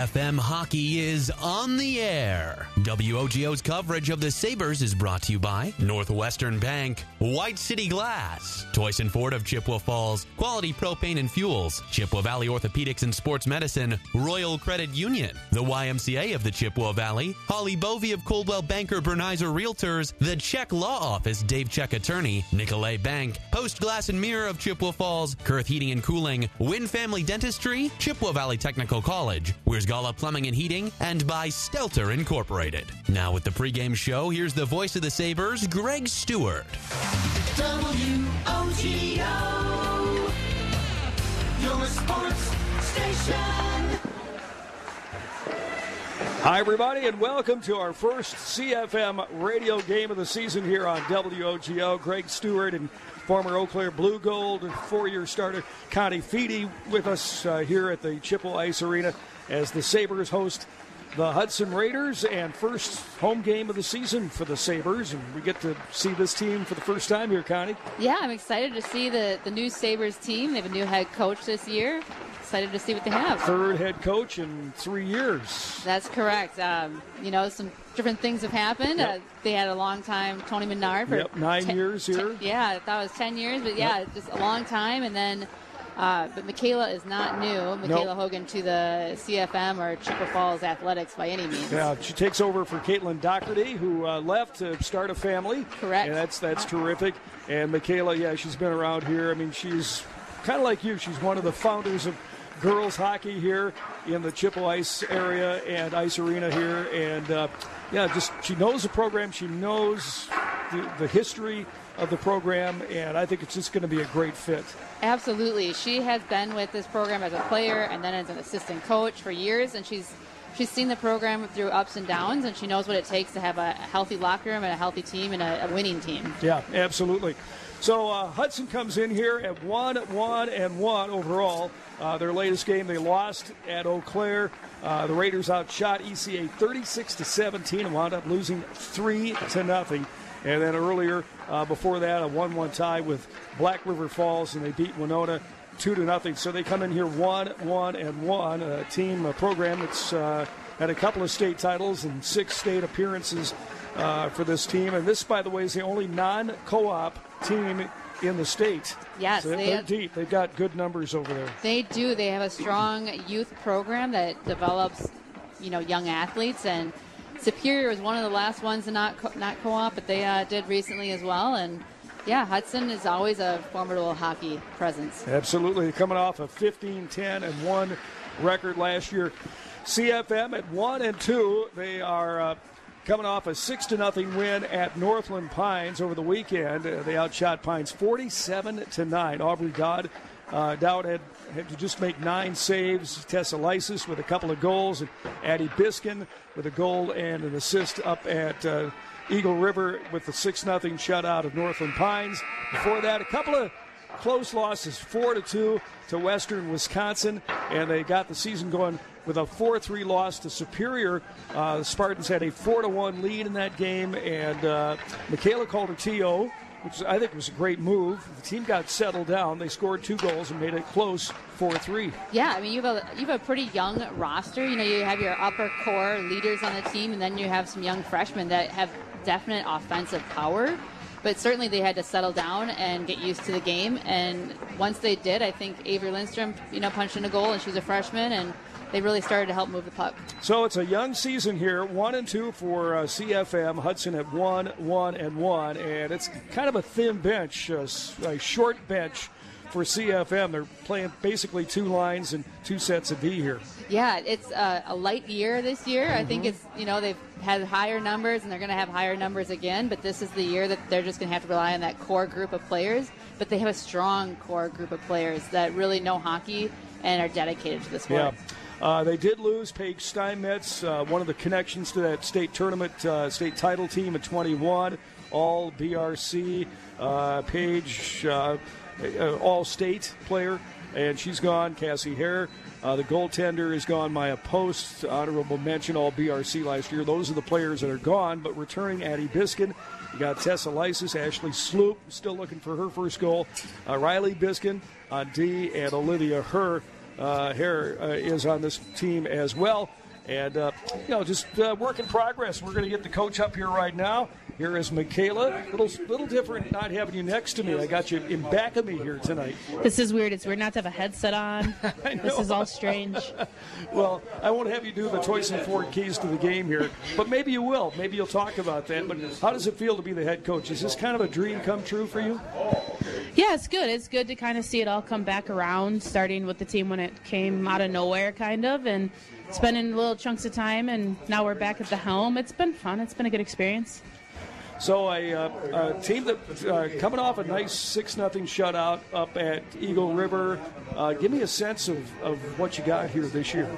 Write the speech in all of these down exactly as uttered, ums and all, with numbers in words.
F M hockey is on the air. W O G O's coverage of the Sabres is brought to you by Northwestern Bank, White City Glass, Toyson Ford of Chippewa Falls, Quality Propane and Fuels, Chippewa Valley Orthopedics and Sports Medicine, Royal Credit Union, the Y M C A of the Chippewa Valley, Holly Bovey of Coldwell Banker Bernizer Realtors, the Czech Law Office Dave Czech Attorney, Nicolay Bank, Post Glass and Mirror of Chippewa Falls, Kurth Heating and Cooling, Wynn Family Dentistry, Chippewa Valley Technical College, Wiersgala Plumbing and Heating, and by Stelter Incorporated. Now with the pregame show, here's the voice of the Sabres, Greg Stewart. W O G O, your sports station. Hi, everybody, and welcome to our first C F M radio game of the season here on W O G O. Greg Stewart and former Eau Claire Blue Gold four-year starter Connie Feedy with us uh, here at the Chippewa Ice Arena as the Sabres host the Hudson Raiders, and first home game of the season for the Sabres, and we get to see this team for the first time here, Connie. Yeah, I'm excited to see the, the new Sabres team. They have a new head coach this year. Excited to see what they have. Third head coach in three years. That's correct. Um, you know, some different things have happened. Yep. Uh, they had a long time, Tony Menard. For yep, nine ten, years here. Ten, yeah, I thought it was ten years, but yeah, yep. Just a long time. And then, uh, but Michaela is not new. Michaela nope. Hogan to the C F M or Chippewa Falls Athletics by any means. Yeah, she takes over for Caitlin Doherty, who uh, left to start a family. Correct. And that's that's terrific. And Michaela, yeah, she's been around here. I mean, she's kind of like you. She's one of the founders of girls hockey here in the Chippewa Ice area and Ice Arena here. And, uh, yeah, just she knows the program. She knows the, the history of the program, and I think it's just going to be a great fit. Absolutely. She has been with this program as a player and then as an assistant coach for years, and she's she's seen the program through ups and downs, and she knows what it takes to have a healthy locker room and a healthy team and a, a winning team. Yeah, absolutely. So uh, Hudson comes in here at one, one, and one overall. Uh, their latest game, they lost at Eau Claire. Uh, the Raiders outshot E C A thirty-six to seventeen and wound up losing three to nothing. And then earlier, uh, before that, a one one tie with Black River Falls, and they beat Winona two to nothing. So they come in here one, one, and one. A team, a program that's uh, had a couple of state titles and six state appearances uh, for this team. And this, by the way, is the only non-co-op team in the state. Yes, so they they're have, deep. They've got good numbers over there. They do. They have a strong youth program that develops, you know, young athletes, and Superior was one of the last ones to not co- not co-op, but they uh, did recently as well. And yeah, Hudson is always a formidable hockey presence. Absolutely, coming off a fifteen ten and one record last year. C F M at one and two. They are uh, coming off a six to nothing win at Northland Pines over the weekend. Uh, they outshot Pines forty-seven to nine. Aubrey Dodd, uh, Dowd had, had to just make nine saves. Tessa Lysis with a couple of goals, and Addie Biskin with a goal and an assist up at uh, Eagle River with the six nothing shutout of Northland Pines. Before that, a couple of close losses, four to two to Western Wisconsin, and they got the season going with a four three loss to Superior. Uh, the Spartans had a four to one lead in that game, and uh, Michaela called a T O, which I think was a great move. The team got settled down. They scored two goals and made it close, four three. Yeah, I mean, you have a you have a pretty young roster. You know, you have your upper core leaders on the team, and then you have some young freshmen that have definite offensive power. But certainly they had to settle down and get used to the game. And once they did, I think Avery Lindstrom, you know, punched in a goal, and she was a freshman, and they really started to help move the puck. So it's a young season here, one and two for uh, C F M. Hudson at one, one, and one, and it's kind of a thin bench, uh, a short bench for C F M. They're playing basically two lines and two sets of D here. Yeah, it's a, a light year this year. Mm-hmm. I think it's, you know, they've had higher numbers, and they're going to have higher numbers again, but this is the year that they're just going to have to rely on that core group of players. But they have a strong core group of players that really know hockey and are dedicated to the sport. Yeah. Uh, they did lose Paige Steinmetz, uh, one of the connections to that state tournament, uh, state title team at twenty-one, all B R C. Uh, Paige, uh, uh, all-state player, and she's gone. Cassie Hare, uh, the goaltender, is gone. Maya Post, honorable mention, all B R C last year. Those are the players that are gone, but returning Addie Biskin. You got Tessa Lysis, Ashley Sloop, still looking for her first goal. Uh, Riley Biskin on D, and Olivia Herr uh, Hare uh, is on this team as well. And, uh, you know, just uh, work in progress. We're going to get the coach up here right now. Here is Michaela. Little little different not having you next to me. I got you in back of me here tonight. This is weird. It's weird not to have a headset on. I know. This is all strange. Well, I won't have you do the Toyson Ford keys to the game here, but maybe you will. Maybe you'll talk about that. But how does it feel to be the head coach? Is this kind of a dream come true for you? Yeah, it's good. It's good to kind of see it all come back around, starting with the team when it came out of nowhere, kind of, and spending little chunks of time, and now we're back at the helm. It's been fun. It's been a good experience. So a, uh, a team that uh, coming off a nice six nothing shutout up at Eagle River. Uh, give me a sense of, of what you got here this year.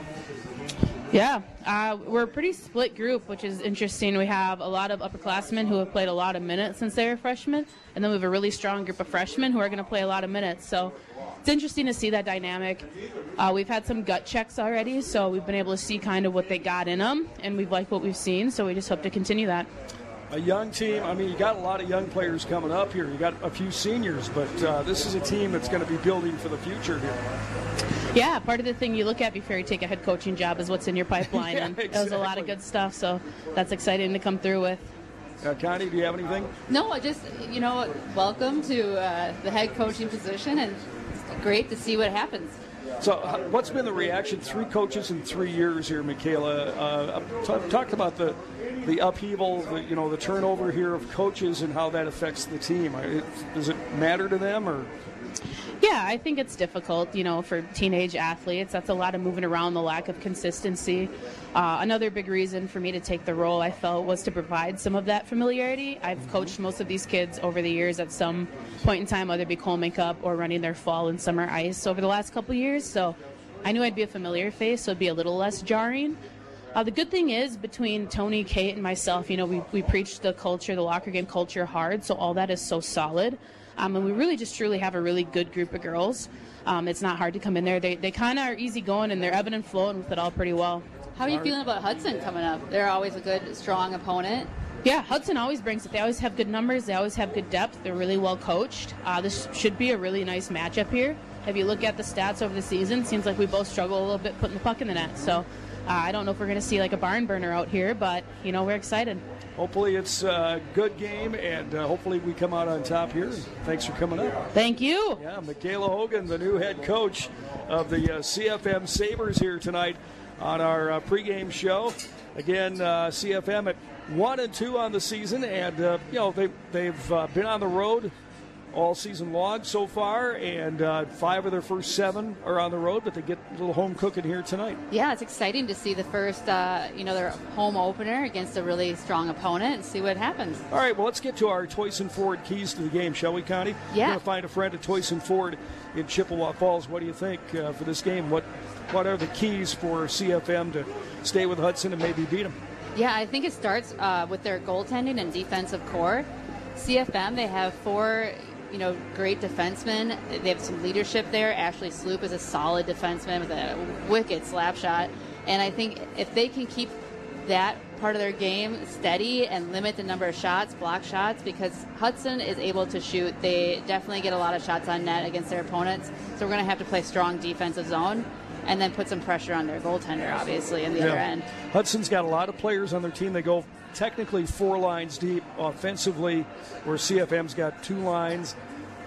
Yeah, uh, we're a pretty split group, which is interesting. We have a lot of upperclassmen who have played a lot of minutes since they were freshmen, and then we have a really strong group of freshmen who are going to play a lot of minutes. So it's interesting to see that dynamic. Uh, we've had some gut checks already, so we've been able to see kind of what they got in them, and we've liked what we've seen, so we just hope to continue that. A young team. I mean, you got a lot of young players coming up here. You got a few seniors, but uh, this is a team that's going to be building for the future here. Yeah, part of the thing you look at before you take a head coaching job is what's in your pipeline, yeah, and exactly. there's a lot of good stuff, so that's exciting to come through with. Uh, Connie, do you have anything? No, I just, you know, welcome to uh, the head coaching position, and it's great to see what happens. So uh, what's been the reaction? Three coaches in three years here, Michaela. Uh, t- talk about the the upheaval, the, you know, the turnover here of coaches and how that affects the team. It, does it matter to them, or? Yeah, I think it's difficult, you know, for teenage athletes. That's a lot of moving around, the lack of consistency. Uh, another big reason for me to take the role, I felt, was to provide some of that familiarity. I've coached most of these kids over the years at some point in time, whether it be Coleman Cup or running their fall and summer ice over the last couple of years. So I knew I'd be a familiar face, so it'd be a little less jarring. Uh, the good thing is, between Tony, Kate, and myself, you know, we, we preach the culture, the locker game culture hard, so all that is so solid. Um, and we really just truly have a really good group of girls. Um, it's not hard to come in there. They they kind of are easygoing, and they're ebbing and flowing with it all pretty well. How are you feeling about Hudson coming up? They're always a good, strong opponent. Yeah, Hudson always brings it. They always have good numbers. They always have good depth. They're really well coached. Uh, this should be a really nice matchup here. If you look at the stats over the season, it seems like we both struggle a little bit putting the puck in the net. So uh, I don't know if we're going to see like a barn burner out here, but, you know, we're excited. Hopefully it's a good game, and uh, hopefully we come out on top here. Thanks for coming up. Thank you. Yeah, Michaela Hogan, the new head coach of the uh, C F M Sabres here tonight on our uh, pregame show. Again, uh, C F M at one and two on the season, and uh, you know they they've uh, been on the road all season long so far, and uh, five of their first seven are on the road, but they get a little home cooking here tonight. Yeah, it's exciting to see the first, uh, you know, their home opener against a really strong opponent and see what happens. All right, well, let's get to our Toyson Ford keys to the game, shall we, Connie? Yeah. We're going to find a friend at Toyson Ford in Chippewa Falls. What do you think uh, for this game? What what are the keys for C F M to stay with Hudson and maybe beat them? Yeah, I think it starts uh, with their goaltending and defensive core. C F M, they have four, you know, great defensemen. They have some leadership there. Ashley Sloop is a solid defenseman with a wicked slap shot. And I think if they can keep that part of their game steady and limit the number of shots, block shots, because Hudson is able to shoot. They definitely get a lot of shots on net against their opponents. So we're going to have to play strong defensive zone and then put some pressure on their goaltender, obviously, in the Yeah. other end. Hudson's got a lot of players on their team. They go technically four lines deep offensively, where C F M's got two lines.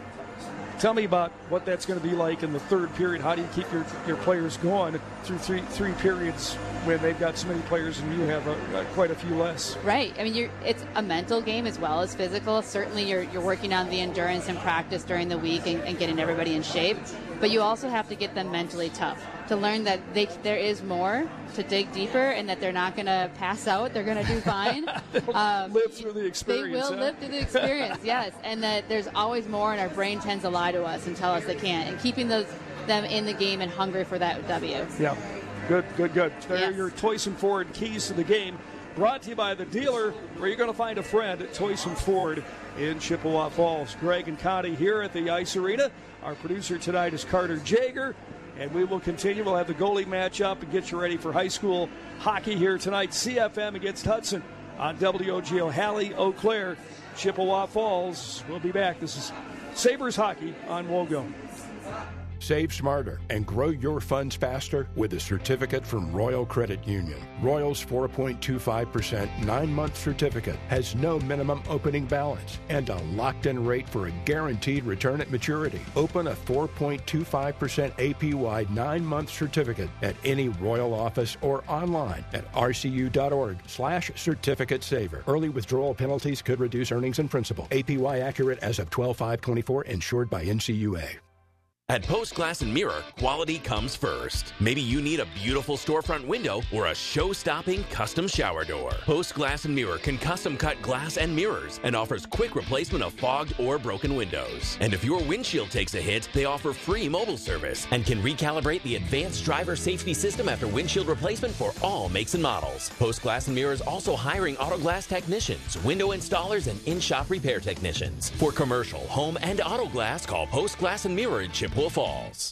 Tell me about what that's going to be like in the third period. How do you keep your, your players going through three three periods when they've got so many players and you have a, a, quite a few less? Right. I mean, you're, it's a mental game as well as physical. Certainly, you're you're working on the endurance and practice during the week and, and getting everybody in shape. But you also have to get them mentally tough to learn that they, there is more, to dig deeper, and that they're not going to pass out. They're going to do fine. um, live through the experience. They will huh? live through the experience, yes. And that there's always more, and our brain tends to lie to us and tell us they can't. And keeping those them in the game and hungry for that W. Yeah. Good, good, good. There Yes. are your Toyson Ford keys to the game. Brought to you by the dealer, where you're going to find a friend at Toyson Ford in Chippewa Falls. Greg and Connie here at the Ice Arena. Our producer tonight is Carter Jager. And we will continue. We'll have the goalie matchup and get you ready for high school hockey here tonight. C F M against Hudson on W O G O. Hallie, Eau Claire, Chippewa Falls. We'll be back. This is Sabres Hockey on WOGO. Save smarter and grow your funds faster with a certificate from Royal Credit Union. Royal's four point two five percent nine-month certificate has no minimum opening balance and a locked-in rate for a guaranteed return at maturity. Open a four point two five percent A P Y nine-month certificate at any Royal office or online at rcu.org slash certificate saver. Early withdrawal penalties could reduce earnings and principal. A P Y accurate as of twelve five twenty-four, insured by N C U A. At Post Glass and Mirror, quality comes first. Maybe you need a beautiful storefront window or a show-stopping custom shower door. Post Glass and Mirror can custom cut glass and mirrors and offers quick replacement of fogged or broken windows. And if your windshield takes a hit, they offer free mobile service and can recalibrate the advanced driver safety system after windshield replacement for all makes and models. Post Glass and Mirror is also hiring auto glass technicians, window installers, and in-shop repair technicians. For commercial, home, and auto glass, call Post Glass and Mirror in Chippewa Falls.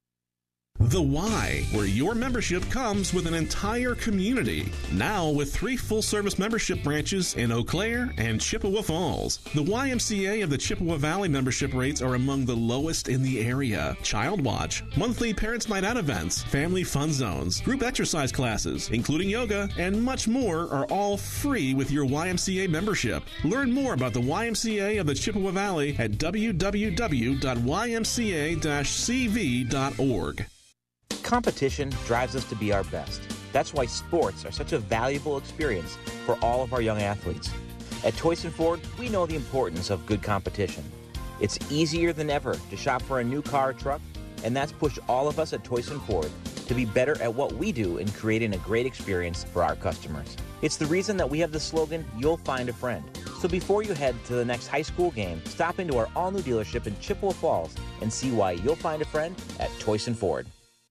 The Y, where your membership comes with an entire community. Now with three full-service membership branches in Eau Claire and Chippewa Falls. The Y M C A of the Chippewa Valley membership rates are among the lowest in the area. Child Watch, monthly Parents' Night Out events, family fun zones, group exercise classes, including yoga, and much more are all free with your Y M C A membership. Learn more about the Y M C A of the Chippewa Valley at w w w dot y m c a dash c v dot org. Competition drives us to be our best. That's why sports are such a valuable experience for all of our young athletes. At Toyson Ford, we know the importance of good competition. It's easier than ever to shop for a new car or truck, and that's pushed all of us at Toyson Ford to be better at what we do in creating a great experience for our customers. It's the reason that we have the slogan, "You'll find a friend." So before you head to the next high school game, stop into our all-new dealership in Chippewa Falls and see why you'll find a friend at Toyson Ford.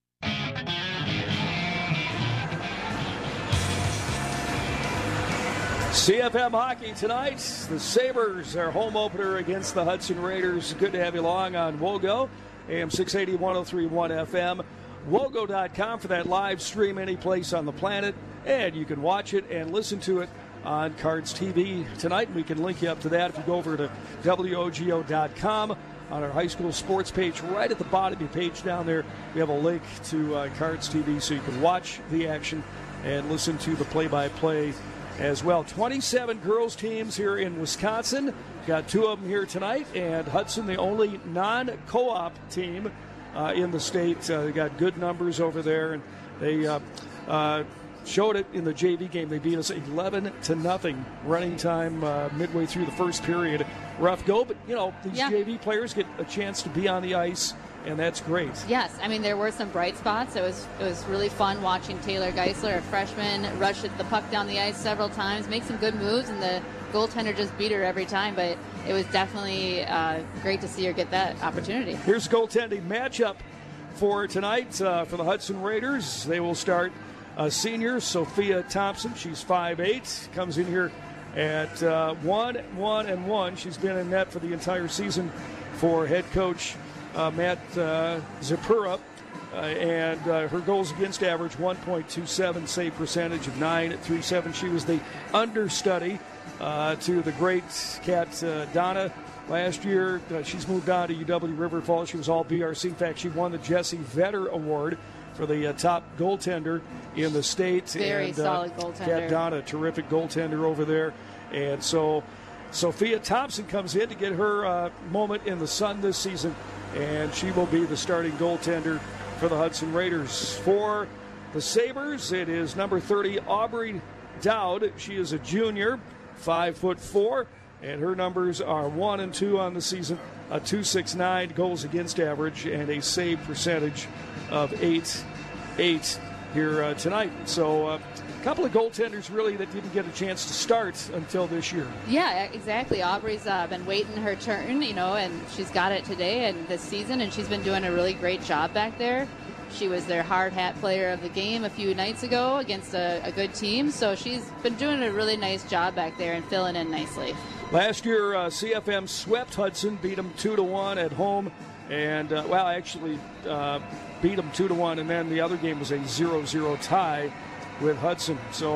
C F M hockey tonight. The Sabres, their home opener against the Hudson Raiders. Good to have you along on WOGO, A M six eighty, one oh three point one F M. wogo dot com for that live stream any place on the planet. And you can watch it and listen to it on Cards T V tonight. We can link you up to that if you go over to W O G O dot com. On our high school sports page, right at the bottom of your page down there, we have a link to uh, Cards T V so you can watch the action and listen to the play-by-play as well. twenty-seven girls teams here in Wisconsin. Got two of them here tonight, and Hudson, the only non-co-op team uh, in the state. Uh, they got good numbers over there, and they uh, uh, showed it in the J V game. They beat us eleven to nothing. Running time uh, midway through the first period. Rough go, but, you know, these yeah. J V players get a chance to be on the ice, and that's great. Yes, I mean, there were some bright spots. It was it was really fun watching Taylor Geisler, a freshman, rush the puck down the ice several times, make some good moves, and the goaltender just beat her every time. But it was definitely uh, great to see her get that opportunity. Here's goaltending matchup for tonight uh, for the Hudson Raiders. They will start a senior, Sophia Thompson. She's five eight, comes in here at uh, one, one, and one. She's been in net for the entire season for head coach uh, Matt uh, Zapura, uh, and uh, her goals against average one point two seven, save percentage of nine three seven. She was the understudy uh, to the great Kat uh, Donna last year. Uh, she's moved on to U W River Falls. She was all B R C. In fact, she won the Jesse Vetter Award for the uh, top goaltender in the state. Very and, solid uh, goaltender. Kat Donna, terrific goaltender over there. And so Sophia Thompson comes in to get her uh, moment in the sun this season, and she will be the starting goaltender for the Hudson Raiders. For the Sabres, it is number thirty, Aubrey Dowd. She is a junior, five foot four, and her numbers are one and two on the season, a two sixty-nine goals against average, and a save percentage of eight eight here uh, tonight. So uh, a couple of goaltenders really that didn't get a chance to start until this year. Yeah, exactly. Aubrey's uh, been waiting her turn, you know, and she's got it today and this season, and she's been doing a really great job back there. She was their hard hat player of the game a few nights ago against a, a good team, so she's been doing a really nice job back there and filling in nicely. Last year, uh, C F M swept Hudson, beat them two to one at home, and uh, well, actually uh, beat them two to one, and then the other game was a zero zero tie with Hudson. So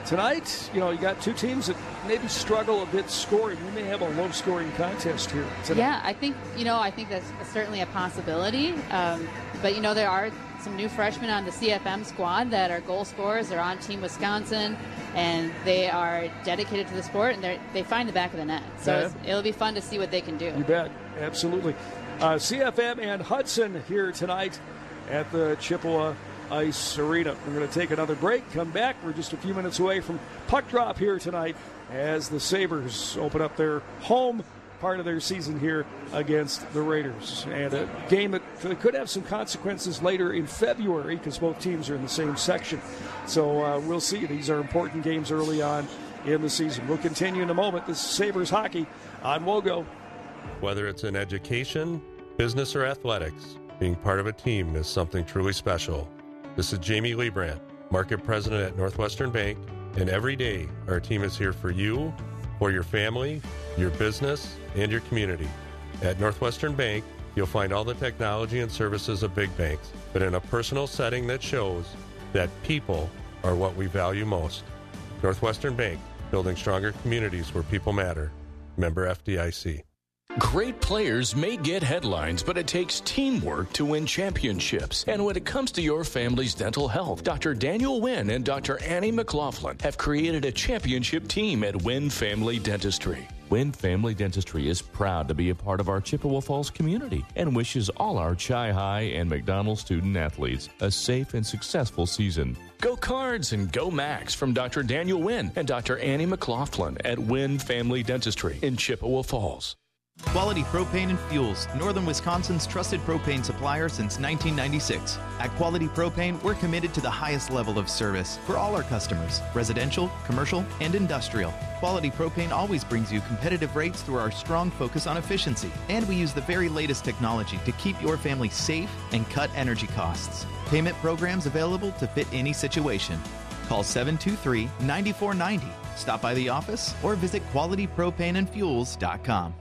tonight, you know, you got two teams that maybe struggle a bit scoring. We may have a low-scoring contest here tonight. Yeah, I think, you know, I think that's certainly a possibility. Um, but, you know, there are some new freshmen on the C F M squad that are goal scorers. They're on Team Wisconsin, and they are dedicated to the sport, and they they find the back of the net. So Yeah. it's, it'll be fun to see what they can do. You bet. Absolutely. Uh, C F M and Hudson here tonight at the Chippewa Ice Arena. We're going to take another break, come back. We're just a few minutes away from puck drop here tonight as the Sabres open up their home part of their season here against the Raiders. And a game that could have some consequences later in February because both teams are in the same section. So uh, we'll see. These are important games early on in the season. We'll continue in a moment. This is Sabres Hockey on WOGO. Whether it's in education, business, or athletics, being part of a team is something truly special. This is Jamie Liebrandt, Market President at Northwestern Bank, and every day our team is here for you, for your family, your business, and your community. At Northwestern Bank, you'll find all the technology and services of big banks, but in a personal setting that shows that people are what we value most. Northwestern Bank, building stronger communities where people matter. Member F D I C. Great players may get headlines, but it takes teamwork to win championships. And when it comes to your family's dental health, Doctor Daniel Wynn and Doctor Annie McLaughlin have created a championship team at Wynn Family Dentistry. Wynn Family Dentistry is proud to be a part of our Chippewa Falls community and wishes all our Chi High and McDonald student athletes a safe and successful season. Go Cards and go Max from Doctor Daniel Wynn and Doctor Annie McLaughlin at Wynn Family Dentistry in Chippewa Falls. Quality Propane and Fuels, Northern Wisconsin's trusted propane supplier since nineteen ninety-six. At Quality Propane, we're committed to the highest level of service for all our customers, residential, commercial, and industrial. Quality Propane always brings you competitive rates through our strong focus on efficiency, and we use the very latest technology to keep your family safe and cut energy costs. Payment programs available to fit any situation. Call seven two three, nine four nine zero, stop by the office, or visit quality propane and fuels dot com.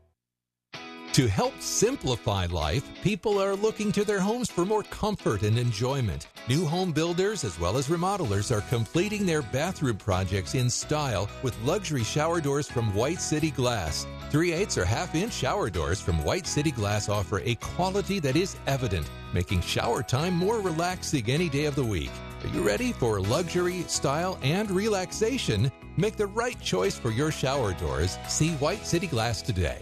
To help simplify life, people are looking to their homes for more comfort and enjoyment. New home builders as well as remodelers are completing their bathroom projects in style with luxury shower doors from White City Glass. three eighths or half-inch shower doors from White City Glass offer a quality that is evident, making shower time more relaxing any day of the week. Are you ready for luxury, style, and relaxation? Make the right choice for your shower doors. See White City Glass today.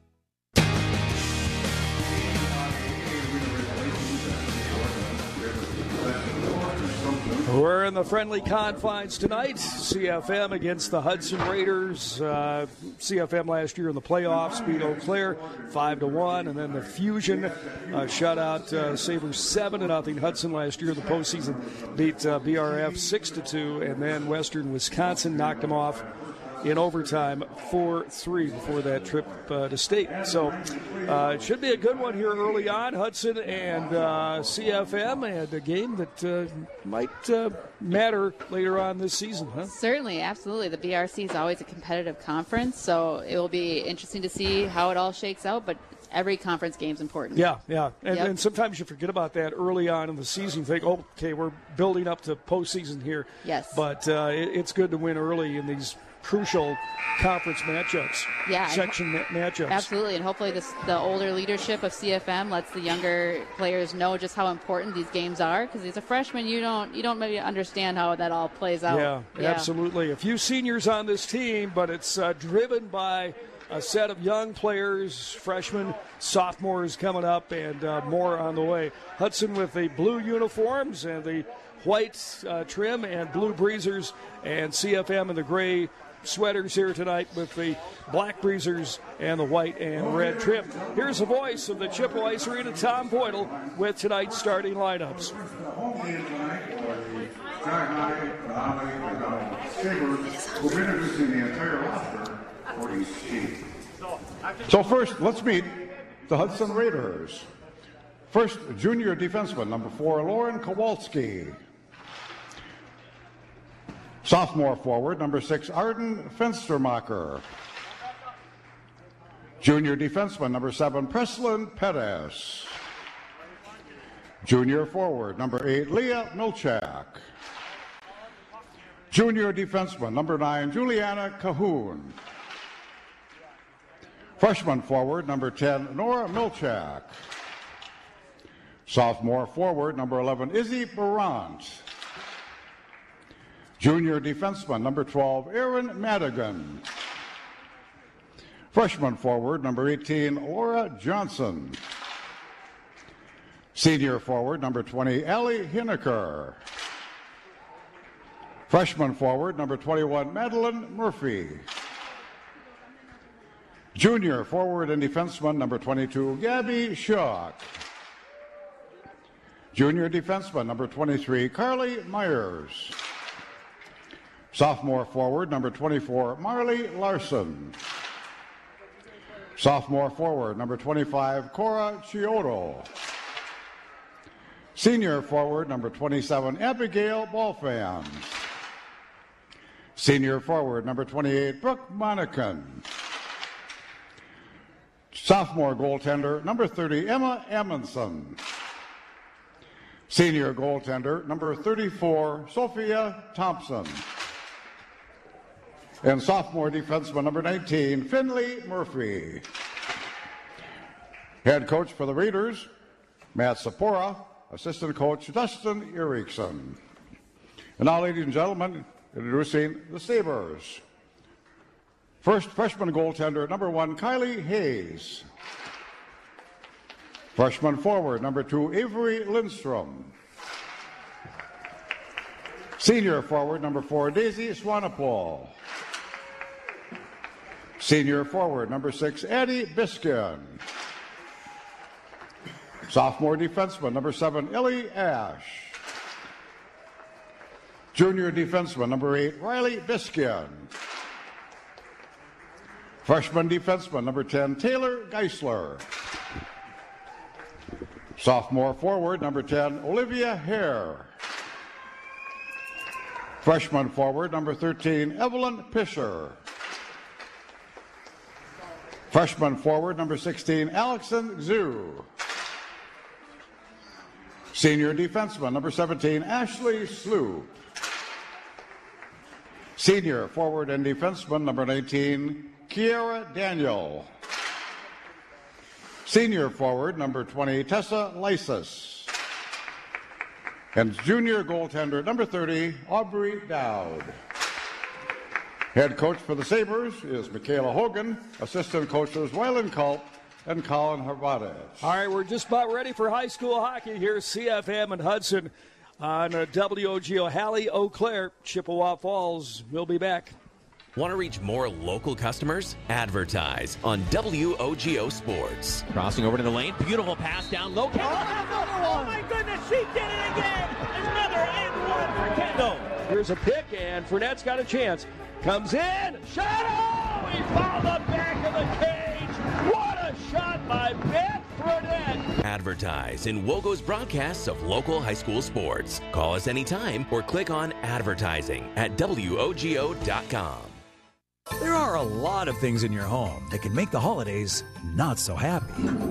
We're in the friendly confines tonight. C F M against the Hudson Raiders. Uh, C F M last year in the playoffs beat Eau Claire five to one, and then the Fusion uh, shut out uh, Sabres seven to nothing. Hudson last year in the postseason beat uh, B R F six to two, and then Western Wisconsin knocked them off in overtime four three before that trip uh, to state. So uh, it should be a good one here early on, Hudson and uh, C F M, and a game that uh, might uh, matter later on this season, huh? Certainly, absolutely. The B R C is always a competitive conference, so it will be interesting to see how it all shakes out, but every conference game is important. Yeah, yeah. And, Yep. and sometimes you forget about that early on in the season. You think, oh, okay, we're building up to postseason here. Yes. But uh, it, it's good to win early in these crucial conference matchups, Yeah, section ma- matchups. Absolutely, and hopefully this, the older leadership of C F M lets the younger players know just how important these games are. Because as a freshman, you don't you don't maybe understand how that all plays out. Yeah, absolutely. A few seniors on this team, but it's uh, driven by a set of young players, freshmen, sophomores coming up, and uh, more on the way. Hudson with the blue uniforms and the white uh, trim and blue breezers, and C F M in the gray sweaters here tonight with the black breezers and the white and red trim. Here's the voice of the Chippewa Ice Arena, Tom Boydell, with tonight's starting lineups. We're introducing the entire roster for each team. So first, let's meet the Hudson Raiders. First, junior defenseman, number four, Lauren Kowalski. Sophomore forward, number six, Arden Fenstermacher. Junior defenseman, number seven, Preslin Perez. Junior forward, number eight, Leah Milchak. Junior defenseman, number nine, Juliana Cahoon. Freshman forward, number ten, Nora Milchak. Sophomore forward, number eleven, Izzy Barant. Junior defenseman, number twelve, Aaron Madigan. Freshman forward, number eighteen, Laura Johnson. Senior forward, number twenty, Allie Hineker. Freshman forward, number twenty-one, Madeline Murphy. Junior forward and defenseman, number twenty-two, Gabby Schock. Junior defenseman, number twenty-three, Carly Myers. Sophomore forward, number twenty-four, Marley Larson. Sophomore forward, number twenty-five, Cora Chiodo. Senior forward, number twenty-seven, Abigail Balfan. Senior forward, number twenty-eight, Brooke Monacan. Sophomore goaltender, number thirty, Emma Amundsen. Senior goaltender, number thirty-four, Sophia Thompson. And sophomore defenseman, number nineteen, Finley Murphy. Head coach for the Raiders, Matt Sapora. Assistant coach, Dustin Erickson. And now, ladies and gentlemen, introducing the Sabres. First, freshman goaltender, number one, Kylie Hayes. Freshman forward, number two, Avery Lindstrom. Senior forward, number four, Daisy Swanepoel. Senior forward, number six, Addie Biskin. Sophomore defenseman, number seven, Ellie Ash. Junior defenseman, number eight, Riley Biskin. Freshman defenseman, number ten, Taylor Geisler. Sophomore forward, number ten, Olivia Hare. Freshman forward, number thirteen, Evelyn Pisher. Freshman forward, number sixteen, Alexon Xu. Senior defenseman, number seventeen, Ashley Sloop. Senior forward and defenseman, number nineteen, Kiara Daniel. Senior forward, number twenty, Tessa Lysis. And junior goaltender, number thirty, Aubrey Dowd. Head coach for the Sabres is Michaela Hogan. Assistant coaches, Wyland Culp and Colin Harvades. All right, we're just about ready for high school hockey here. C F M and Hudson on uh, W O G O. Hallie Eau Claire, Chippewa Falls. We'll be back. Want to reach more local customers? Advertise on W O G O Sports. Crossing over to the lane. Beautiful pass down low. Kendall has another one. Oh, my goodness. She did it again. Another and one for Kendall. Here's a pick, and Fournette's got a chance. Comes in. Shot. Oh, he fouled the back of the cage. What a shot by Beth Fournette. Advertise in Wogo's broadcasts of local high school sports. Call us anytime or click on advertising at W O G O dot com. There are a lot of things in your home that can make the holidays not so happy.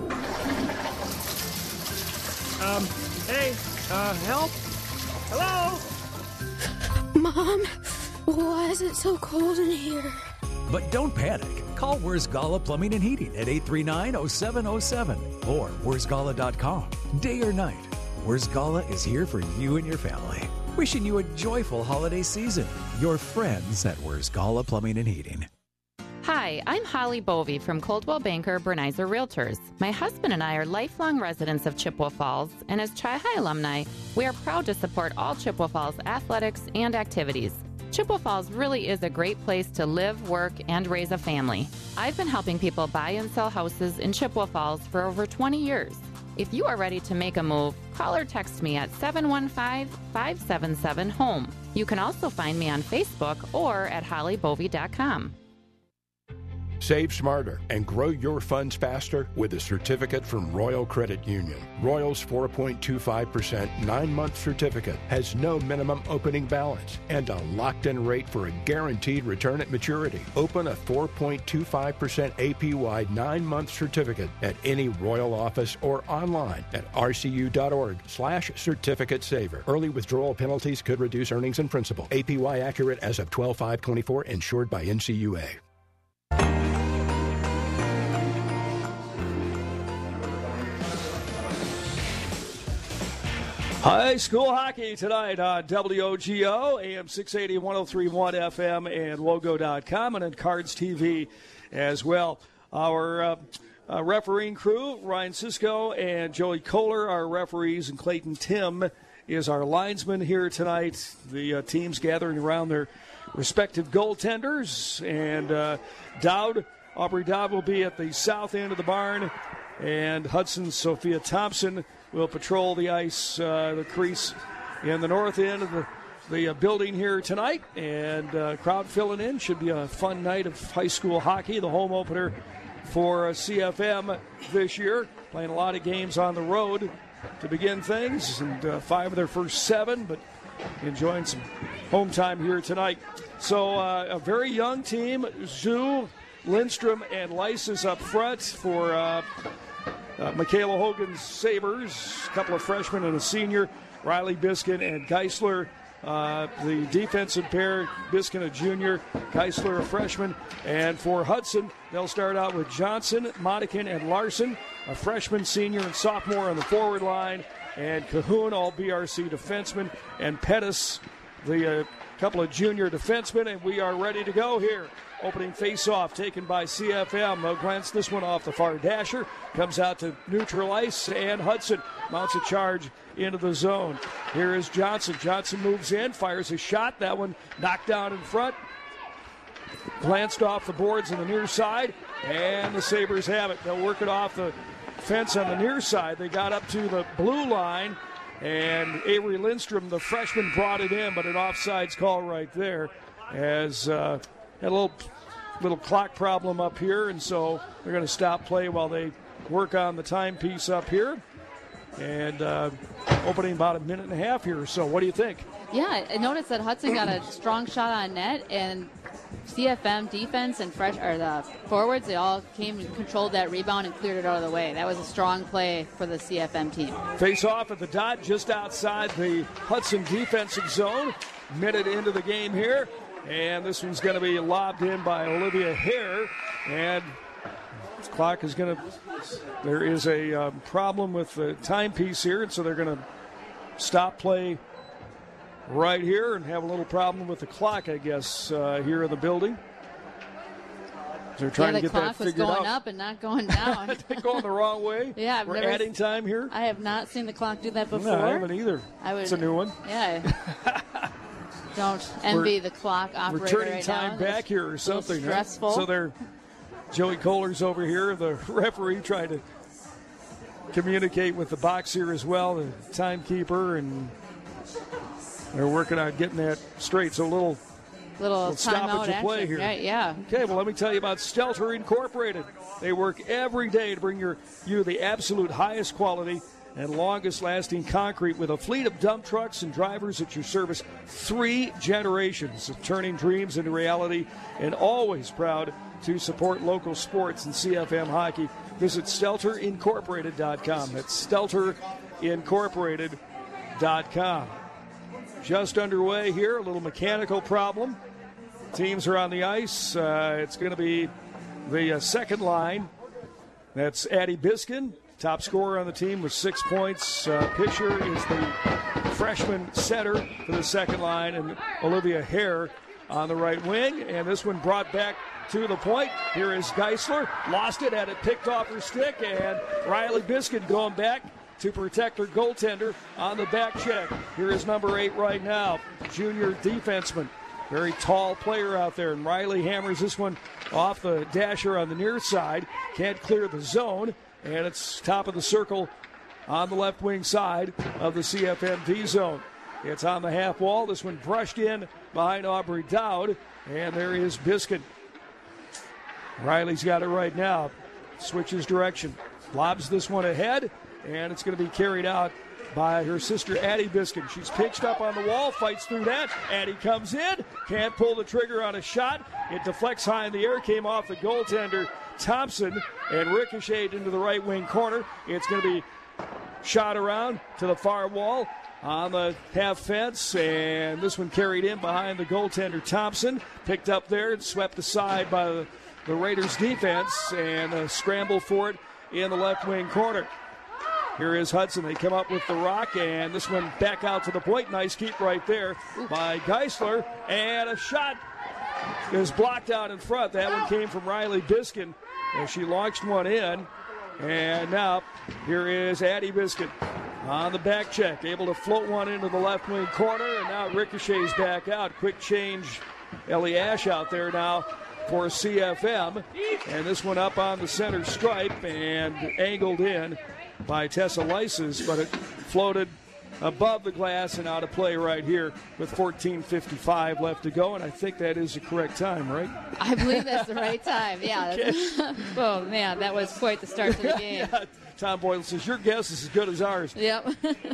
Um, hey, uh, help? Hello? Mom, why is it so cold in here? But don't panic. Call Where's Gala Plumbing and Heating at eight three nine, oh seven oh seven or where's gala dot com. Day or night, Where's Gala is here for you and your family. Wishing you a joyful holiday season. Your friends at Where's Gala Plumbing and Heating. Hi, I'm Holly Bovey from Coldwell Banker Bernizer Realtors. My husband and I are lifelong residents of Chippewa Falls, and as Tri-High alumni, we are proud to support all Chippewa Falls athletics and activities. Chippewa Falls really is a great place to live, work, and raise a family. I've been helping people buy and sell houses in Chippewa Falls for over twenty years. If you are ready to make a move, call or text me at seven one five, five seven seven, HOME. You can also find me on Facebook or at holly bovey dot com. Save smarter and grow your funds faster with a certificate from Royal Credit Union. Royal's four point two five percent nine-month certificate has no minimum opening balance and a locked-in rate for a guaranteed return at maturity. Open a four point two five percent A P Y nine-month certificate at any Royal office or online at rcu.org slash certificate saver. Early withdrawal penalties could reduce earnings and principal. A P Y accurate as of twelve five twenty-four, insured by N C U A. High school hockey tonight on W O G O, A M six eighty, one oh three point one F M, and logo dot com, and on Cards T V as well. Our uh, uh, refereeing crew, Ryan Cisco and Joey Kohler, our referees, and Clayton Tim is our linesman here tonight. The uh, teams gathering around their respective goaltenders, and uh, Dowd, Aubrey Dowd will be at the south end of the barn, and Hudson Sophia Thompson will patrol the ice, uh, the crease in the north end of the, the uh, building here tonight. And uh, crowd filling in. Should be a fun night of high school hockey. The home opener for uh, C F M this year. Playing a lot of games on the road to begin things. And uh, five of their first seven, but enjoying some home time here tonight. So uh, a very young team. Zoo, Lindstrom, and Lysis up front for Uh, Uh, Michaela Hogan's Sabres, a couple of freshmen and a senior, Riley Biskin and Geisler. Uh, the defensive pair, Biskin a junior, Geisler a freshman. And for Hudson, they'll start out with Johnson, Modikin, and Larson, a freshman, senior, and sophomore on the forward line. And Cahoon, all B R C defensemen, and Pettis, the uh, couple of junior defensemen. And we are ready to go here. Opening face-off taken by C F M. They'll glance this one off the far dasher. Comes out to neutral ice, and Hudson mounts a charge into the zone. Here is Johnson. Johnson moves in, fires a shot. That one knocked down in front. Glanced off the boards on the near side, and the Sabres have it. They'll work it off the fence on the near side. They got up to the blue line, and Avery Lindstrom, the freshman, brought it in, but an offsides call right there as uh, had a little little clock problem up here, and so they're going to stop play while they work on the timepiece up here. And uh, opening about a minute and a half here or so. What do you think? Yeah, I noticed that Hudson got a strong shot on net, and C F M defense and fresh or the forwards, they all came and controlled that rebound and cleared it out of the way. That was a strong play for the C F M team. Face off at the dot just outside the Hudson defensive zone. Minute into the game here. And this one's going to be lobbed in by Olivia Hare. And this clock is going to, there is a um, problem with the timepiece here. And so they're going to stop play right here and have a little problem with the clock, I guess, uh, here in the building. They're trying yeah, to get that figured out. The clock was going up and not going down. They're going the wrong way? Yeah, I've We're never adding time here? I have not seen the clock do that before. No, I haven't either. I would, it's a new one. Yeah. Don't envy We're, the clock operator We're turning right time now. back here or something. Stressful. Huh? So they're Joey Kohler's over here, the referee, trying to communicate with the box here as well, the timekeeper, and they're working on getting that straight. So a little, little, little stoppage of play action. here. Right, yeah. Okay, well, let me tell you about Stelter Incorporated. They work every day to bring your, you the absolute highest quality and longest-lasting concrete with a fleet of dump trucks and drivers at your service. Three generations of turning dreams into reality, and always proud to support local sports and C F M hockey. Visit stelter incorporated dot com. That's stelter incorporated dot com. Just underway here, a little mechanical problem. Teams are on the ice. Uh, it's going to be the uh, second line. That's Addie Biskin, top scorer on the team with six points. Uh, Pitcher is the freshman center for the second line, and Olivia Hare on the right wing. And this one brought back to the point. Here is Geisler. Lost it, had it picked off her stick, and Riley Biskin going back to protect her goaltender on the back check. Here is number eight right now, junior defenseman. Very tall player out there, and Riley hammers this one off the dasher on the near side. Can't clear the zone, and it's top of the circle on the left wing side of the C F M D zone. It's on the half wall. This one brushed in behind Aubrey Dowd, and there is Biskin. Riley's got it right now. Switches direction. Lobs this one ahead, and it's going to be carried out by her sister Addie Biskin. She's pitched up on the wall, fights through that. Addie comes in, can't pull the trigger on a shot. It deflects high in the air, came off the goaltender Thompson, and ricocheted into the right wing corner. It's going to be shot around to the far wall on the half fence, and this one carried in behind the goaltender Thompson. Picked up there and swept aside by the, the Raiders defense, and a scramble for it in the left wing corner. Here is Hudson. They come up with the rock, and this one back out to the point. Nice keep right there by Geisler, and a shot is blocked out in front. That one came from Riley Biskin as she launched one in. And now here is Addie Biskin on the back check, able to float one into the left wing corner, and now it ricochets back out. Quick change, Ellie Ash out there now for C F M, and this one up on the center stripe and angled in by Tessa Lyses, but it floated above the glass and out of play right here with fourteen fifty-five left to go, and I think that is the correct time, right? I believe that's the right time, yeah. Okay. Oh, man, that was quite the start to the game. Yeah. Tom Boyle says, your guess is as good as ours. Yep.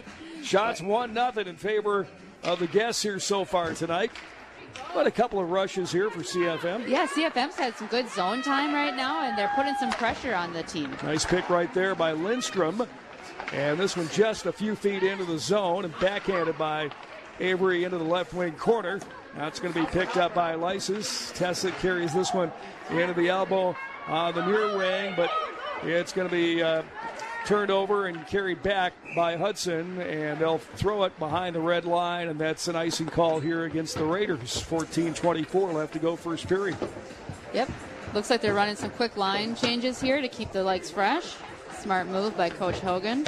Shots one nothing in favor of the guests here so far tonight. But a couple of rushes here for C F M. Yeah, C F M's had some good zone time right now, and they're putting some pressure on the team. Nice pick right there by Lindstrom. And this one just a few feet into the zone and backhanded by Avery into the left wing corner. Now it's going to be picked up by Lyses. Tessa carries this one into the elbow on the near wing, but it's going to be uh, turned over and carried back by Hudson, and they'll throw it behind the red line, and that's an icing call here against the Raiders. fourteen twenty-four left to go first period. Yep. Looks like they're running some quick line changes here to keep the legs fresh. Smart move by Coach Hogan.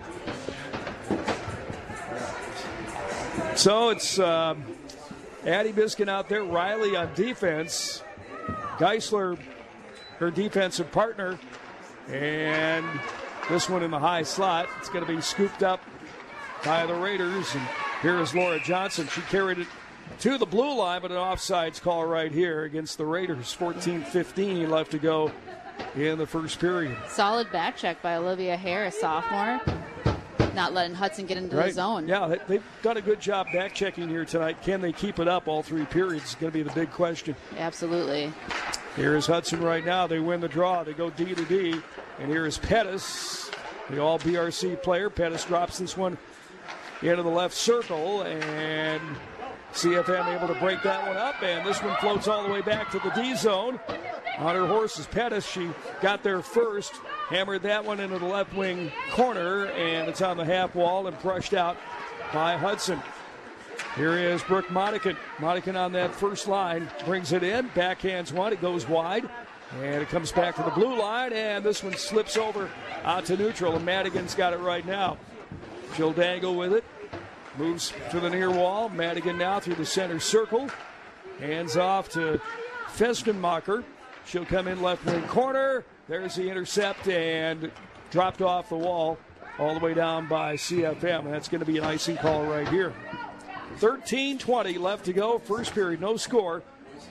So it's uh, Addie Biskin out there, Riley on defense, Geisler, her defensive partner, and this one in the high slot. It's going to be scooped up by the Raiders, and here is Laura Johnson. She carried it to the blue line, but an offsides call right here against the Raiders. fourteen fifteen left to go in the first period. Solid back check by Olivia Hare, a sophomore. Not letting Hudson get into right. the zone. Yeah, they've done a good job back checking here tonight. Can they keep it up all three periods? It's going to be the big question. Absolutely. Here is Hudson right now. They win the draw. They go D to D. And here is Pettis, the all B R C player. Pettis drops this one into the left circle, and C F M able to break that one up, and this one floats all the way back to the D zone. On her horse is Pettis. She got there first, hammered that one into the left wing corner, and it's on the half wall and brushed out by Hudson. Here is Brooke Modican. Modican on that first line, brings it in, backhands one, it goes wide, and it comes back to the blue line, and this one slips over out to neutral, and Madigan's got it right now. She'll dangle with it, moves to the near wall. Madigan now through the center circle, hands off to Festenmacher. She'll come in left wing corner. There's the intercept, and dropped off the wall all the way down by C F M. And that's going to be an icing call right here. thirteen twenty left to go. First period, no score.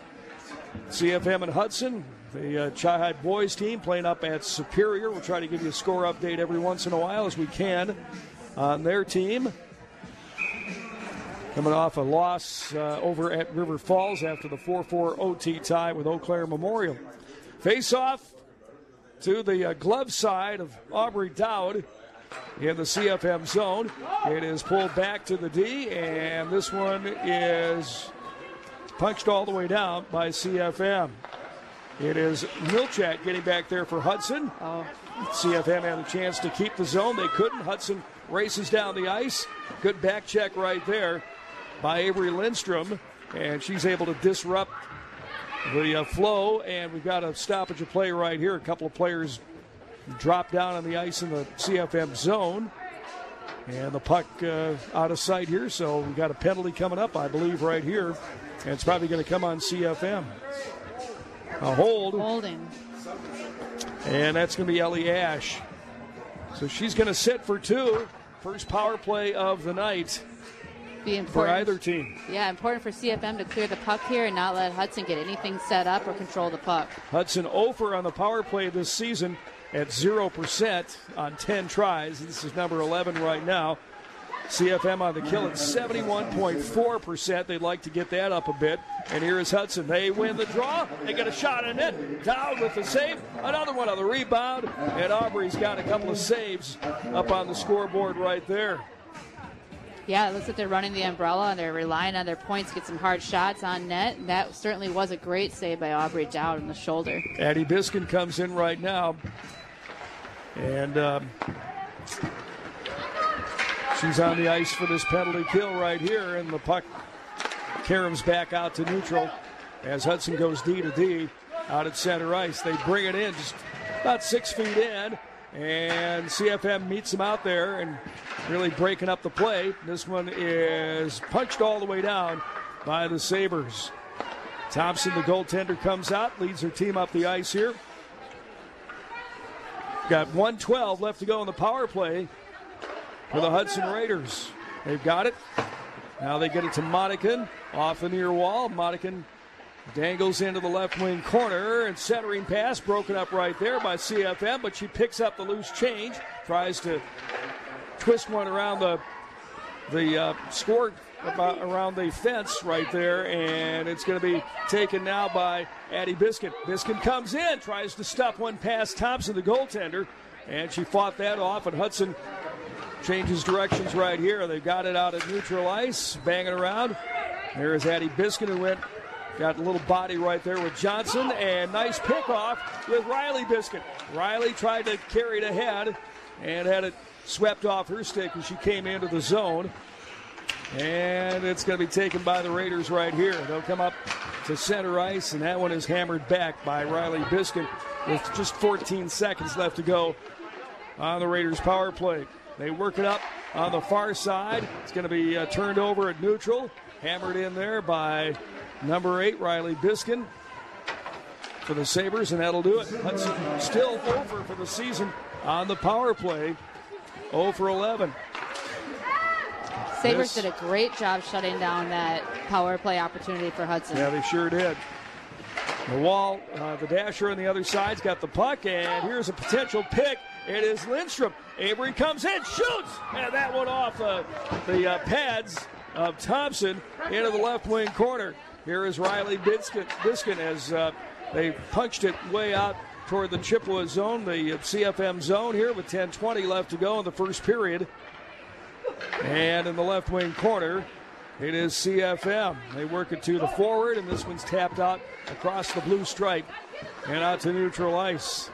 C F M and Hudson, the uh, Chi-Hi boys team, playing up at Superior. We'll try to give you a score update every once in a while as we can on their team. Coming off a loss uh, over at River Falls after the four four O T tie with Eau Claire Memorial. Face-off to the uh, glove side of Aubrey Dowd in the C F M zone. It is pulled back to the D, and this one is punched all the way down by C F M. It is Milchak getting back there for Hudson. Oh. C F M had a chance to keep the zone. They couldn't. Hudson races down the ice. Good back check right there by Avery Lindstrom, and she's able to disrupt the uh, flow, and we've got a stoppage of play right here. A couple of players drop down on the ice in the C F M zone, and the puck uh, out of sight here, so we've got a penalty coming up, I believe, right here, and it's probably going to come on C F M. A hold. Holding. And that's going to be Ellie Ash. So she's going to sit for two. First power play of the night be important for either team. Yeah, important for C F M to clear the puck here and not let Hudson get anything set up or control the puck. Hudson oh for on the power play this season at zero percent on ten tries. This is number eleven right now. C F M on the kill at seventy-one point four percent. They'd like to get that up a bit. And here is Hudson. They win the draw. They get a shot in it. Down with the save. Another one on the rebound. And Aubrey's got a couple of saves up on the scoreboard right there. Yeah, it looks like they're running the umbrella and they're relying on their points to get some hard shots on net. And that certainly was a great save by Aubrey Dowd on the shoulder. Addie Biskin comes in right now. And um, she's on the ice for this penalty kill right here. And the puck caroms back out to neutral as Hudson goes D to D out at center ice. They bring it in just about six feet in. And C F M meets them out there and really breaking up the play. This one is punched all the way down by the Sabres. Thompson, the goaltender, comes out, leads her team up the ice here. Got one twelve left to go in the power play for the Hudson Raiders. They've got it. Now they get it to Monican off the near wall. Monican dangles into the left wing corner, and centering pass broken up right there by C F M, but she picks up the loose change, tries to twist one around the the uh, score about around the fence right there, and it's going to be taken now by Addie Biskin. Biskin comes in, tries to stuff one past Thompson, the goaltender, and she fought that off, and Hudson changes directions right here. They've got it out at neutral ice, banging around. There is Addie Biskin, who went got a little body right there with Johnson, and nice pickoff with Riley Biskin. Riley tried to carry it ahead and had it swept off her stick as she came into the zone. And it's going to be taken by the Raiders right here. They'll come up to center ice, and that one is hammered back by Riley Biskin with just fourteen seconds left to go on the Raiders' power play. They work it up on the far side. It's going to be uh, turned over at neutral. Hammered in there by number eight, Riley Biskin, for the Sabres, and that'll do it. Hudson still over for the season on the power play, oh for eleven. Sabres This, did a great job shutting down that power play opportunity for Hudson. Yeah, they sure did. The wall, uh, the dasher on the other side's got the puck, and here's a potential pick. It is Lindstrom. Avery comes in, shoots, and that one off uh, the uh, pads of Thompson into the left wing corner. Here is Riley Biskin, Biskin as uh, they punched it way out toward the Chippewa zone, the C F M zone here with ten twenty left to go in the first period. And in the left wing corner, it is C F M. They work it to the forward, and this one's tapped out across the blue stripe and out to neutral ice.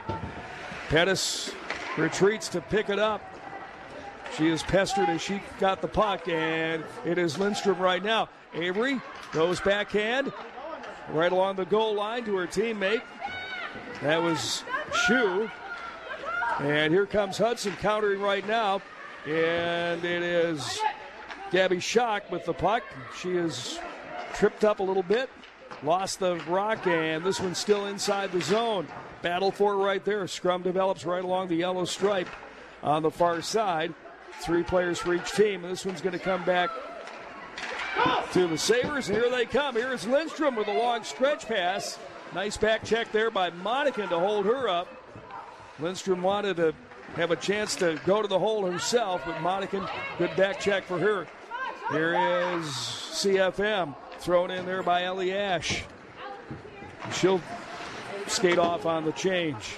Pettis retreats to pick it up. She is pestered as she got the puck, and it is Lindstrom right now. Avery goes backhand right along the goal line to her teammate. That was Shue. And here comes Hudson countering right now. And it is Gabby Schock with the puck. She is tripped up a little bit, lost the rock, and this one's still inside the zone. Battle for it right there. Scrum develops right along the yellow stripe on the far side. Three players for each team. And this one's going to come back to the Sabres, and here they come. Here's Lindstrom with a long stretch pass. Nice back check there by Monican to hold her up. Lindstrom wanted to have a chance to go to the hole herself, but Monican, good back check for her. Here is C F M, thrown in there by Ellie Ash. She'll skate off on the change.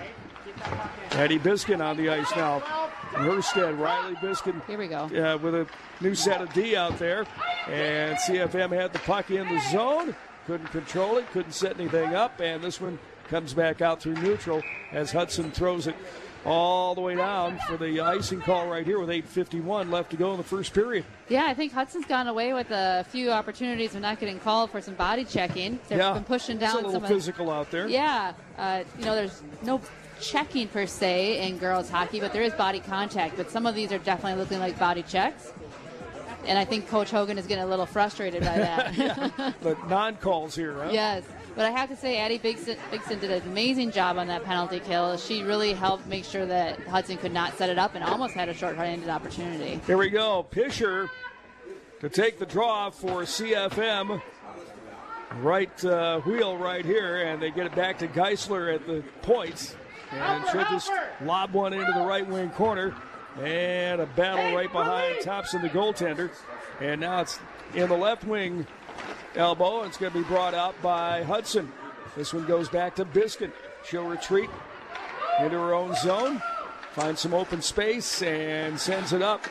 Addie Biskin on the ice now. Herstead, Riley Biskin. Here we go. Uh, with a new set of D out there. And C F M had the puck in the zone. Couldn't control it, couldn't set anything up. And this one comes back out through neutral as Hudson throws it all the way down for the icing call right here with eight fifty-one left to go in the first period. Yeah, I think Hudson's gone away with a few opportunities of not getting called for some body checking. They've yeah, been pushing down it's a little some physical of, out there. Yeah, uh, you know, there's no checking per se in girls hockey, but there is body contact. But some of these are definitely looking like body checks. And I think Coach Hogan is getting a little frustrated by that. Yeah, the non-calls here, huh? Yes. But I have to say, Addie Bigson, Bigson did an amazing job on that penalty kill. She really helped make sure that Hudson could not set it up and almost had a short-handed opportunity. Here we go. Pisher to take the draw for C F M. Right uh, wheel right here, and they get it back to Geisler at the point. And she'll just lob one into the right wing corner. And a battle right behind Thompson, the goaltender. And now it's in the left wing elbow. It's going to be brought out by Hudson. This one goes back to Biskin. She'll retreat into her own zone, find some open space, and sends it up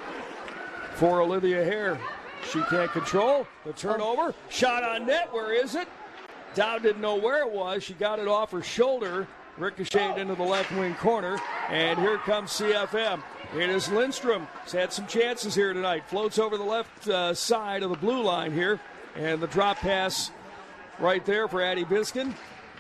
for Olivia Hare. She can't control the turnover. Shot on net. Where is it? Dow didn't know where it was. She got it off her shoulder. Ricocheted into the left wing corner. And here comes C F M. It is Lindstrom. She's had some chances here tonight. Floats over the left uh, side of the blue line here. And the drop pass right there for Addie Biskin.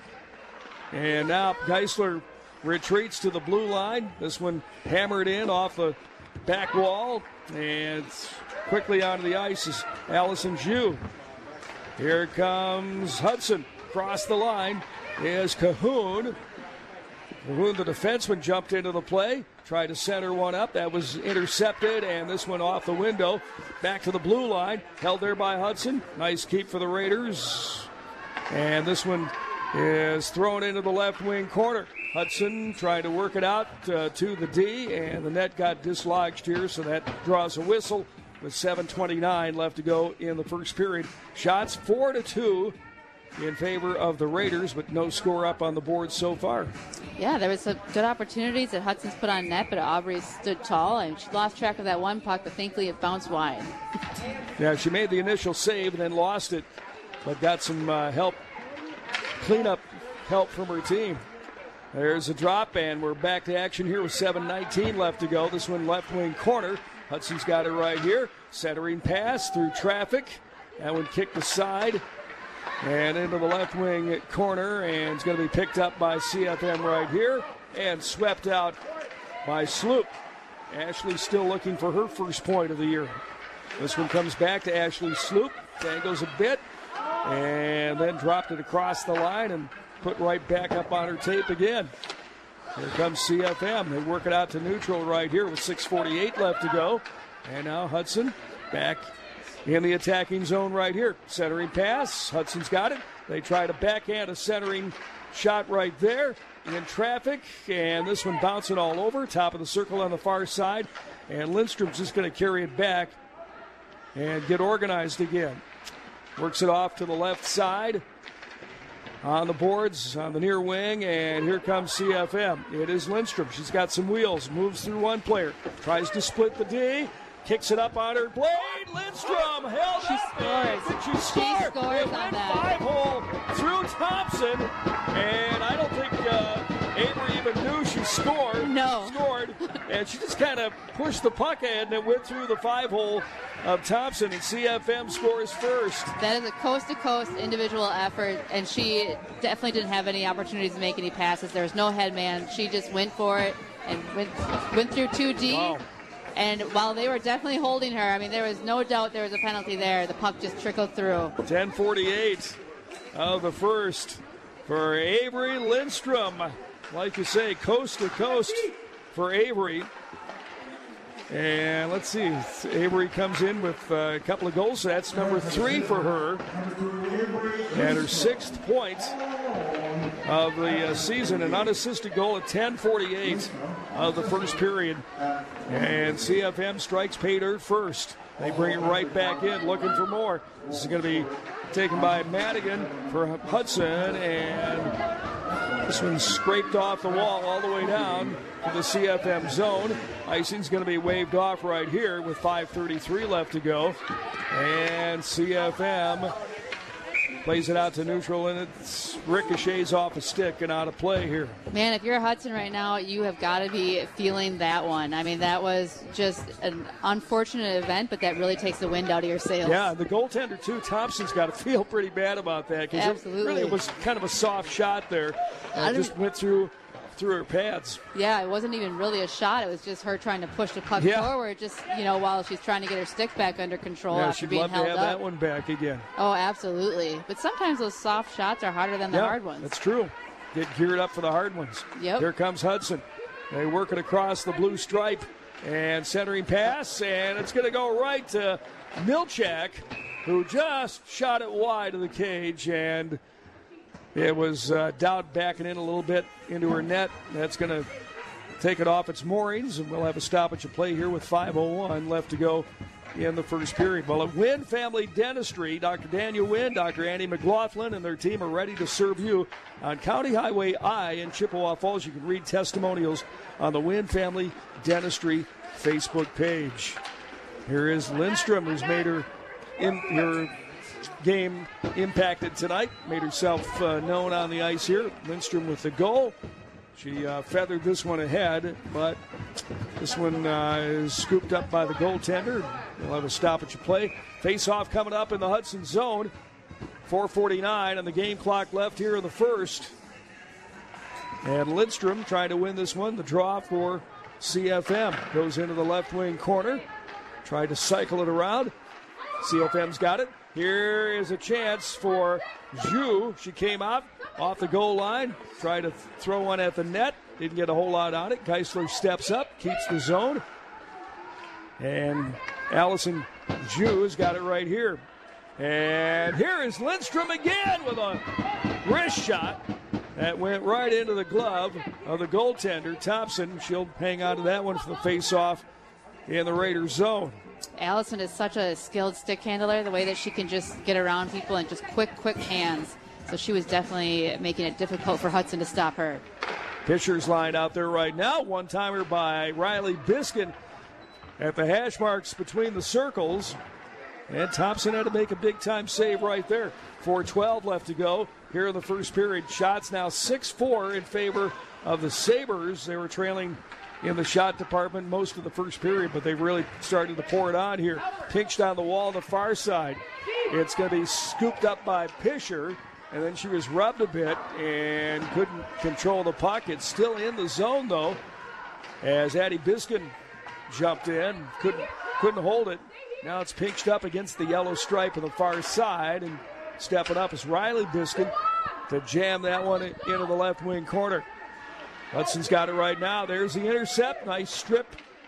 And now Geisler retreats to the blue line. This one hammered in off the back wall. And quickly onto the ice is Allison Jew. Here comes Hudson. Across the line is Cahoon. Cahoon, the defenseman, jumped into the play. Tried to center one up. That was intercepted, and this one off the window. Back to the blue line. Held there by Hudson. Nice keep for the Raiders. And this one is thrown into the left wing corner. Hudson trying to work it out uh, to the D, and the net got dislodged here, so that draws a whistle with seven twenty-nine left to go in the first period. Shots four to two in favor of the Raiders, but no score up on the board so far. Yeah, there was some good opportunities that Hudson's put on net, but Aubrey stood tall, and she lost track of that one puck, but thankfully it bounced wide. Yeah, she made the initial save and then lost it, but got some uh, help, cleanup help from her team. There's a drop, and we're back to action here with seven nineteen left to go. This one left wing corner. Hudson's got it right here. Centering pass through traffic. That one kicked aside and into the left wing corner, and it's going to be picked up by C F M right here and swept out by Sloop. Ashley still looking for her first point of the year. This one comes back to Ashley Sloop. Dangles a bit and then dropped it across the line and put right back up on her tape again. Here comes C F M. They work it out to neutral right here with six forty-eight left to go. And now Hudson back in the attacking zone right here. Centering pass. Hudson's got it. They try to backhand a centering shot right there in traffic. And this one bouncing all over. Top of the circle on the far side. And Lindstrom's just going to carry it back and get organized again. Works it off to the left side. On the boards, on the near wing, and here comes C F M. It is Lindstrom. She's got some wheels, moves through one player, tries to split the D, kicks it up on her blade. Lindstrom held she up. Scores. Did she score? She scores it on that. Five hole through Thompson, and I don't think uh, Avery even knew she scored. No. She scored, and she just kind of pushed the puck ahead, and it went through the five hole of Thompson, and C F M scores first. That is a coast-to-coast individual effort, and she definitely didn't have any opportunities to make any passes. There was no head man. She just went for it and went, went through two D. Wow. And while they were definitely holding her, I mean, there was no doubt there was a penalty there. The puck just trickled through. ten forty-eight of the first for Avery Lindstrom. Like you say, coast to coast for Avery. And let's see, Avery comes in with a couple of goals. That's number three for her. And her sixth point of the uh, season. An unassisted goal at ten forty-eight of the first period. And C F M strikes pay dirt first. They bring it right back in, looking for more. This is going to be taken by Madigan for Hudson. And this one's scraped off the wall all the way down to the C F M zone. Icing's going to be waved off right here with five thirty-three left to go. And C F M plays it out to neutral, and it ricochets off a stick and out of play here. Man, if you're Hudson right now, you have got to be feeling that one. I mean, that was just an unfortunate event, but that really takes the wind out of your sails. Yeah, the goaltender, too, Thompson's got to feel pretty bad about that. Absolutely. It really was kind of a soft shot there. Uh, just went through through her pads. Yeah, it wasn't even really a shot. It was just her trying to push the puck yeah. forward, just, you know, while she's trying to get her stick back under control yeah, after she'd being love held to have up. that one back again. Oh, absolutely. But sometimes those soft shots are harder than the yeah, hard ones. That's true. Get geared up for the hard ones. Yep. Here comes Hudson. They work it across the blue stripe And centering pass, and it's going to go right to Milchak, who just shot it wide of the cage, and it was uh, Dowd backing in a little bit into her net. That's going to take it off its moorings, and we'll have a stoppage of play here with five oh one left to go in the first period. Well, at Wynn Family Dentistry, Doctor Daniel Wynn, Doctor Annie McLaughlin, and their team are ready to serve you on County Highway I in Chippewa Falls. You can read testimonials on the Wynn Family Dentistry Facebook page. Here is Lindstrom, who's made her, in, her game impacted tonight, made herself uh, known on the ice here. Lindstrom with the goal. She uh, feathered this one ahead, but this one uh, is scooped up by the goaltender. We'll have a stoppage of play. Face-off coming up in the Hudson zone. four forty-nine on the game clock left here in the first. And Lindstrom trying to win this one. The draw for C F M goes into the left wing corner. Tried to cycle it around. C F M's got it. Here is a chance for Zhu. She came out off the goal line, tried to throw one at the net. Didn't get a whole lot on it. Geisler steps up, keeps the zone. And Allison Zhu has got it right here. And here is Lindstrom again with a wrist shot that went right into the glove of the goaltender, Thompson. She'll hang on to that one for the face-off in the Raiders zone. Allison is such a skilled stick handler, the way that she can just get around people and just quick, quick hands. So she was definitely making it difficult for Hudson to stop her. Pitcher's line out there right now. One-timer by Riley Biskin at the hash marks between the circles. And Thompson had to make a big-time save right there. four twelve left to go here in the first period. Shots now six four in favor of the Sabres. They were trailing in the shot department most of the first period, but they've really started to pour it on here. Pinched on the wall on the far side. It's going to be scooped up by Pischer, and then she was rubbed a bit and couldn't control the puck. It's still in the zone, though, as Addie Biskin jumped in. Couldn't, couldn't hold it. Now it's pinched up against the yellow stripe on the far side, and stepping up is Riley Biskin to jam that one into the left wing corner. Hudson's got it right now. There's the intercept. Nice strip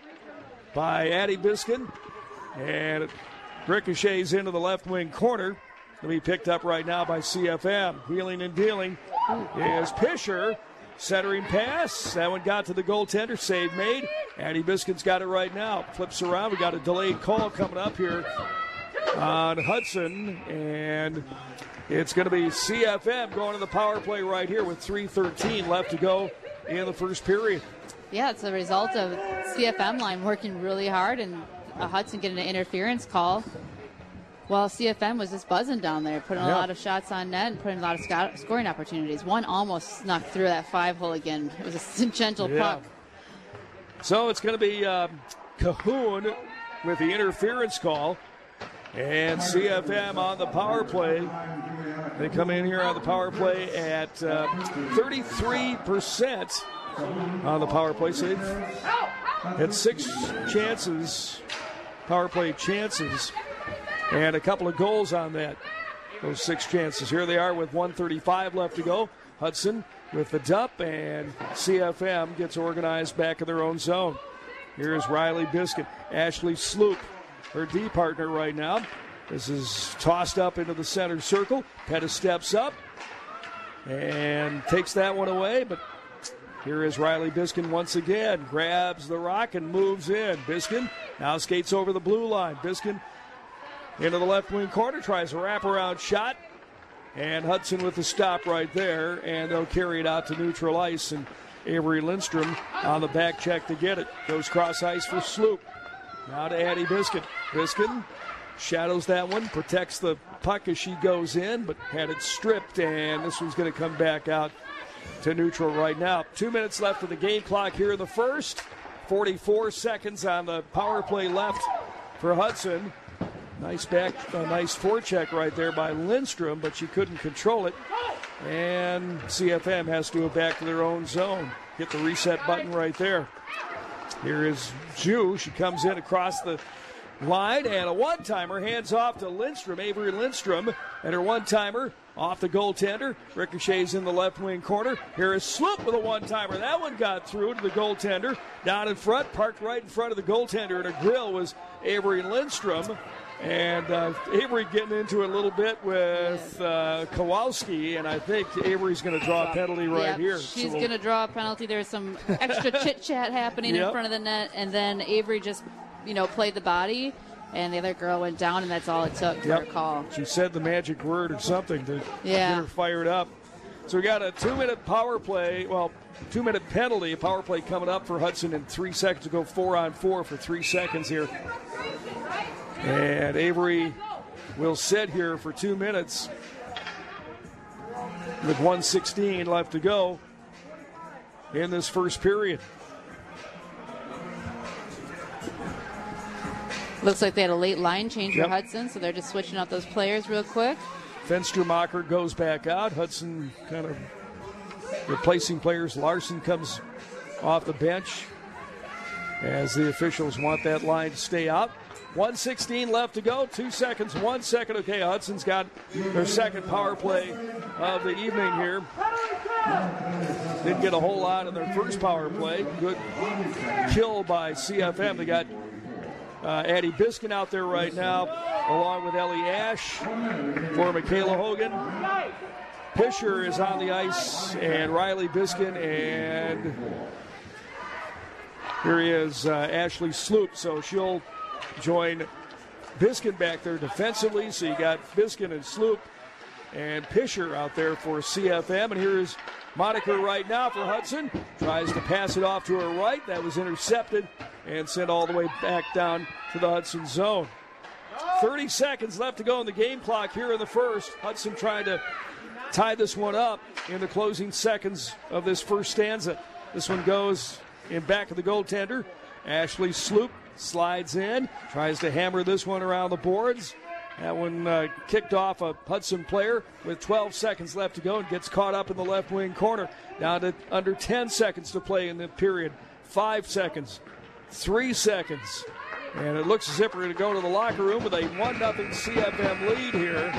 by Addie Biskin. And it ricochets into the left wing corner. It'll be picked up right now by C F M. Wheeling and dealing is Pischer. Centering pass. That one got to the goaltender. Save made. Addie Biskin's got it right now. Flips around. We got a delayed call coming up here on Hudson. And it's going to be C F M going to the power play right here with three thirteen left to go in the first period. Yeah, it's a result of C F M line working really hard and uh, Hudson getting an interference call. Well, C F M was just buzzing down there, putting yeah. a lot of shots on net and putting a lot of sc- scoring opportunities. One almost snuck through that five hole again. It was a gentle yeah. puck. So it's going to be um, Cahoon with the interference call. And C F M on the power play. They come in here on the power play at uh, thirty-three percent on the power play. So they've had six chances, power play chances, and a couple of goals on that. Those six chances. Here they are with one thirty-five left to go. Hudson with the dump, and C F M gets organized back in their own zone. Here's Riley Biskin. Ashley Sloop, her D partner right now. This is tossed up into the center circle. Pettis steps up and takes that one away, but here is Riley Biskin once again. Grabs the rock and moves in. Biskin now skates over the blue line. Biskin into the left wing corner, tries a wraparound shot, and Hudson with the stop right there, and they'll carry it out to neutral ice, and Avery Lindstrom on the back check to get it. Goes cross ice for Sloop. Now to Addie Biskin. Biskin shadows that one, protects the puck as she goes in, but had it stripped, and this one's going to come back out to neutral right now. Two minutes left of the game clock here in the first. forty-four seconds on the power play left for Hudson. Nice back, a nice forecheck right there by Lindstrom, but she couldn't control it. And C F M has to go back to their own zone. Hit the reset button right there. Here is Zhu. She comes in across the line, and a one-timer hands off to Lindstrom, Avery Lindstrom, and her one-timer off the goaltender. Ricochets in the left wing corner. Here is Sloop with a one-timer. That one got through to the goaltender. Down in front, parked right in front of the goaltender, and a grill was Avery Lindstrom. And uh, Avery getting into it a little bit with uh, Kowalski, and I think Avery's going to draw a penalty right yep, here. She's so we'll... going to draw a penalty. There's some extra chit-chat happening yep. in front of the net, and then Avery just, you know, played the body, and the other girl went down, and that's all it took for yep. her call. She said the magic word or something to yeah. get her fired up. So we got a two-minute power play, well, two-minute penalty, power play coming up for Hudson in three seconds to go four on four for three seconds here. And Avery will sit here for two minutes with one sixteen left to go in this first period. Looks like they had a late line change yep. for Hudson, so they're just switching out those players real quick. Fenstermacher goes back out. Hudson kind of replacing players. Larson comes off the bench as the officials want that line to stay out. one sixteen left to go. Two seconds, one second. Okay, Hudson's got their second power play of the evening here. Didn't get a whole lot in their first power play. Good kill by C F M. They got uh, Addie Biskin out there right now, along with Ellie Ash for Michaela Hogan. Pisher is on the ice, and Riley Biskin, and here he is, uh, Ashley Sloop. So she'll join Biskin back there defensively. So you got Biskin and Sloop and Pisher out there for C F M. And here's Monica right now for Hudson. Tries to pass it off to her right. That was intercepted and sent all the way back down to the Hudson zone. thirty seconds left to go on the game clock here in the first. Hudson trying to tie this one up in the closing seconds of this first stanza. This one goes in back of the goaltender. Ashley Sloop slides in, tries to hammer this one around the boards. That one uh, kicked off a Hudson player with twelve seconds left to go and gets caught up in the left wing corner. Down to under ten seconds to play in the period. Five seconds, three seconds. And it looks as if we're going to go to the locker room with a one nothing C F M lead here.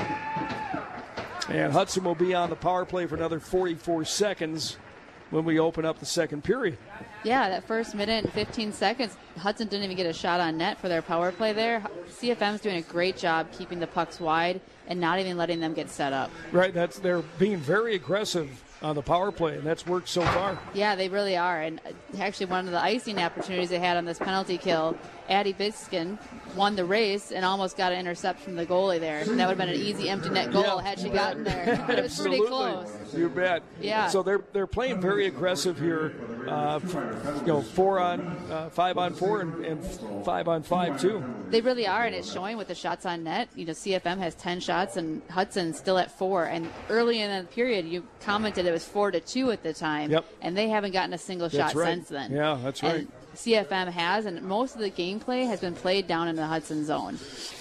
And Hudson will be on the power play for another forty-four seconds when we open up the second period. Yeah, that first minute and fifteen seconds, Hudson didn't even get a shot on net for their power play there. C F M's doing a great job keeping the pucks wide and not even letting them get set up. Right, that's they're being very aggressive on the power play, and that's worked so far. Yeah, they really are. And actually one of the icing opportunities they had on this penalty kill, Addie Biskin won the race and almost got an intercept from the goalie there. And that would have been an easy empty net goal yeah, had she gotten there. But it was pretty close. You bet. Yeah. So they're they're playing very aggressive here. Uh, you know, four on uh, five on four and, and five on five too. They really are, and it's showing with the shots on net. You know, C F M has ten shots and Hudson's still at four. And early in the period, you commented it was four to two at the time. Yep. And they haven't gotten a single that's shot right. since then. Yeah, that's right. And C F M has, and most of the gameplay has been played down in the Hudson zone.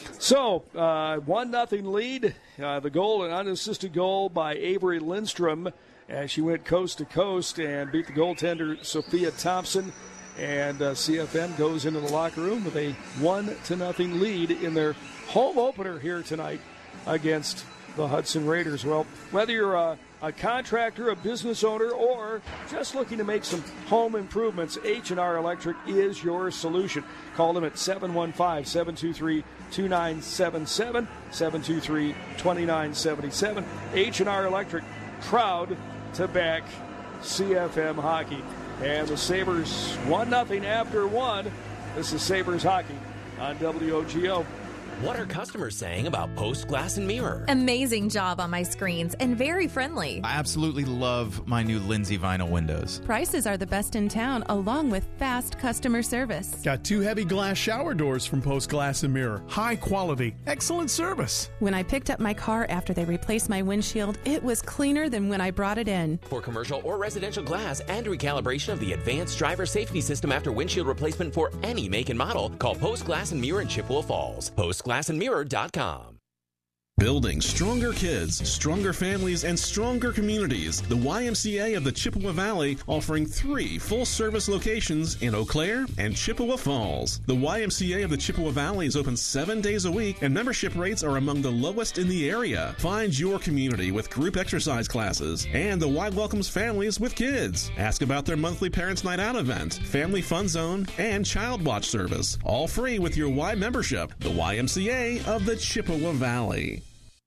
So, uh, one nothing lead. Uh, the goal, an unassisted goal by Avery Lindstrom as she went coast to coast and beat the goaltender Sophia Thompson. And uh, C F M goes into the locker room with a one to nothing lead in their home opener here tonight against the Hudson Raiders. Well, whether you're a, a contractor, a business owner, or just looking to make some home improvements, H and R Electric is your solution. Call them at seven one five, seven two three, two nine seven seven, seven two three, two nine seven seven. H and R Electric, proud to back C F M hockey. And the Sabres one nothing after one. This is Sabres hockey on W O G O. What are customers saying about Post Glass and Mirror? Amazing job on my screens and very friendly. I absolutely love my new Lindsay vinyl windows. Prices are the best in town, along with fast customer service. Got two heavy glass shower doors from Post Glass and Mirror. High quality, excellent service. When I picked up my car after they replaced my windshield, it was cleaner than when I brought it in. For commercial or residential glass and recalibration of the advanced driver safety system after windshield replacement for any make and model, call Post Glass and Mirror in Chippewa Falls. post glass and mirror dot com. Building stronger kids, stronger families, and stronger communities. The Y M C A of the Chippewa Valley offering three full-service locations in Eau Claire and Chippewa Falls. The Y M C A of the Chippewa Valley is open seven days a week, and membership rates are among the lowest in the area. Find your community with group exercise classes, and the Y welcomes families with kids. Ask about their monthly Parents' Night Out event, Family Fun Zone, and Child Watch service. All free with your Y membership. The Y M C A of the Chippewa Valley.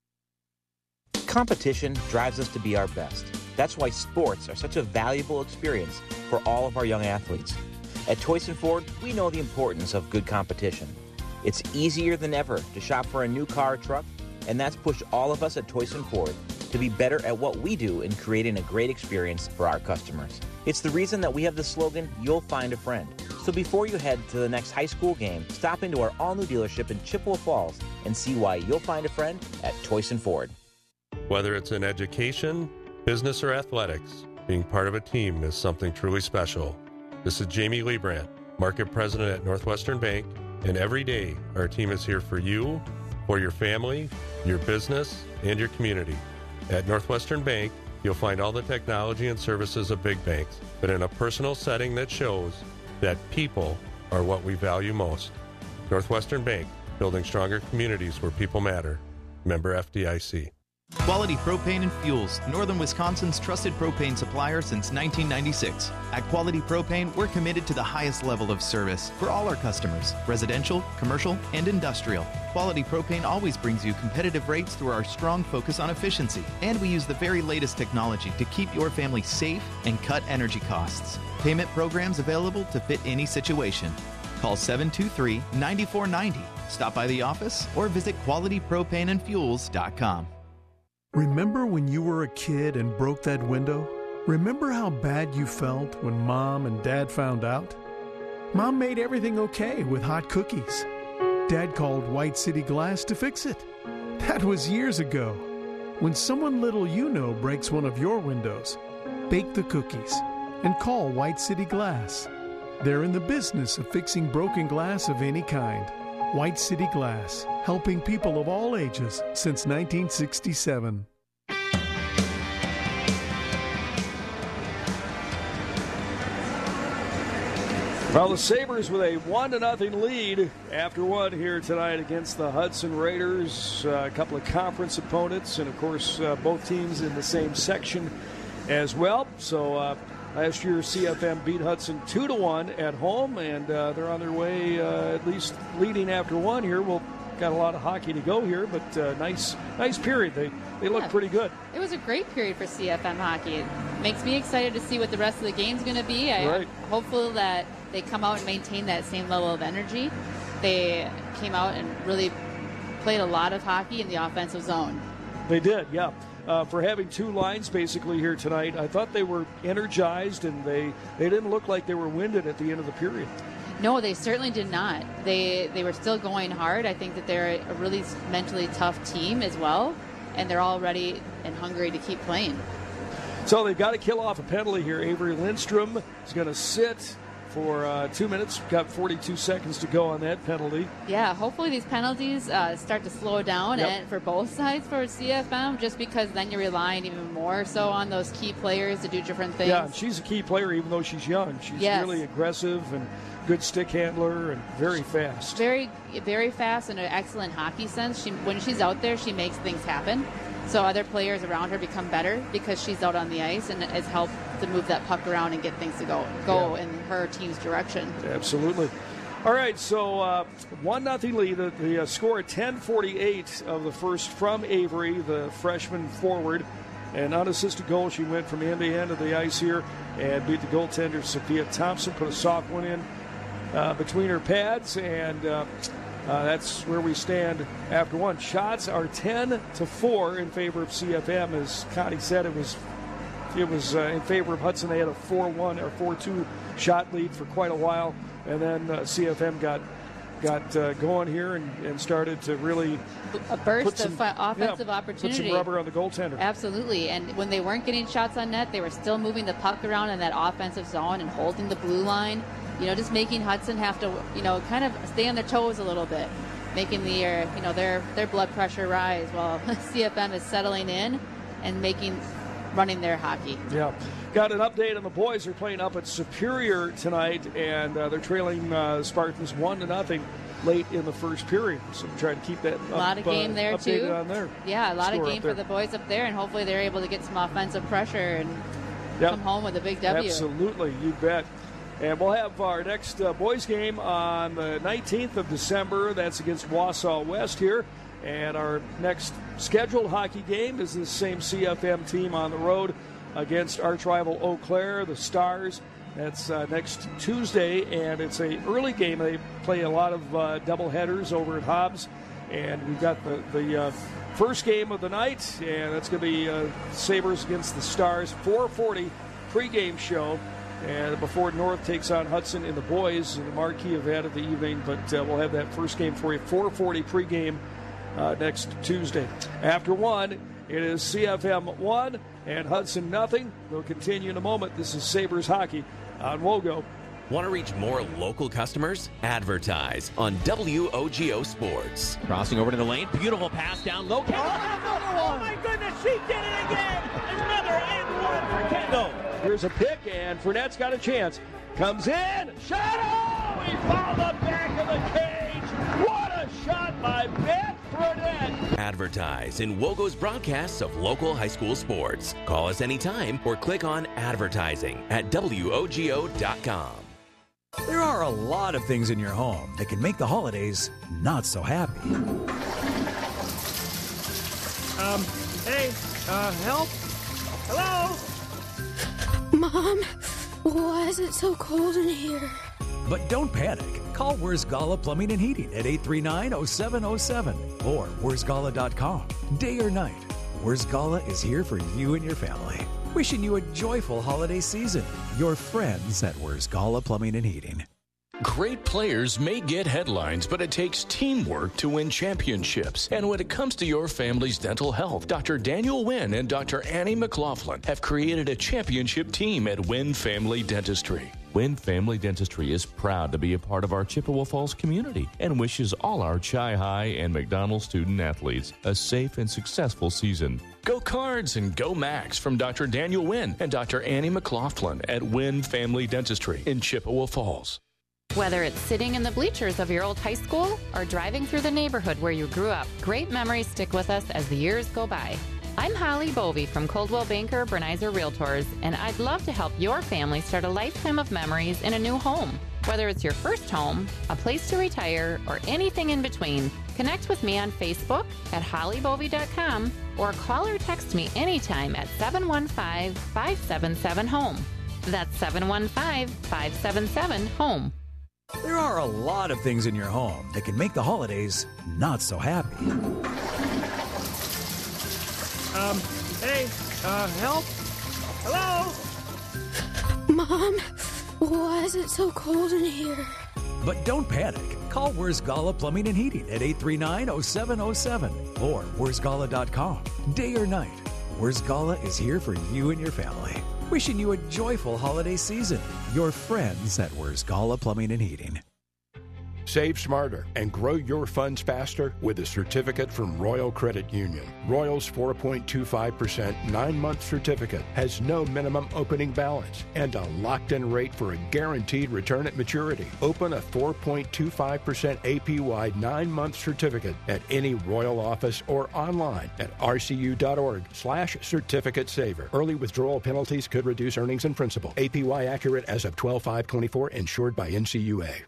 Competition drives us to be our best. That's why sports are such a valuable experience for all of our young athletes. At Toyson Ford, we know the importance of good competition. It's easier than ever to shop for a new car or truck, and that's pushed all of us at Toyson Ford to be better at what we do in creating a great experience for our customers. It's the reason that we have the slogan, "You'll find a friend." So before you head to the next high school game, stop into our all-new dealership in Chippewa Falls and see why you'll find a friend at Toyson Ford. Whether it's in education, business, or athletics, being part of a team is something truly special. This is Jamie Liebrandt, Market President at Northwestern Bank, and every day our team is here for you, for your family, your business, and your community. At Northwestern Bank, you'll find all the technology and services of big banks, but in a personal setting that shows that people are what we value most. Northwestern Bank, building stronger communities where people matter. Member F D I C. Quality Propane and Fuels, Northern Wisconsin's trusted propane supplier since nineteen ninety-six. At Quality Propane, we're committed to the highest level of service for all our customers, residential, commercial, and industrial. Quality Propane always brings you competitive rates through our strong focus on efficiency, and we use the very latest technology to keep your family safe and cut energy costs. Payment programs available to fit any situation. Call seven two three, nine four nine zero. Stop by the office or visit quality propane and fuels dot com. Remember when you were a kid and broke that window? Remember how bad you felt when Mom and Dad found out? Mom made everything okay with hot cookies. Dad called White City Glass to fix it. That was years ago. When someone little you know breaks one of your windows, bake the cookies and call White City Glass. They're in the business of fixing broken glass of any kind. White City Glass, helping people of all ages since nineteen sixty-seven. Well, the Sabres with a one to nothing lead after one here tonight against the Hudson Raiders. Uh, a couple of conference opponents, and of course, uh, both teams in the same section as well. So uh, last year, C F M beat Hudson two to one at home, and uh, they're on their way, uh, at least leading after one here. We'll got a lot of hockey to go here, but uh, nice, nice period. They they look yeah, pretty good. It was a great period for C F M hockey. It makes me excited to see what the rest of the game's going to be. I, right. I'm hopeful that they come out and maintain that same level of energy. They came out and really played a lot of hockey in the offensive zone. They did, yeah. Uh, for having two lines basically here tonight, I thought they were energized, and they, they didn't look like they were winded at the end of the period. No, they certainly did not. They they were still going hard. I think that they're a really mentally tough team as well, and they're all ready and hungry to keep playing. So they've got to kill off a penalty here. Avery Lindstrom is going to sit for uh, two minutes. Got forty-two seconds to go on that penalty. Yeah, hopefully these penalties uh, start to slow down yep. and for both sides for C F M, just because then you're relying even more so on those key players to do different things. Yeah, she's a key player even though she's young. She's yes. really aggressive and good stick handler and very fast. Very, very fast and an excellent hockey sense. She, when she's out there, she makes things happen. So other players around her become better because she's out on the ice and has helped to move that puck around and get things to go go yeah. in her team's direction. Absolutely. All right, so uh, one nothing lead. The, the uh, score at ten forty-eight of the first from Avery, the freshman forward. An unassisted goal. She went from end to end of the ice here and beat the goaltender, Sophia Thompson, put a soft one in uh, between her pads, and uh, Uh, that's where we stand after one. Shots are ten to four in favor of C F M. As Connie said, it was it was uh, in favor of Hudson. They had a four one or four two shot lead for quite a while, and then uh, C F M got got uh, going here and, and started to really a burst some, of offensive yeah, opportunity. Put some rubber on the goaltender. Absolutely, and when they weren't getting shots on net, they were still moving the puck around in that offensive zone and holding the blue line. You know, just making Hudson have to, you know, kind of stay on their toes a little bit. making the uh, you know their their blood pressure rise while C F M is settling in and making running their hockey. Yeah. Got an update on the boys. They're playing up at Superior tonight, and uh, they're trailing uh, Spartans one to nothing late in the first period. So we're trying to keep that up, a lot of game uh, there updated too. On there. Yeah, a lot of Score game for the boys up there, and hopefully they're able to get some offensive pressure and yep. come home with a big W. Absolutely, you bet. And we'll have our next uh, boys game on the nineteenth of December. That's against Wausau West here. And our next scheduled hockey game is the same C F M team on the road against arch rival Eau Claire, the Stars. That's uh, next Tuesday, and it's a early game. They play a lot of uh, double headers over at Hobbs, and we've got the, the uh, first game of the night, and that's going to be uh, Sabres against the Stars, four forty pregame show, and before North takes on Hudson in the boys, the marquee event of the evening, but uh, we'll have that first game for you, four forty pregame uh, next Tuesday. After one, it is C F M one and Hudson nothing. We'll continue in a moment. This is Sabres Hockey on WOGO. Want to reach more local customers? Advertise on W O G O Sports. Crossing over to the lane. Beautiful pass down low. Kendall has another one. Oh, my goodness. She did it again. Another and one for Kendall. Here's a pick, and Fournette's got a chance. Comes in. Shot. Oh, he fouled the back of the cage. What a shot by Beth Fournette. Advertise in WOGO's broadcasts of local high school sports. Call us anytime or click on advertising at W O G O dot com. There are a lot of things in your home that can make the holidays not so happy. Um, hey, uh, help? Hello? Mom, why is it so cold in here? But don't panic. Call Wurzgala Plumbing and Heating at eight three nine, oh seven oh seven or Wurzgala dot com. Day or night, Wurzgala is here for you and your family. Wishing you a joyful holiday season. Your friends at Wurzgala Plumbing and Heating. Great players may get headlines, but it takes teamwork to win championships. And when it comes to your family's dental health, Doctor Daniel Wynn and Doctor Annie McLaughlin have created a championship team at Wynn Family Dentistry. Wynn Family Dentistry is proud to be a part of our Chippewa Falls community and wishes all our Chi-High and McDonald student athletes a safe and successful season. Go Cards and go Max from Doctor Daniel Wynn and Doctor Annie McLaughlin at Wynn Family Dentistry in Chippewa Falls. Whether it's sitting in the bleachers of your old high school or driving through the neighborhood where you grew up, great memories stick with us as the years go by. I'm Holly Bovey from Coldwell Banker Bernizer Realtors, and I'd love to help your family start a lifetime of memories in a new home. Whether it's your first home, a place to retire, or anything in between, connect with me on Facebook at holly bovey dot com or call or text me anytime at seven one five, five seven seven, HOME. That's seven one five, five seven seven, HOME. There are a lot of things in your home that can make the holidays not so happy. Um, hey, uh, help? Hello? Mom, why is it so cold in here? But don't panic. Call Wurzgala Plumbing and Heating at eight three nine, oh seven oh seven or Wurzgala dot com. Day or night, Wurzgala is here for you and your family. Wishing you a joyful holiday season. Your friends at Wurzgala Plumbing and Heating. Save smarter and grow your funds faster with a certificate from Royal Credit Union. Royal's four point two five percent nine-month certificate has no minimum opening balance and a locked-in rate for a guaranteed return at maturity. Open a four point two five percent A P Y nine-month certificate at any Royal office or online at rcu.org slash certificate saver. Early withdrawal penalties could reduce earnings and principal. A P Y accurate as of twelve five twenty-four, insured by N C U A.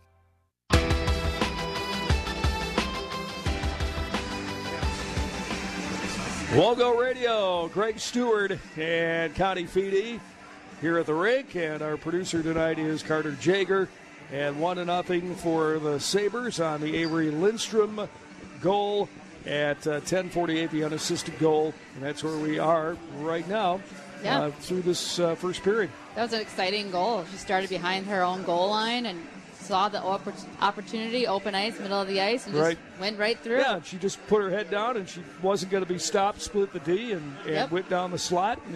WOGO Radio, Greg Stewart and Connie Feedy here at the rink, and our producer tonight is Carter Jager. And one to nothing for the Sabres on the Avery Lindstrom goal at uh, ten forty-eight, the unassisted goal, and that's where we are right now. Yeah. Uh, through this uh, first period. That was an exciting goal. She started behind her own goal line and saw the opportunity, open ice, middle of the ice, and just right. went right through. Yeah, she just put her head down, and she wasn't going to be stopped, split the D, and, and yep. went down the slot and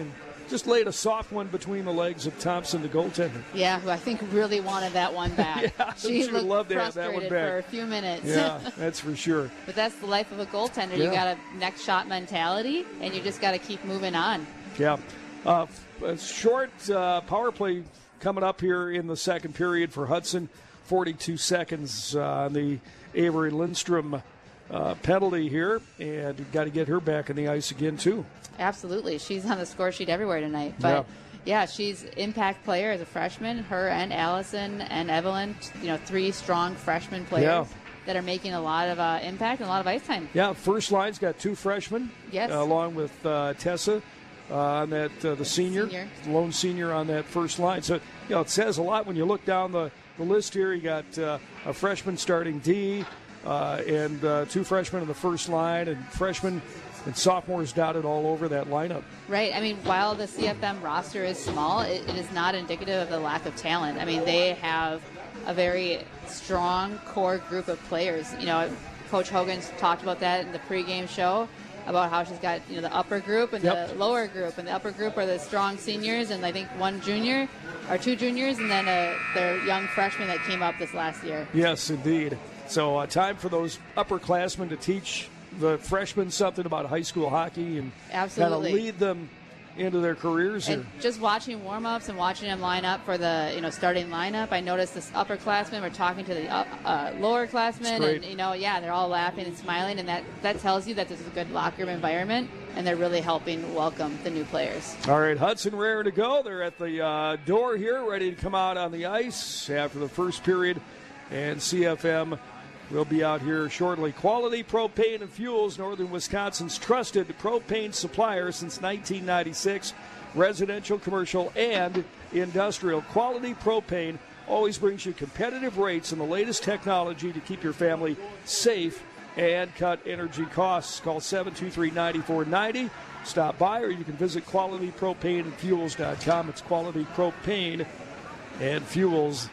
just laid a soft one between the legs of Thompson, the goaltender. Yeah, who I think really wanted that one back. yeah, she looked love to frustrated have that one back. for a few minutes. Yeah, that's for sure. But that's the life of a goaltender. Yeah. You got a next shot mentality, and you just got to keep moving on. Yeah. Uh, a short uh, power play coming up here in the second period for Hudson. forty-two seconds uh, on the Avery Lindstrom uh, penalty here, and you've got to get her back on the ice again, too. Absolutely. She's on the score sheet everywhere tonight. But, yeah, yeah she's impact player as a freshman. Her and Allison and Evelyn, you know, three strong freshman players yeah. that are making a lot of uh, impact and a lot of ice time. Yeah, first line's got two freshmen, yes. uh, along with uh, Tessa. Uh, on that, uh, the senior, senior, lone senior on that first line. So, you know, it says a lot when you look down the, the list here. You got uh, a freshman starting D uh, and uh, two freshmen on the first line, and freshmen and sophomores dotted all over that lineup. Right. I mean, while the C F M roster is small, it, it is not indicative of the lack of talent. I mean, they have a very strong core group of players. You know, Coach Hogan's talked about that in the pregame show, about how she's got, you know, the upper group and yep. the lower group. And the upper group are the strong seniors, and I think one junior or two juniors, and then uh, their young freshmen that came up this last year. Yes, indeed. So uh, time for those upperclassmen to teach the freshmen something about high school hockey and kind of lead them into their careers. And here. Just watching warm-ups and watching them line up for the, you know, starting lineup, I noticed this upperclassmen were talking to the uh, uh, lowerclassmen, and, you know, yeah, they're all laughing and smiling, and that, that tells you that this is a good locker room environment, and they're really helping welcome the new players. All right, Hudson rare to go. They're at the uh, door here, ready to come out on the ice after the first period, and C F M will be out here shortly. Quality Propane and Fuels, Northern Wisconsin's trusted propane supplier since nineteen ninety-six. Residential, commercial, and industrial. Quality Propane always brings you competitive rates and the latest technology to keep your family safe and cut energy costs. Call seven two three, nine four nine zero. Stop by, or you can visit quality propane and fuels dot com. It's quality propane and fuels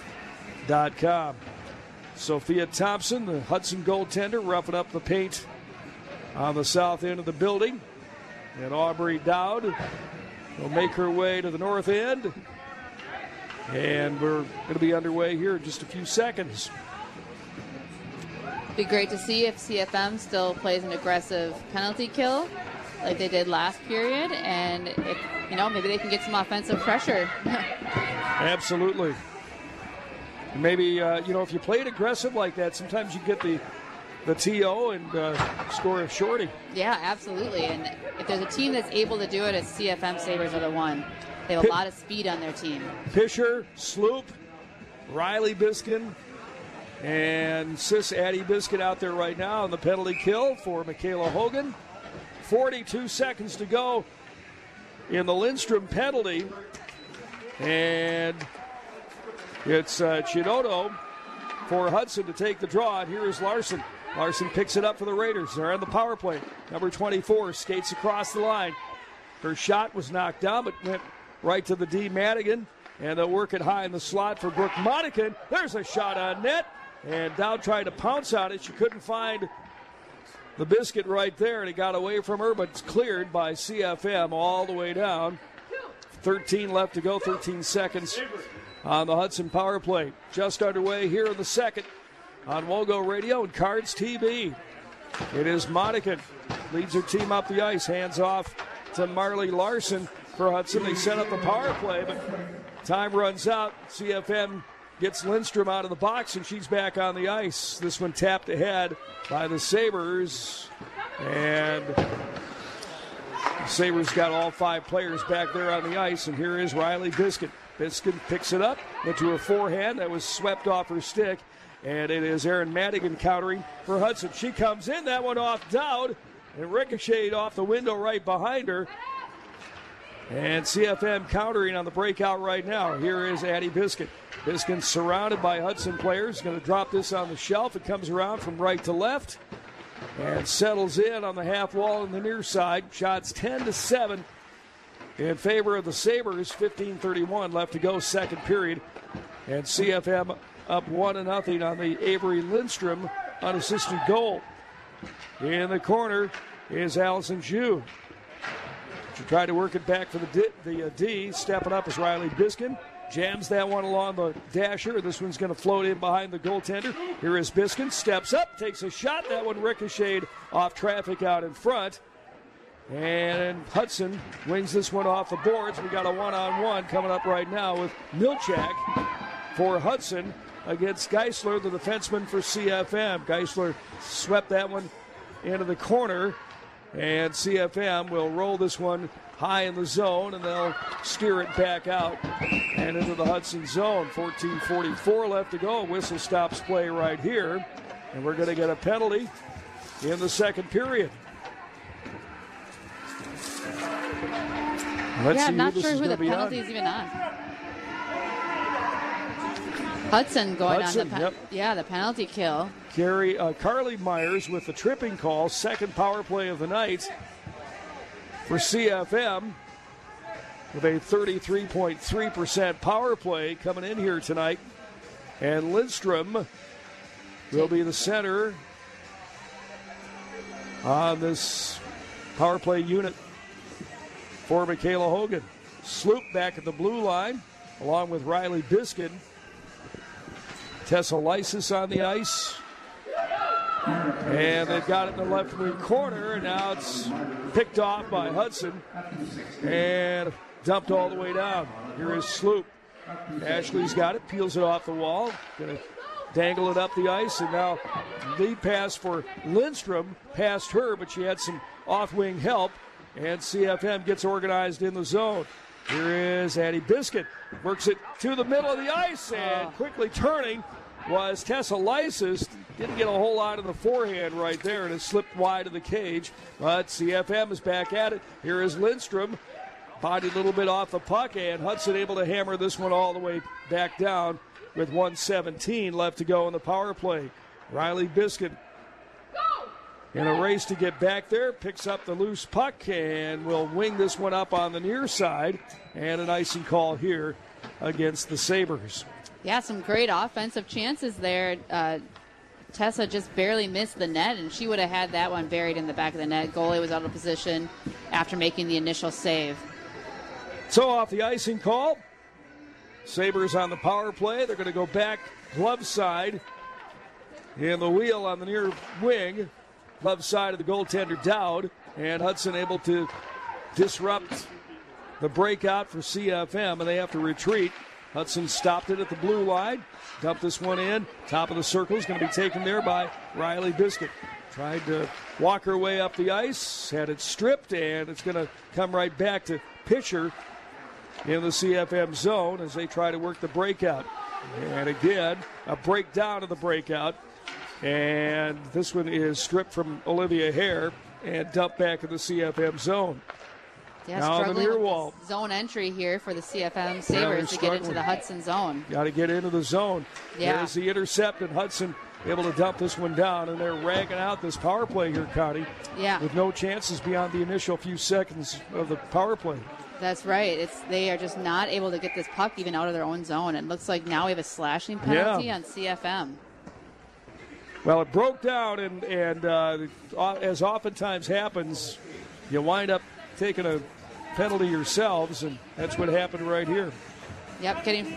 dot com. Sophia Thompson, the Hudson goaltender, roughing up the paint on the south end of the building. And Aubrey Dowd will make her way to the north end. And we're going to be underway here in just a few seconds. Be great to see if C F M still plays an aggressive penalty kill like they did last period. And, if you know, maybe they can get some offensive pressure. Absolutely. Maybe, uh, you know, if you play it aggressive like that, sometimes you get the the T O and uh, score a shorty. Yeah, absolutely. And if there's a team that's able to do it, it's C F M Sabres are the one. They have a P- lot of speed on their team. Pisher, Sloop, Riley Biskin, and Sis Addie Biscuit out there right now on the penalty kill for Michaela Hogan. forty-two seconds to go in the Lindstrom penalty. And it's uh, Chinoto for Hudson to take the draw. And here is Larson. Larson picks it up for the Raiders. They're on the power play. Number twenty-four skates across the line. Her shot was knocked down, but went right to the D. Madigan. And they'll work it high in the slot for Brooke Monican. There's a shot on net. And Dowd tried to pounce on it. She couldn't find the biscuit right there, and it got away from her, but it's cleared by C F M all the way down. thirteen left to go, thirteen seconds on the Hudson power play. Just underway here in the second on Wogo Radio and Cards T V. It is Monican. Leads her team up the ice. Hands off to Marley Larson for Hudson. They set up the power play, but time runs out. C F M gets Lindstrom out of the box, and she's back on the ice. This one tapped ahead by the Sabres. And the Sabres got all five players back there on the ice, and here is Riley Biscuit. Biscuit picks it up, went to her forehand. That was swept off her stick, and it is Erin Madigan countering for Hudson. She comes in, that one off Dowd, and ricocheted off the window right behind her. And C F M countering on the breakout right now. Here is Addie Biscuit. Biscuit surrounded by Hudson players. Going to drop this on the shelf. It comes around from right to left and settles in on the half wall on the near side. Shots ten to seven in favor of the Sabres. fifteen thirty-one left to go, second period. And C F M up one to nothing on the Avery Lindstrom unassisted goal. In the corner is Allison Jew. Trying to work it back for the D. The uh, D. Stepping up is Riley Biskin. Jams that one along the dasher. This one's going to float in behind the goaltender. Here is Biskin. Steps up, takes a shot. That one ricocheted off traffic out in front. And Hudson wings this one off the boards. We got a one-on-one coming up right now with Milchak for Hudson against Geisler, the defenseman for C F M. Geisler swept that one into the corner, and C F M will roll this one high in the zone, and they'll steer it back out and into the Hudson zone. fourteen forty-four left to go. Whistle stops play right here, and we're going to get a penalty in the second period. Let's yeah, see I'm not who sure is who the be penalty on. is even on. Hudson going Hudson, on the pen- yep. yeah the penalty kill. Carrie, uh, Carly Myers with the tripping call, second power play of the night for C F M with a thirty-three point three percent power play coming in here tonight. And Lindstrom will be the center on this power play unit for Michaela Hogan. Sloop back at the blue line along with Riley Biskin. Tessa Lysis on the ice. And they've got it in the left wing corner, and now it's picked off by Hudson and dumped all the way down. Here is Sloop. Ashley's got it, peels it off the wall, going to dangle it up the ice, and now lead pass for Lindstrom past her, but she had some off-wing help, and C F M gets organized in the zone. Here is Addie Biscuit, works it to the middle of the ice, and quickly turning was Tessa Lysis. Didn't get a whole lot of the forehand right there, and it slipped wide of the cage, but C F M is back at it. Here is Lindstrom, bodied a little bit off the puck, and Hudson able to hammer this one all the way back down with one seventeen left to go in the power play. Riley Biscuit in a race to get back there, picks up the loose puck and will wing this one up on the near side, and an icing call here against the Sabres. Yeah, some great offensive chances there. Uh, Tessa just barely missed the net, and she would have had that one buried in the back of the net. Goalie was out of position after making the initial save. So off the icing call, Sabres on the power play. They're going to go back glove side in the wheel on the near wing. Left side of the goaltender Dowd, and Hudson able to disrupt the breakout for C F M, and they have to retreat. Hudson stopped it at the blue line, dumped this one in. Top of the circle is going to be taken there by Riley Biscuit. Tried to walk her way up the ice, had it stripped, and it's going to come right back to pitcher in the C F M zone as they try to work the breakout. And again, a breakdown of the breakout. And this one is stripped from Olivia Hare and dumped back in the C F M zone. Yeah, now on the near wall. Zone entry here for the C F M Sabres yeah, to get into the Hudson zone. Got to get into the zone. Yeah. There's the intercept, and Hudson able to dump this one down, and they're ragging out this power play here, Connie. Yeah. With no chances beyond the initial few seconds of the power play. That's right. It's they are just not able to get this puck even out of their own zone. It looks like now we have a slashing penalty yeah. on C F M. Well, it broke down, and, and uh, as oftentimes happens, you wind up taking a penalty yourselves, and that's what happened right here. Yep, getting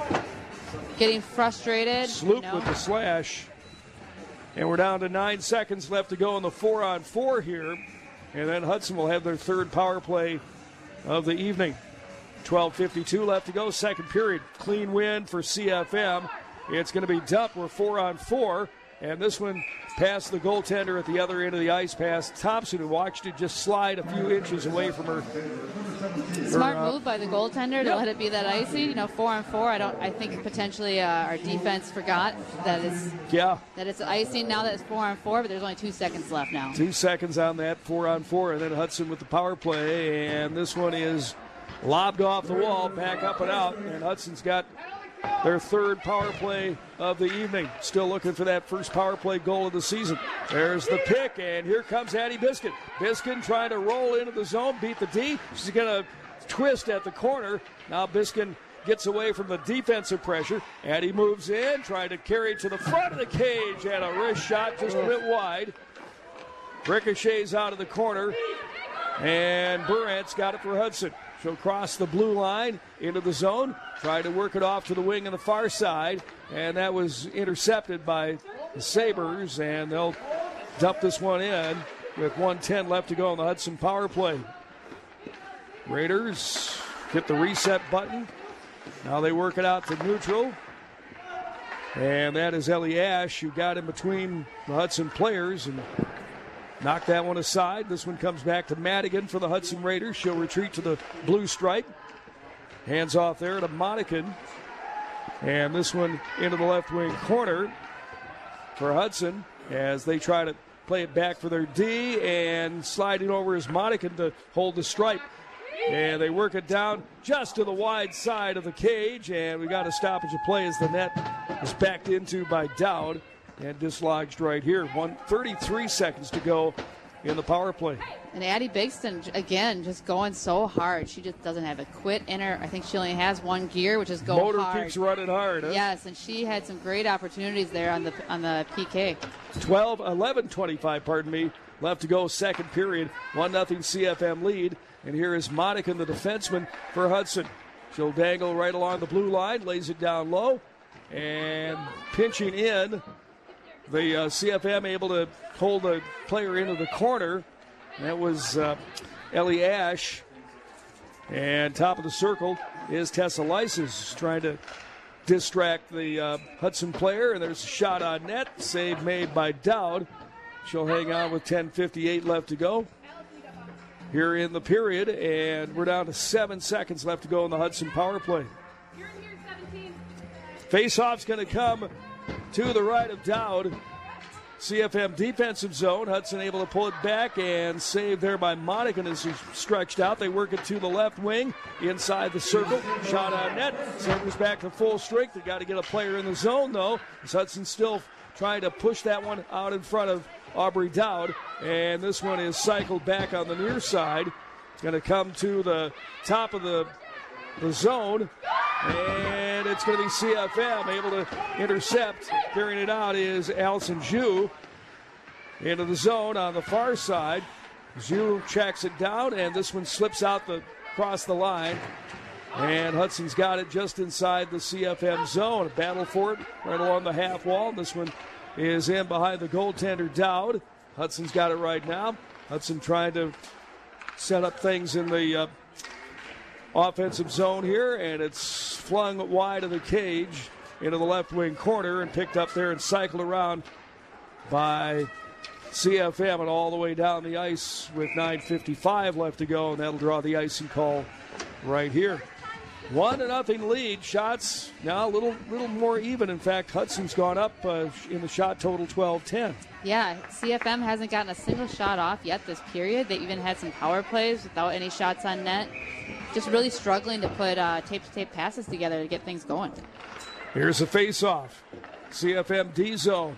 getting frustrated. Sloop you know. with the slash. And we're down to nine seconds left to go in the four-on-four here. And then Hudson will have their third power play of the evening. twelve fifty-two left to go, second period. Clean win for C F M. It's going to be dumped. We're four-on-four. And this one past the goaltender at the other end of the ice, past Thompson, who watched it just slide a few inches away from her. Smart her, uh, move by the goaltender to yeah. let it be that icy. You know, four on four. I don't. I think potentially uh, our defense forgot that it's yeah that it's icing now that it's four on four, but there's only two seconds left now. Two seconds on that four on four, and then Hudson with the power play, and this one is lobbed off the wall, back up and out, and Hudson's got their third power play of the evening. Still looking for that first power play goal of the season. There's the pick, and here comes Addie Biskin. Biskin trying to roll into the zone, beat the D. She's going to twist at the corner. Now Biskin gets away from the defensive pressure. Addie moves in, trying to carry it to the front of the cage, and a wrist shot just a bit wide. Ricochets out of the corner. And Burant's got it for Hudson. She'll cross the blue line into the zone, try to work it off to the wing on the far side, and that was intercepted by the Sabres, and they'll dump this one in with one ten left to go on the Hudson power play. Raiders hit the reset button. Now they work it out to neutral. And that is Ellie Ash, who got in between the Hudson players and knocked that one aside. This one comes back to Madigan for the Hudson Raiders. She'll retreat to the blue stripe. Hands off there to Monacan. And this one into the left wing corner for Hudson as they try to play it back for their D, and sliding over is Monacan to hold the stripe. And they work it down just to the wide side of the cage, and we got a stoppage of play as the net is backed into by Dowd and dislodged right here. one thirty-three seconds to go in the power play. And Addie Bigston, again, just going so hard. She just doesn't have a quit in her. I think she only has one gear, which is go Motor hard. keeps running hard. Huh? Yes, and she had some great opportunities there on the on the P K. twelve, eleven twenty-five, pardon me, left to go, second period. one nothing C F M lead. And here is Monacan, the defenseman for Hudson. She'll dangle right along the blue line, lays it down low, and pinching in. The uh, C F M able to hold the player into the corner. That was uh, Ellie Ash. And top of the circle is Tessa Lyses trying to distract the uh, Hudson player. And there's a shot on net. Save made by Dowd. She'll hang on with ten fifty-eight left to go here in the period. And we're down to seven seconds left to go in the Hudson power play. Face-off's going to come to the right of Dowd. C F M defensive zone. Hudson able to pull it back and save there by Monacan as he's stretched out. They work it to the left wing inside the circle. Shot on net. Sabres back to full strength. They got to get a player in the zone though. As Hudson still trying to push that one out in front of Aubrey Dowd. And this one is cycled back on the near side. It's going to come to the top of the, the zone. And it's going to be C F M able to intercept. Carrying it out is Allison Zhu into the zone on the far side. Zhu checks it down, and this one slips out the across the line. And Hudson's got it just inside the C F M zone. A battle for it right along the half wall. This one is in behind the goaltender Dowd. Hudson's got it right now. Hudson trying to set up things in the uh, offensive zone here, and it's flung wide of the cage into the left wing corner and picked up there and cycled around by C F M and all the way down the ice with nine fifty-five left to go, and that'll draw the icing call right here. One to nothing lead. Shots now a little little more even. In fact, Hudson's gone up uh, in the shot total twelve ten. Yeah, C F M hasn't gotten a single shot off yet this period. They even had some power plays without any shots on net. Just really struggling to put uh, tape-to-tape passes together to get things going. Here's a face-off. C F M D zone.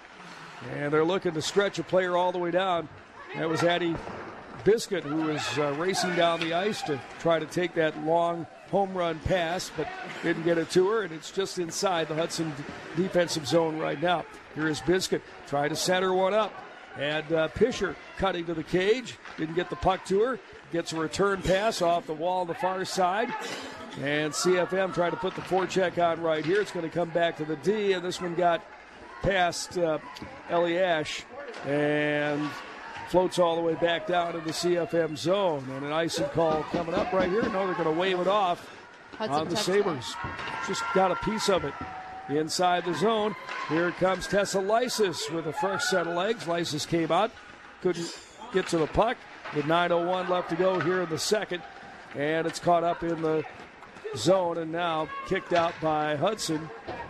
And they're looking to stretch a player all the way down. That was Addie Biscuit, who was uh, racing down the ice to try to take that long home run pass, but didn't get it to her, and it's just inside the Hudson d- defensive zone right now. Here is Biscuit trying to center one up. And uh, Pischer cutting to the cage. Didn't get the puck to her. Gets a return pass off the wall on the far side. And C F M trying to put the forecheck on right here. It's going to come back to the D, and this one got past uh, Ellie Ash and floats all the way back down in the C F M zone. And an icing call coming up right here. No, they're going to wave it off Hudson on the Sabres. Just got a piece of it inside the zone. Here comes Tessa Lysis with a fresh set of legs. Lysis came out, couldn't get to the puck with nine oh one left to go here in the second. And it's caught up in the zone and now kicked out by Hudson.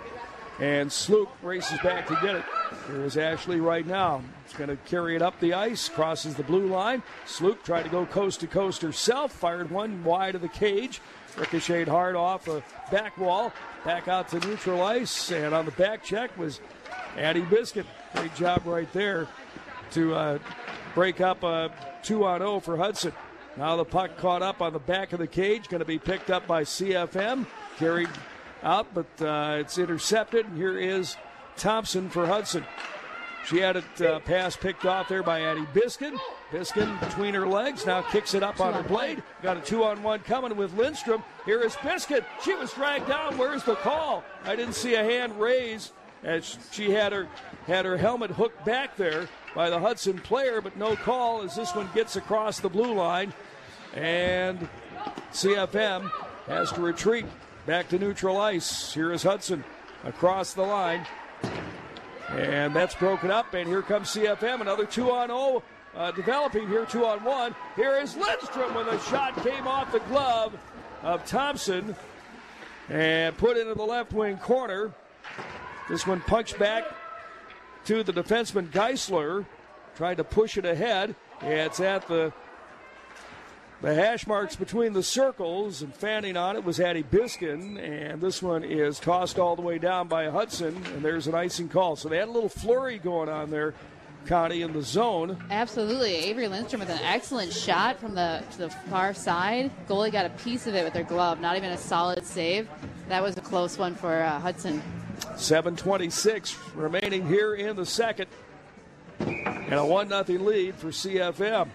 And Sloop races back to get it. Here's Ashley right now. She's going to carry it up the ice, crosses the blue line. Sloop tried to go coast to coast herself, fired one wide of the cage. Ricocheted hard off a back wall, back out to neutral ice, and on the back check was Addie Biscuit. Great job right there to uh, break up a two on oh for Hudson. Now the puck caught up on the back of the cage, going to be picked up by C F M, carried out, but uh, it's intercepted, and here is Thompson for Hudson. She had it uh, pass picked off there by Addie Biskin. Biskin between her legs, now kicks it up on her blade. Got a two-on-one coming with Lindstrom. Here is Biskin. She was dragged down. Where's the call? I didn't see a hand raised as she had her had her helmet hooked back there by the Hudson player, but no call as this one gets across the blue line. And C F M has to retreat back to neutral ice. Here is Hudson across the line. And that's broken up, and here comes C F M, another two-on-oh uh, developing here, two-on-one. Here is Lindstrom when the shot came off the glove of Thompson and put into the left wing corner. This one punched back to the defenseman Geisler, tried to push it ahead. It's at the The hash marks between the circles, and fanning on it was Addie Biskin, and this one is tossed all the way down by Hudson, and there's an icing call. So they had a little flurry going on there, Connie, in the zone. Absolutely. Avery Lindstrom with an excellent shot from the to the far side. Goalie got a piece of it with her glove, not even a solid save. That was a close one for uh, Hudson. seven twenty-six remaining here in the second, and a one nothing lead for C F M.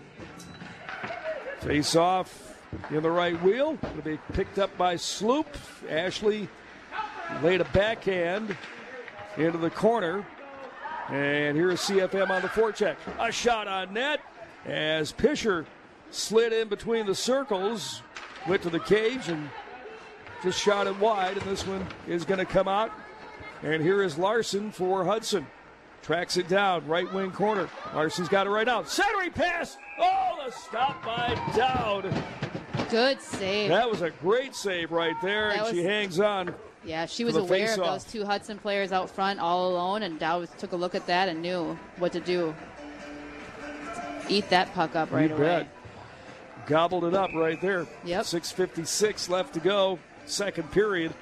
Face off in the right wheel. It'll be picked up by Sloop. Ashley laid a backhand into the corner. And here is C F M on the forecheck. A shot on net as Pischer slid in between the circles, went to the cage and just shot it wide. And this one is going to come out. And here is Larson for Hudson. Tracks it down, right wing corner. Larson's got it right out. Centering pass. Oh, the stop by Dowd. Good save. That was a great save right there, That and was, she hangs on. Yeah, she was aware of those two Hudson players out front all alone, and Dowd took a look at that and knew what to do. Eat that puck up right you away. Bet. Gobbled it up right there. Yep. six fifty-six left to go, second period.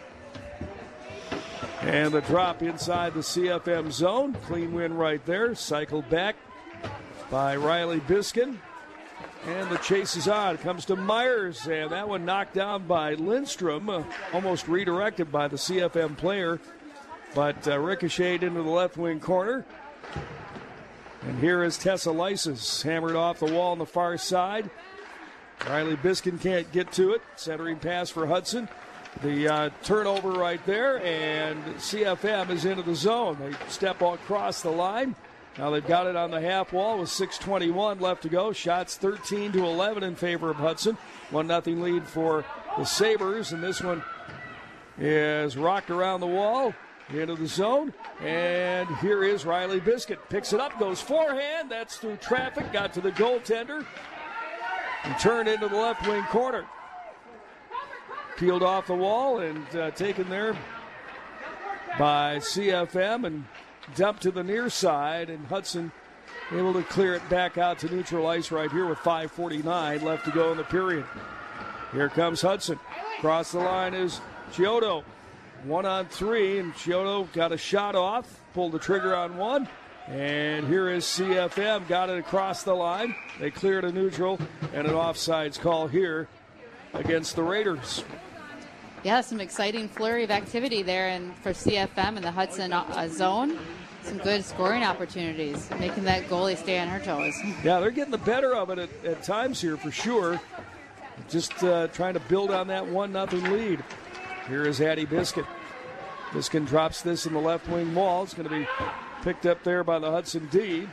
And the drop inside the C F M zone. Clean win right there. Cycled back by Riley Biskin. And the chase is on. Comes to Myers. And that one knocked down by Lindstrom. Uh, almost redirected by the C F M player. But uh, ricocheted into the left wing corner. And here is Tessa Lyses. Hammered off the wall on the far side. Riley Biskin can't get to it. Centering pass for Hudson. The uh, turnover right there, and C F M is into the zone. They step across the line. Now they've got it on the half wall with six twenty-one left to go. Shots thirteen to eleven in favor of Hudson. one nothing lead for the Sabres, and this one is rocked around the wall into the zone. And here is Riley Biscuit. Picks it up, goes forehand. That's through traffic, got to the goaltender, and turned into the left wing corner. Peeled off the wall and uh, taken there by C F M and dumped to the near side, and Hudson able to clear it back out to neutral ice right here with five forty-nine left to go in the period. Here comes Hudson. Across the line is Chiodo. One on three, and Chiodo got a shot off, pulled the trigger on one, and here is C F M. Got it across the line. They clear to neutral, and an offsides call here against the Raiders. Yeah, some exciting flurry of activity there and for C F M in the Hudson uh, zone. Some good scoring opportunities, making that goalie stay on her toes. Yeah, they're getting the better of it at, at times here for sure. Just uh, trying to build on that one nothing lead. Here is Addie Biskin. Biskin drops this in the left wing wall. It's going to be picked up there by the Hudson D.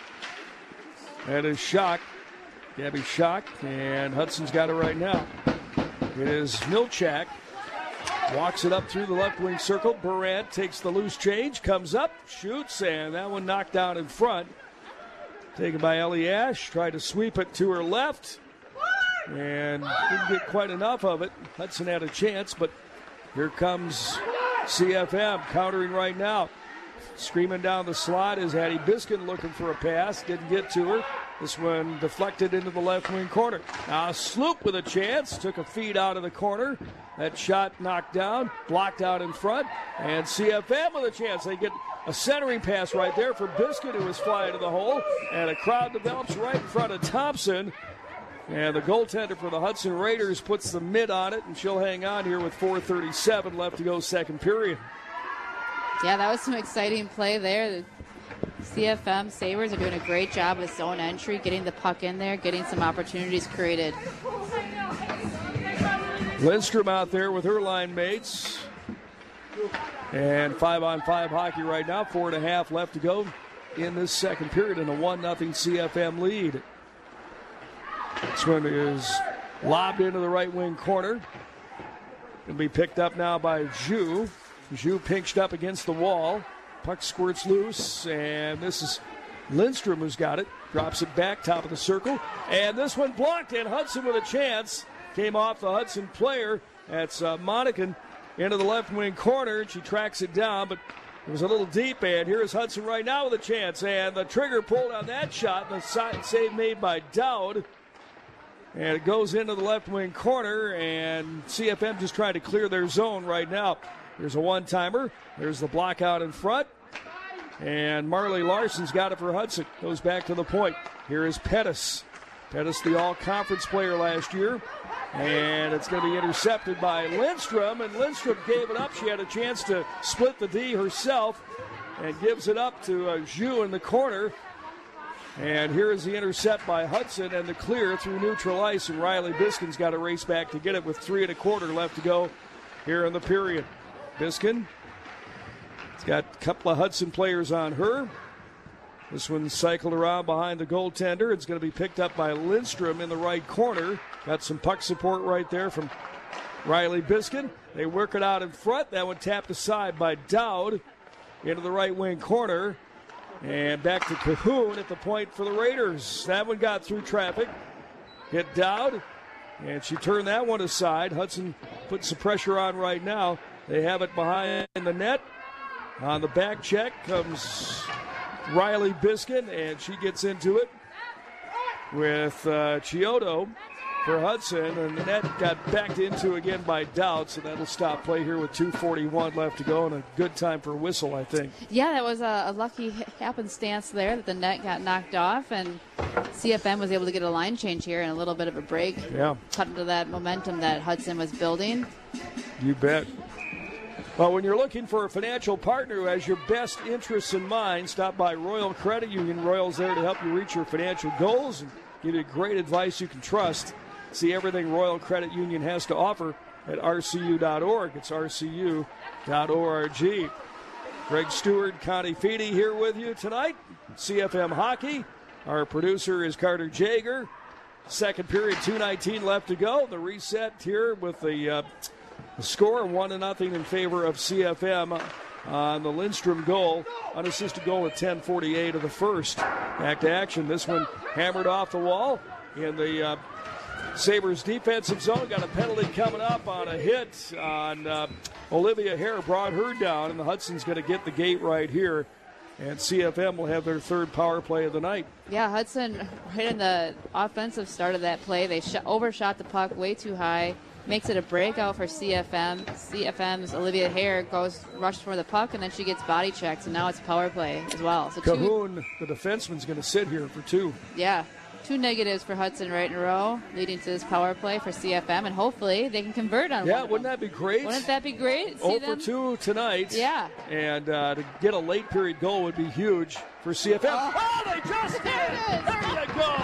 That is Schock. Gabby Schock, and Hudson's got it right now. It is Milchak. Walks it up through the left wing circle. Barrett takes the loose change, comes up, shoots, and that one knocked down in front. Taken by Ellie Ash. Tried to sweep it to her left, and didn't get quite enough of it. Hudson had a chance, but here comes C F M countering right now. Screaming down the slot is Addie Biskin looking for a pass. Didn't get to her. This one deflected into the left wing corner. Now Sloop with a chance. Took a feed out of the corner. That shot knocked down. Blocked out in front. And C F M with a chance. They get a centering pass right there for Biskin, who was flying to the hole. And a crowd develops right in front of Thompson. And the goaltender for the Hudson Raiders puts the mid on it. And she'll hang on here with four thirty-seven left to go second period. Yeah, that was some exciting play there. C F M Sabres are doing a great job with zone entry, getting the puck in there, getting some opportunities created. Lindstrom out there with her line mates. And five-on-five hockey right now. Four and a half left to go in this second period in a one nothing C F M lead. This one is lobbed into the right wing corner. It'll be picked up now by Zhu. Zhu pinched up against the wall. Puck squirts loose, and this is Lindstrom who's got it. Drops it back, top of the circle. And this one blocked, and Hudson with a chance. Came off the Hudson player. That's uh, Monacan into the left wing corner, and she tracks it down, but it was a little deep, and here's Hudson right now with a chance. And the trigger pulled on that shot, and the save made by Dowd. And it goes into the left wing corner, and C F M just trying to clear their zone right now. There's a one-timer. There's the block out in front. And Marley Larson's got it for Hudson. Goes back to the point. Here is Pettis. Pettis, the all-conference player last year. And it's going to be intercepted by Lindstrom. And Lindstrom gave it up. She had a chance to split the D herself. And gives it up to uh, Zhu in the corner. And here is the intercept by Hudson and the clear through neutral ice. And Riley Biskin's got to race back to get it with three and a quarter left to go here in the period. Biskin. It's got a couple of Hudson players on her. This one cycled around behind the goaltender. It's going to be picked up by Lindstrom in the right corner. Got some puck support right there from Riley Biskin. They work it out in front. That one tapped aside by Dowd into the right wing corner. And back to Cahoon at the point for the Raiders. That one got through traffic. Hit Dowd. And she turned that one aside. Hudson put some pressure on right now. They have it behind the net. On the back check comes Riley Biskin, and she gets into it with uh, Chiodo for Hudson, and the net got backed into again by Dowd, so that'll stop play here with two forty-one left to go, and a good time for a whistle, I think. Yeah, that was a, a lucky happenstance there that the net got knocked off, and C F M was able to get a line change here and a little bit of a break. Yeah. Cut into that momentum that Hudson was building. You bet. Well, when you're looking for a financial partner who has your best interests in mind, stop by Royal Credit Union. Royal's there to help you reach your financial goals and give you great advice you can trust. See everything Royal Credit Union has to offer at R C U dot org. It's R C U dot org. Greg Stewart, Connie Feedy here with you tonight. C F M Hockey. Our producer is Carter Jager. Second period, two nineteen left to go. The reset here with the... Uh, The score, one to nothing in favor of C F M on the Lindstrom goal. Unassisted goal at ten forty-eight of the first. Back to action. This one hammered off the wall in the uh, Sabres defensive zone. Got a penalty coming up on a hit on uh, Olivia Hare. Brought her down, and the Hudson's going to get the gate right here. And C F M will have their third power play of the night. Yeah, Hudson, right in the offensive start of that play, they sh- overshot the puck way too high. Makes it a breakout for C F M. C F M's Olivia Hare goes, rushes for the puck, and then she gets body checked, and now it's power play as well. So Cahoon, two, the defenseman's going to sit here for two. Yeah, two negatives for Hudson right in a row, leading to this power play for C F M, and hopefully they can convert on yeah, one. Wouldn't that be great? Wouldn't that be great? oh for two tonight. Yeah. And uh, to get a late period goal would be huge for C F M. Oh, oh they just did! There you go!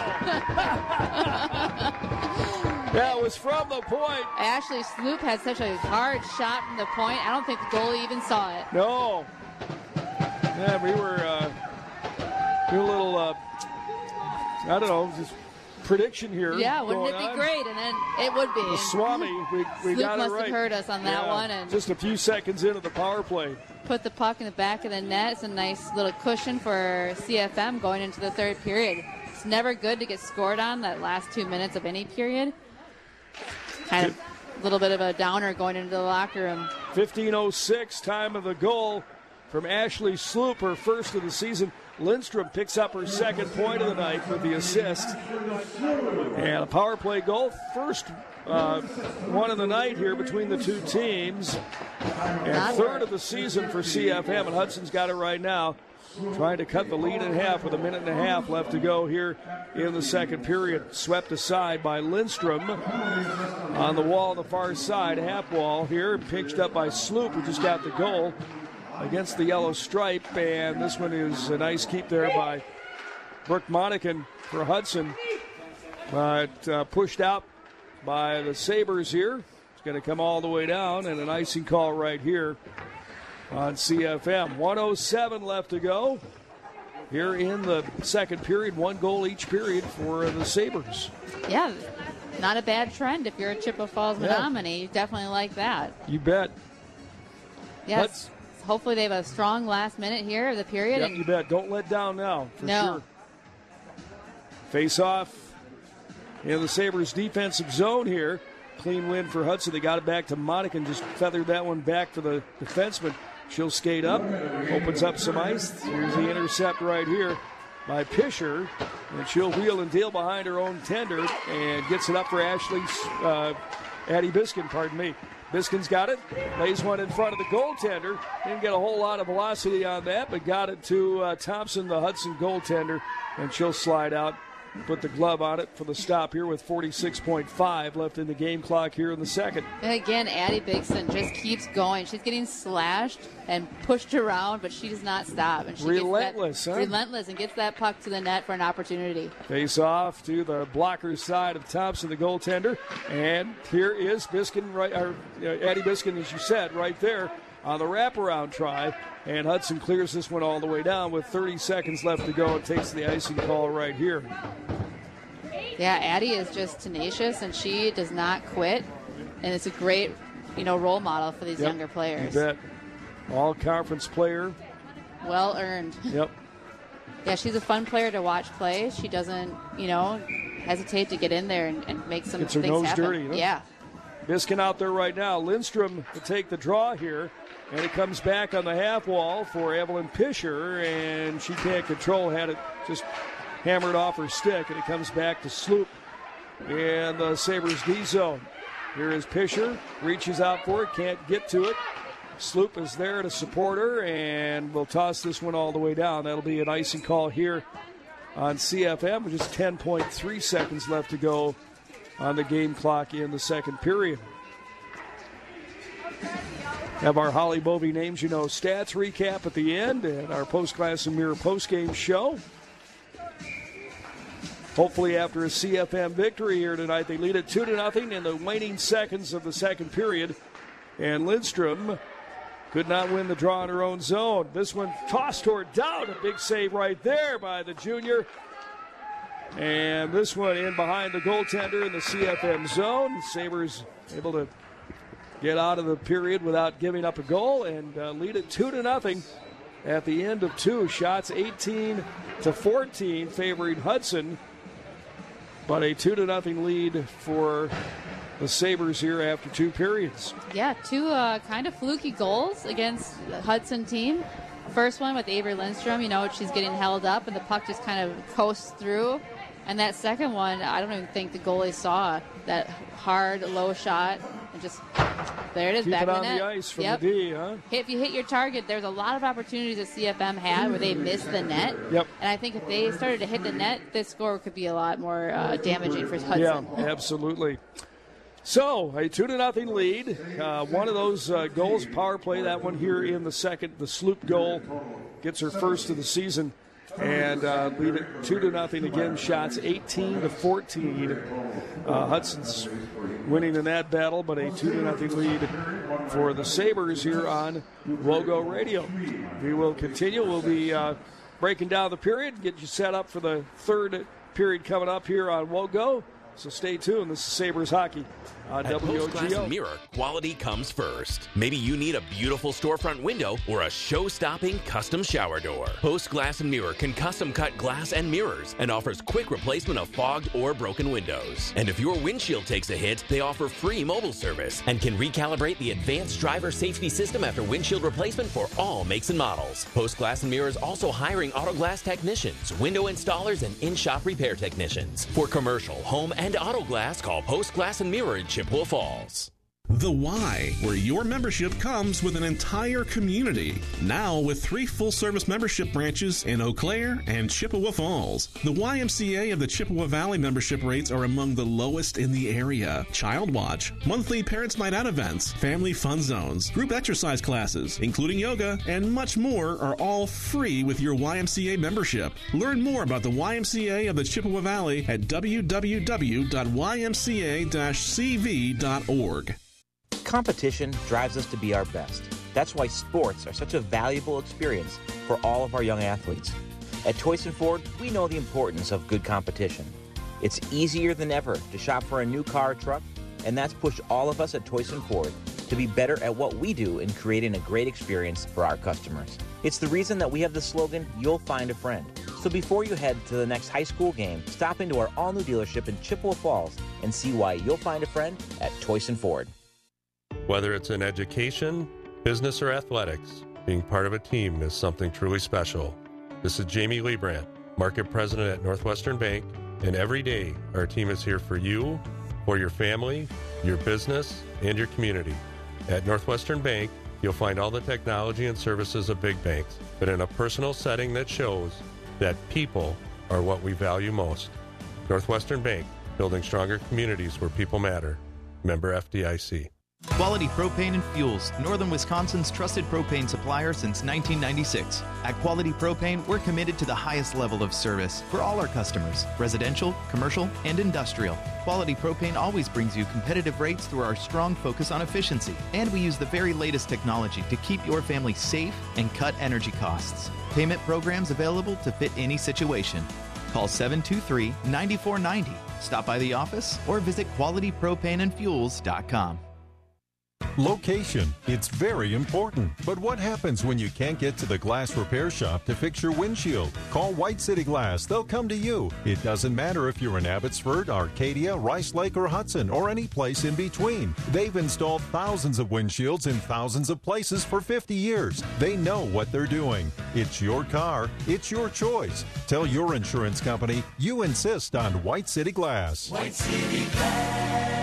That was from the point. Ashley Sloop had such a hard shot from the point. I don't think the goalie even saw it. No. Yeah, we were uh, doing a little, uh, I don't know, just prediction here. Yeah, wouldn't it be on. great? And then it would be. The Swami, we, we Sloop got it must right. have heard us on that yeah, one. And just a few seconds into the power play. Put the puck in the back of the net. It's a nice little cushion for C F M going into the third period. It's never good to get scored on that last two minutes of any period. Kind of a little bit of a downer going into the locker room. fifteen oh six, time of the goal from Ashley Sloop, her first of the season. Lindstrom picks up her second point of the night with the assist. And a power play goal, first uh, one of the night here between the two teams. And third of the season for C F M, and Hudson's got it right now. Trying to cut the lead in half with a minute and a half left to go here in the second period. Swept aside by Lindstrom on the wall on the far side, half wall here, pinched up by Sloop, who just got the goal. against the yellow stripe, and this one is a nice keep there by Brooke Monacan for Hudson. But uh, pushed out by the Sabres here. It's going to come all the way down, and an icing call right here on C F M. one oh seven left to go here in the second period. One goal each period for the Sabres. Yeah, not a bad trend if you're a Chippewa Falls Yeah. Menominee. You definitely like that. You bet. Yes. Let's- Hopefully they have a strong last minute here of the period. Yep, and you bet. Don't let down now, for No. sure. Face off in the Sabres defensive zone here. Clean win for Hudson. They got it back to Monacan and just feathered that one back for the defenseman. She'll skate up, opens up some ice. Here's the intercept right here by Pisher, and she'll wheel and deal behind her own tender and gets it up for Ashley, uh, Addie Biskin, pardon me. Biskin's got it, lays one in front of the goaltender. Didn't get a whole lot of velocity on that, but got it to uh, Thompson, the Hudson goaltender, and she'll slide out. Put the glove on it for the stop here with forty-six point five left in the game clock here in the second. And again, Addie Bigson just keeps going. She's getting slashed and pushed around, but she does not stop. And she Relentless, gets that, huh? Relentless, and gets that puck to the net for an opportunity. Face off to the blocker side of Thompson, the goaltender. And here is Biskin, right, or, uh, Addie Biskin, as you said, right there on the wraparound try. And Hudson clears this one all the way down with thirty seconds left to go and takes the icing call right here. Yeah, Addie is just tenacious, and she does not quit. And it's a great, you know, role model for these Yep, younger players. You bet. All conference player. Well earned. Yep. Yeah, she's a fun player to watch play. She doesn't, you know, hesitate to get in there and, and make some Gets her things nose happen. dirty. Huh? Yeah. Biskin out there right now. Lindstrom to take the draw here. And it comes back on the half wall for Evelyn Pisher. And she can't control. Had it just hammered off her stick. And it comes back to Sloop in the Sabres D zone. Here is Pisher. Reaches out for it. Can't get to it. Sloop is there to support her. And we'll toss this one all the way down. That'll be an icing call here on C F M. With just ten point three seconds left to go on the game clock in the second period. Have our Holly Bovey names, you know, stats recap at the end and our Post Glass and Mirror postgame show. Hopefully after a C F M victory here tonight, they lead it two to nothing in the waning seconds of the second period. And Lindstrom could not win the draw in her own zone. This one tossed toward down. A big save right there by the junior. And this one in behind the goaltender in the C F M zone. Sabres able to get out of the period without giving up a goal and uh, lead it two to nothing at the end of two shots, eighteen to fourteen, favoring Hudson. But a two to nothing lead for the Sabres here after two periods. Yeah, two uh, kind of fluky goals against the Hudson team. First one with Avery Lindstrom, you know, she's getting held up and the puck just kind of coasts through. And that second one, I don't even think the goalie saw that hard, low shot. And just, there it is, Keep back it in on the net. the ice from Yep. the D, huh? If you hit your target, there's a lot of opportunities that C F M had where they missed the net. Yep. And I think if they started to hit the net, this score could be a lot more uh, damaging for Hudson. Yeah, absolutely. So, a two to nothing lead. Uh, one of those uh, goals, power play, that one here in the second, the Sloop goal, gets her first of the season. And uh, lead it two to nothing again. Shots eighteen to fourteen. Uh, Hudson's winning in that battle, but a two to nothing lead for the Sabres here on Wogo Radio. We will continue. We'll be uh, breaking down the period, get you set up for the third period coming up here on Wogo. So stay tuned. This is Sabres Hockey on At W O Post Glass G O. and Mirror, quality comes first. Maybe you need a beautiful storefront window or a show-stopping custom shower door. Post Glass and Mirror can custom cut glass and mirrors and offers quick replacement of fogged or broken windows. And if your windshield takes a hit, they offer free mobile service and can recalibrate the advanced driver safety system after windshield replacement for all makes and models. Post Glass and Mirror is also hiring auto glass technicians, window installers, and in-shop repair technicians. For commercial, home, and auto glass, call Post Glass and Mirror in Chippewa Falls. The Y, where your membership comes with an entire community. Now with three full-service membership branches in Eau Claire and Chippewa Falls. The Y M C A of the Chippewa Valley membership rates are among the lowest in the area. Child Watch, monthly Parents' Night Out events, family fun zones, group exercise classes, including yoga, and much more are all free with your Y M C A membership. Learn more about the Y M C A of the Chippewa Valley at w w w dot y m c a dash c v dot org. Competition drives us to be our best. That's why sports are such a valuable experience for all of our young athletes. At Toyson Ford, we know the importance of good competition. It's easier than ever to shop for a new car or truck, and that's pushed all of us at Toyson Ford to be better at what we do in creating a great experience for our customers. It's the reason that we have the slogan, "You'll find a friend." So before you head to the next high school game, stop into our all-new dealership in Chippewa Falls and see why you'll find a friend at Toyson Ford. Whether it's in education, business, or athletics, being part of a team is something truly special. This is Jamie Liebrandt, Market President at Northwestern Bank, and every day our team is here for you, for your family, your business, and your community. At Northwestern Bank, you'll find all the technology and services of big banks, but in a personal setting that shows that people are what we value most. Northwestern Bank, building stronger communities where people matter. Member F D I C. Quality Propane and Fuels, Northern Wisconsin's trusted propane supplier since nineteen ninety-six. At Quality Propane, we're committed to the highest level of service for all our customers, residential, commercial, and industrial. Quality Propane always brings you competitive rates through our strong focus on efficiency, and we use the very latest technology to keep your family safe and cut energy costs. Payment programs available to fit any situation. Call seven two three, nine four nine zero, stop by the office, or visit quality propane and fuels dot com. Location, it's very important. But what happens when you can't get to the glass repair shop to fix your windshield? Call White City Glass. They'll come to you. It doesn't matter if you're in Abbotsford, Arcadia, Rice Lake, or Hudson, or any place in between. They've installed thousands of windshields in thousands of places for fifty years. They know what they're doing. It's your car. It's your choice. Tell your insurance company you insist on White City Glass. White City Glass.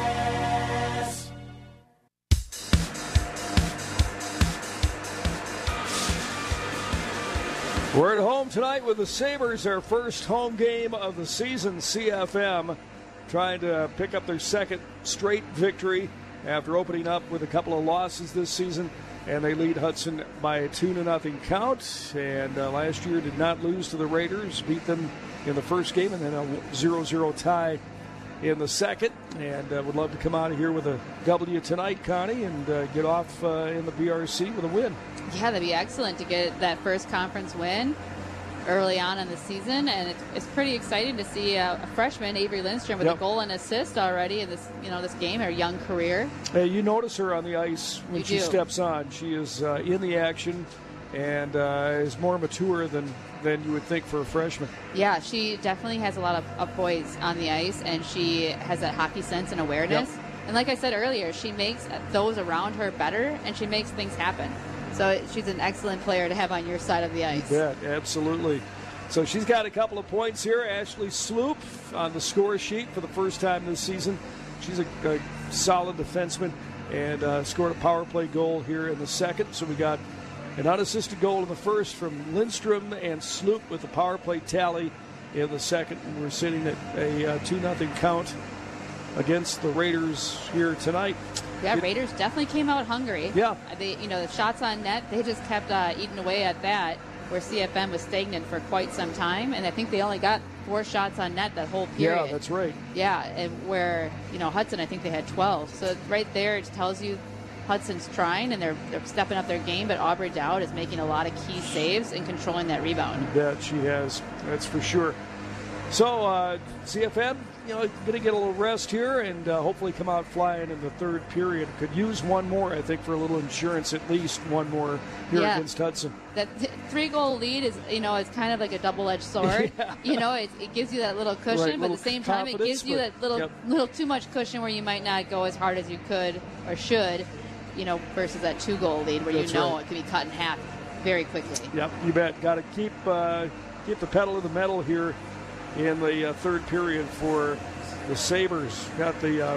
We're at home tonight with the Sabres, their first home game of the season. C F M trying to pick up their second straight victory after opening up with a couple of losses this season, and they lead Hudson by a two to nothing count. And uh, last year did not lose to the Raiders, beat them in the first game, and then a zero zero tie in the second. And uh, would love to come out of here with a W tonight, Connie, and uh, get off uh, in the B R C with a win. Yeah, that'd be excellent to get that first conference win early on in the season, and it's, it's pretty exciting to see uh, a freshman, Avery Lindstrom, with yep. a goal and assist already in this, you know, this game, her young career. Hey, you notice her on the ice when you she do. steps on. She is uh, in the action and uh, is more mature than than you would think for a freshman. Yeah, she definitely has a lot of, of poise on the ice, and she has that hockey sense and awareness. Yep. And like I said earlier, she makes those around her better, and she makes things happen. So she's an excellent player to have on your side of the ice. Yeah, absolutely. So she's got a couple of points here. Ashley Sloop on the score sheet for the first time this season. She's a, a solid defenseman and uh, scored a power play goal here in the second. So we got an unassisted goal in the first from Lindstrom and Sloop with the power play tally in the second. And we're sitting at a uh, two nothing count against the Raiders here tonight. Yeah, it, Raiders definitely came out hungry. Yeah. They, you know, the shots on net, they just kept uh, eating away at that, where C F M was stagnant for quite some time. And I think they only got four shots on net that whole period. Yeah, that's right. Yeah, and where, you know, Hudson, I think they had twelve. So right there, it tells you Hudson's trying, and they're, they're stepping up their game, but Aubrey Dowd is making a lot of key saves and controlling that rebound. You bet she has. That's for sure. So, uh, C F M, you know, going to get a little rest here and uh, hopefully come out flying in the third period. Could use one more, I think, for a little insurance, at least one more here yeah. against Hudson. That th- three-goal lead is, you know, it's kind of like a double-edged sword. yeah. You know, it, it gives you that little cushion, right, but at the same time, it gives you that little, yep. little too much cushion where you might not go as hard as you could or should, you know, versus that two-goal lead where That's you know right. it can be cut in half very quickly. Yep, you bet. Got to keep uh, keep the pedal to the metal here in the uh, third period for the Sabres. Got the uh,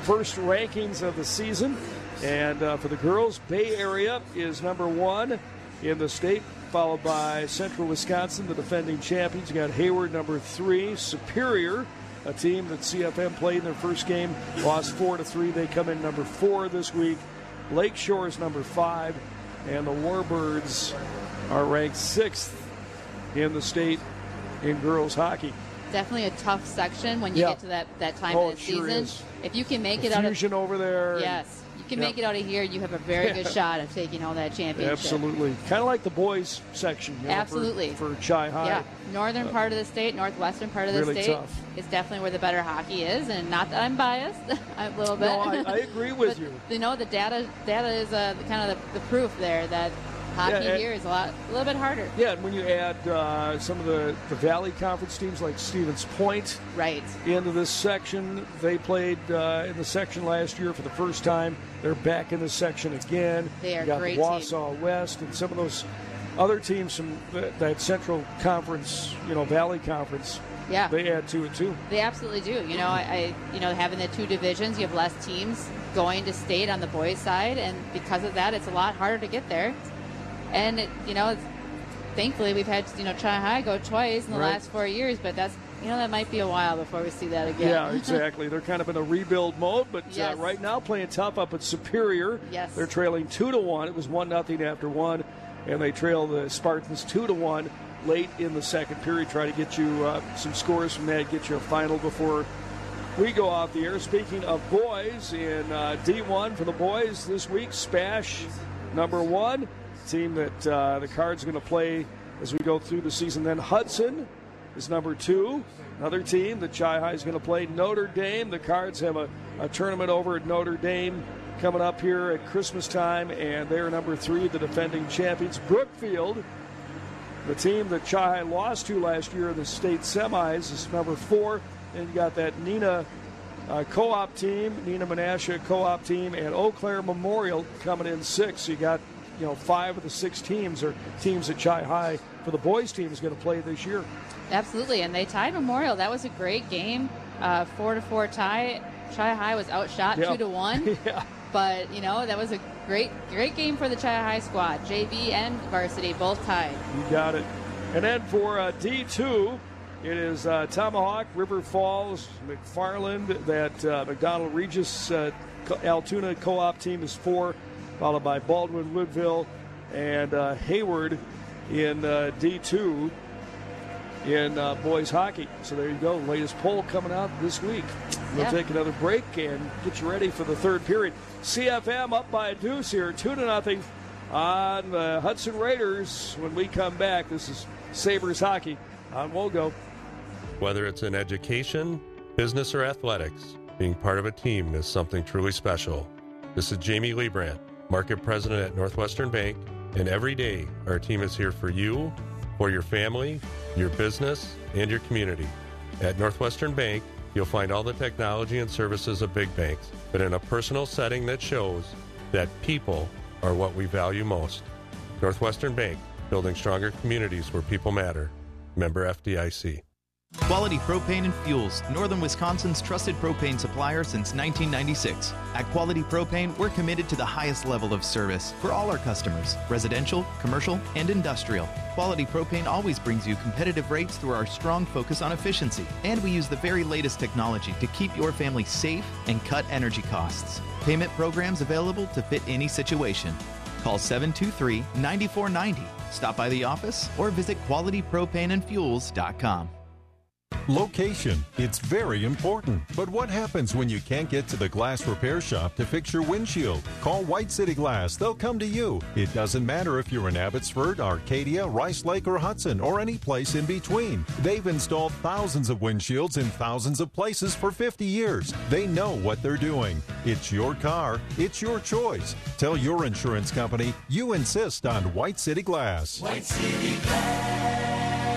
first rankings of the season. And uh, for the girls, Bay Area is number one in the state, followed by Central Wisconsin, the defending champions. You got Hayward, number three. Superior, a team that C F M played in their first game, lost four to three. They come in number four this week. Lakeshore is number five, and the Warbirds are ranked sixth in the state in girls hockey. Definitely a tough section when you yeah. get to that, that time oh, of the it sure season. Is. If you can make the it out of Fusion over there. Yes. You can yeah. make it out of here, you have a very good shot of taking home that championship. Absolutely. Kind of like the boys section. You know, Absolutely. For, for Chi High. Yeah. Northern uh, part of the state, northwestern part of the really state tough. is definitely where the better hockey is. And not that I'm biased a little bit. No, I, I agree with but, you. You know, the data data is uh, kind of the, the proof there that hockey yeah, and, here is a lot, a little bit harder. Yeah, and when you add uh, some of the, the Valley Conference teams like Stevens Point right. into this section, they played uh, in the section last year for the first time. They're back in the section again. They are you got great the Wausau team. West and some of those other teams from that, that Central Conference, you know, Valley Conference. Yeah, they add to it too. They absolutely do. You know, I, I you know having the two divisions, you have less teams going to state on the boys' side, and because of that, it's a lot harder to get there. And, it, you know, it's, thankfully we've had, you know, Chi High go twice in the right. last four years, but that's, you know, that might be a while before we see that again. Yeah, exactly. They're kind of in a rebuild mode, but yes. uh, right now playing tough up at Superior. Yes. They're trailing two to one. It was one nothing after one, and they trail the Spartans two to one late in the second period. Try to get you uh, some scores from that, get you a final before we go off the air. Speaking of boys, in uh, D one for the boys this week, Spash number one. Team that uh, the Cards are going to play as we go through the season. Then Hudson is number two. Another team that Chi High is going to play, Notre Dame. The Cards have a, a tournament over at Notre Dame coming up here at Christmas time, and they're number three, the defending champions. Brookfield, the team that Chi High lost to last year in the state semis, is number four. And you got that Nina uh, co-op team, Nina Menasha co-op team, and Eau Claire Memorial coming in six. So you got You know, five of the six teams are teams that Chi High for the boys team is going to play this year. Absolutely, and they tied Memorial. That was a great game, uh, four to four tie. Chi High was outshot yeah. two to one. yeah. But you know that was a great, great game for the Chi High squad. J V and varsity both tied. You got it. And then for uh, D two, it is uh, Tomahawk, River Falls, McFarland. That uh, McDonald Regis uh, Altoona co-op team is four, followed by Baldwin, Woodville, and uh, Hayward in uh, D two in uh, boys hockey. So there you go. Latest poll coming out this week. We'll yeah. take another break and get you ready for the third period. C F M up by a deuce here, two to nothing on the Hudson Raiders. When we come back, this is Sabres hockey on Wogo. Whether it's in education, business, or athletics, being part of a team is something truly special. This is Jamie Liebrandt, Market President at Northwestern Bank, and every day our team is here for you, for your family, your business, and your community. At Northwestern Bank, you'll find all the technology and services of big banks, but in a personal setting that shows that people are what we value most. Northwestern Bank, building stronger communities where people matter. Member F D I C. Quality Propane and Fuels, Northern Wisconsin's trusted propane supplier since nineteen ninety-six. At Quality Propane, we're committed to the highest level of service for all our customers, residential, commercial, and industrial. Quality Propane always brings you competitive rates through our strong focus on efficiency, and we use the very latest technology to keep your family safe and cut energy costs. Payment programs available to fit any situation. Call seven two three, nine four nine zero. Stop by the office or visit quality propane and fuels dot com. Location, it's very important. But what happens when you can't get to the glass repair shop to fix your windshield? Call White City Glass. They'll come to you. It doesn't matter if you're in Abbotsford, Arcadia, Rice Lake, or Hudson, or any place in between. They've installed thousands of windshields in thousands of places for fifty years. They know what they're doing. It's your car. It's your choice. Tell your insurance company you insist on White City Glass. White City Glass.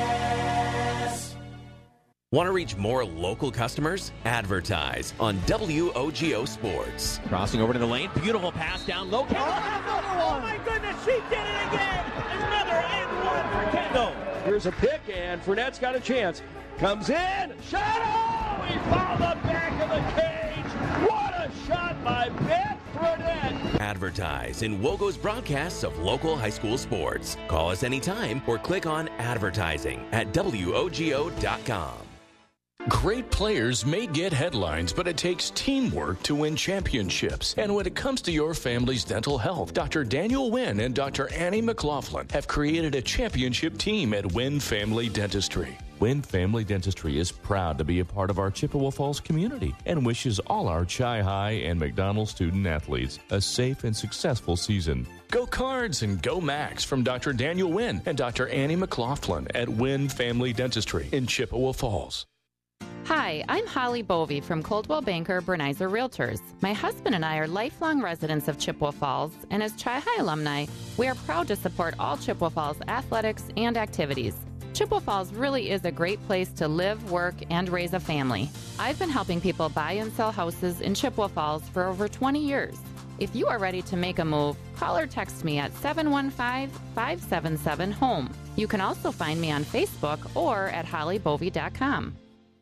Want to reach more local customers? Advertise on W O G O Sports. Crossing over to the lane. Beautiful pass down low. Kendall has another one. Oh, my goodness. She did it again. Another and one for Kendall. Here's a pick, and Fournette's got a chance. Comes in. Shot. Oh, he fouled the back of the cage. What a shot by Beth Burnett. Advertise in Wogo's broadcasts of local high school sports. Call us anytime or click on advertising at W O G O dot com. Great players may get headlines, but it takes teamwork to win championships. And when it comes to your family's dental health, Doctor Daniel Wynn and Doctor Annie McLaughlin have created a championship team at Wynn Family Dentistry. Wynn Family Dentistry is proud to be a part of our Chippewa Falls community and wishes all our Chi High and McDonald student athletes a safe and successful season. Go Cards and go Max from Doctor Daniel Wynn and Doctor Annie McLaughlin at Wynn Family Dentistry in Chippewa Falls. Hi, I'm Holly Bovey from Coldwell Banker Bernizer Realtors. My husband and I are lifelong residents of Chippewa Falls, and as Chi High alumni, we are proud to support all Chippewa Falls athletics and activities. Chippewa Falls really is a great place to live, work, and raise a family. I've been helping people buy and sell houses in Chippewa Falls for over twenty years. If you are ready to make a move, call or text me at seven one five, five seven seven, HOME. You can also find me on Facebook or at holly bovey dot com.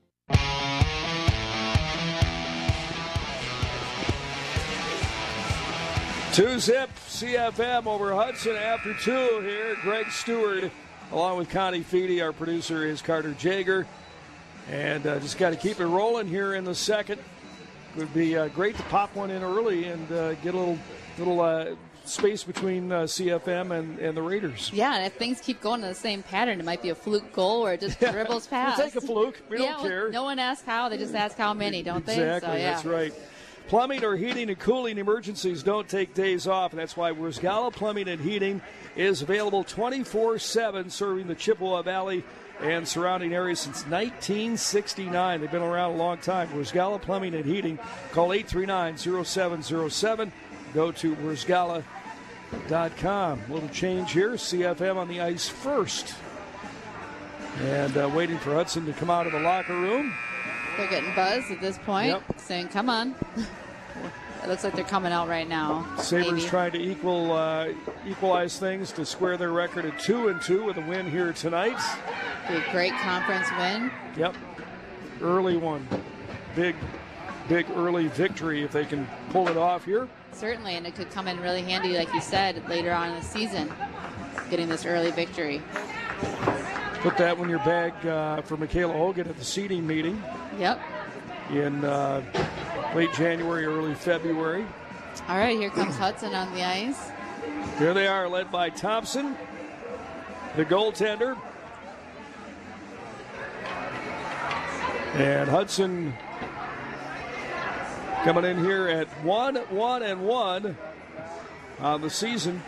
Two zip C F M over Hudson after two here. Greg Stewart along with Connie Feedy. Our producer is Carter Jager. And uh, just got to keep it rolling here in the second. Would be uh, great to pop one in early and uh, get a little little uh, space between uh, C F M and, and the Raiders. Yeah, and if things keep going in the same pattern, it might be a fluke goal or it just yeah. dribbles past. We'll take a fluke. We yeah, don't care. No one asks how. They just ask how many, don't exactly, they? Exactly, so, yeah. That's right. Plumbing or heating and cooling emergencies don't take days off, and that's why Wurzgala Plumbing and Heating is available twenty-four seven, serving the Chippewa Valley and surrounding areas since nineteen sixty-nine. They've been around a long time. Wurzgala Plumbing and Heating. Call eight three nine, zero seven zero seven. Go to wurzgala dot com. A little change here. C F M on the ice first. And uh, waiting for Hudson to come out of the locker room. They're getting buzzed at this point, yep. saying, come on. It looks like they're coming out right now. Sabres maybe. trying to equal uh, equalize things to square their record at two and two with a win here tonight. Be a great conference win. Yep. Early one. Big, big early victory if they can pull it off here. Certainly, and it could come in really handy, like you said, later on in the season, getting this early victory. Put that one in your bag uh, for Michaela Hogan at the seating meeting. Yep. In uh, late January, early February. All right, here comes Hudson on the ice. Here they are, led by Thompson, the goaltender. And Hudson coming in here at one, one, and one on the season.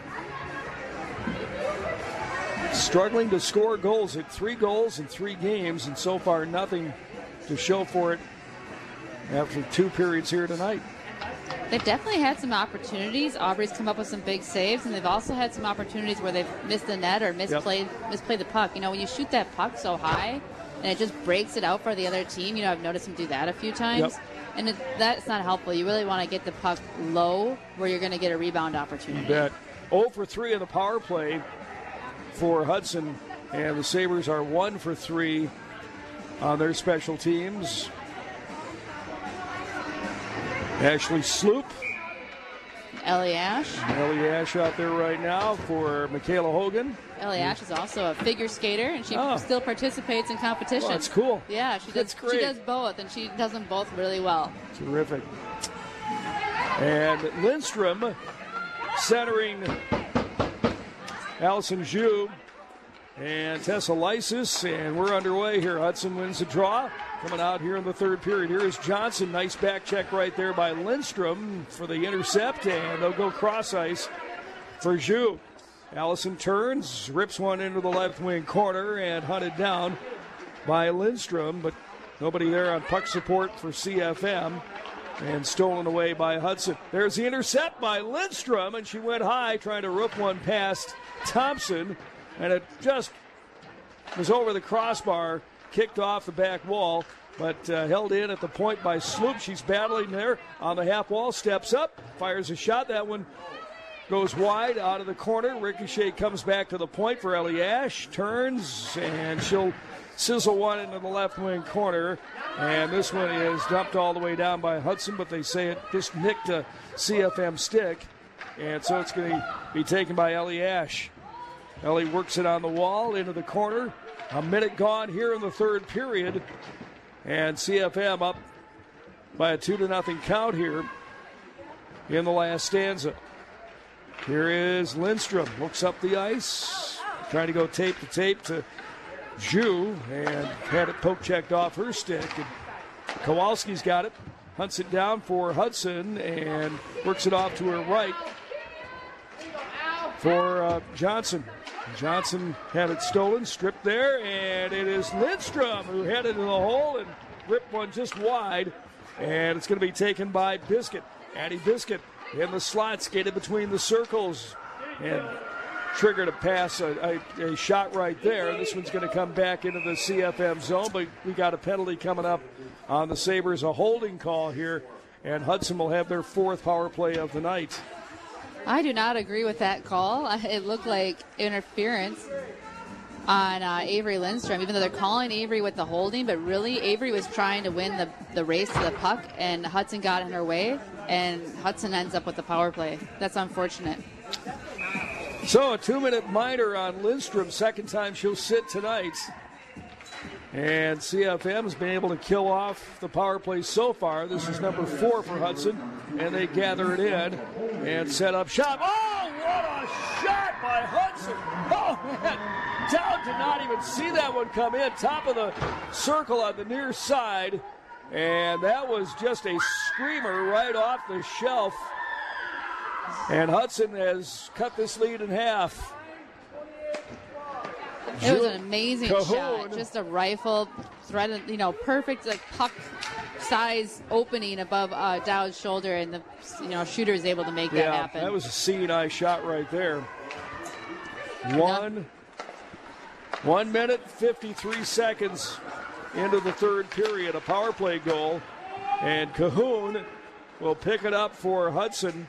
Struggling to score goals at three goals in three games, and so far nothing to show for it after two periods here tonight. They've definitely had some opportunities. Aubrey's come up with some big saves, and they've also had some opportunities where they've missed the net or misplayed yep. misplayed the puck. You know, when you shoot that puck so high and it just breaks it out for the other team, you know, I've noticed them do that a few times. Yep. And it, that's not helpful. You really want to get the puck low where you're going to get a rebound opportunity. You bet. oh for three on the power play for Hudson, and the Sabres are one for three on their special teams. Ashley Sloop. Ellie Ash. Ellie Ash out there right now for Michaela Hogan. Ellie Ash is also a figure skater, and she oh. still participates in competition. Well, that's cool. Yeah, she that's does. Great. She does both, and she does them both really well. Terrific. And Lindstrom centering Allison Zhu and Tessa Lysis, and we're underway here. Hudson wins the draw. Coming out here in the third period. Here is Johnson. Nice back check right there by Lindstrom for the intercept, and they'll go cross ice for Zhu. Allison turns, rips one into the left wing corner, and hunted down by Lindstrom, but nobody there on puck support for C F M, and stolen away by Hudson. There's the intercept by Lindstrom, and she went high trying to roof one past Thompson, and it just was over the crossbar, kicked off the back wall, but uh, held in at the point by Sloop. She's battling there on the half wall, steps up, fires a shot. That one goes wide out of the corner. Ricochet comes back to the point for Ellie Ash. Turns, and she'll sizzle one into the left wing corner. And this one is dumped all the way down by Hudson, but they say it just nicked a C F M stick. And so it's going to be taken by Ellie Ash. Ellie works it on the wall into the corner. A minute gone here in the third period. And C F M up by a two to nothing count here in the last stanza. Here is Lindstrom. Looks up the ice. Trying to go tape to tape to Ju. And had it poke checked off her stick. And Kowalski's got it. Hunts it down for Hudson and works it off to her right for uh, Johnson. Johnson had it stolen, stripped there, and it is Lindstrom who had it in the hole and ripped one just wide. And it's going to be taken by Biscuit. Addie Biscuit in the slot, skated between the circles and triggered a pass, a, a, a shot right there. This one's going to come back into the C F M zone, but we got a penalty coming up on the Sabres, a holding call here, and Hudson will have their fourth power play of the night. I do not agree with that call. It looked like interference on uh, Avery Lindstrom, even though they're calling Avery with the holding, but really Avery was trying to win the, the race to the puck, and Hudson got in her way, and Hudson ends up with the power play. That's unfortunate. So a two-minute minor on Lindstrom, second time she'll sit tonight. And C F M has been able to kill off the power play so far. This is number four for Hudson, and they gather it in and set up shot. Oh, what a shot by Hudson. Oh, man. Down did not even see that one come in. Top of the circle on the near side. And that was just a screamer right off the shelf. And Hudson has cut this lead in half. It was an amazing Cahoon. shot. Just a rifle, threaded, you know, perfect like puck size opening above uh, Dowd's shoulder, and the you know shooter is able to make that yeah, happen. That was a seeing eye shot right there. One, no. one minute fifty-three seconds into the third period, a power play goal, and Cahoon will pick it up for Hudson.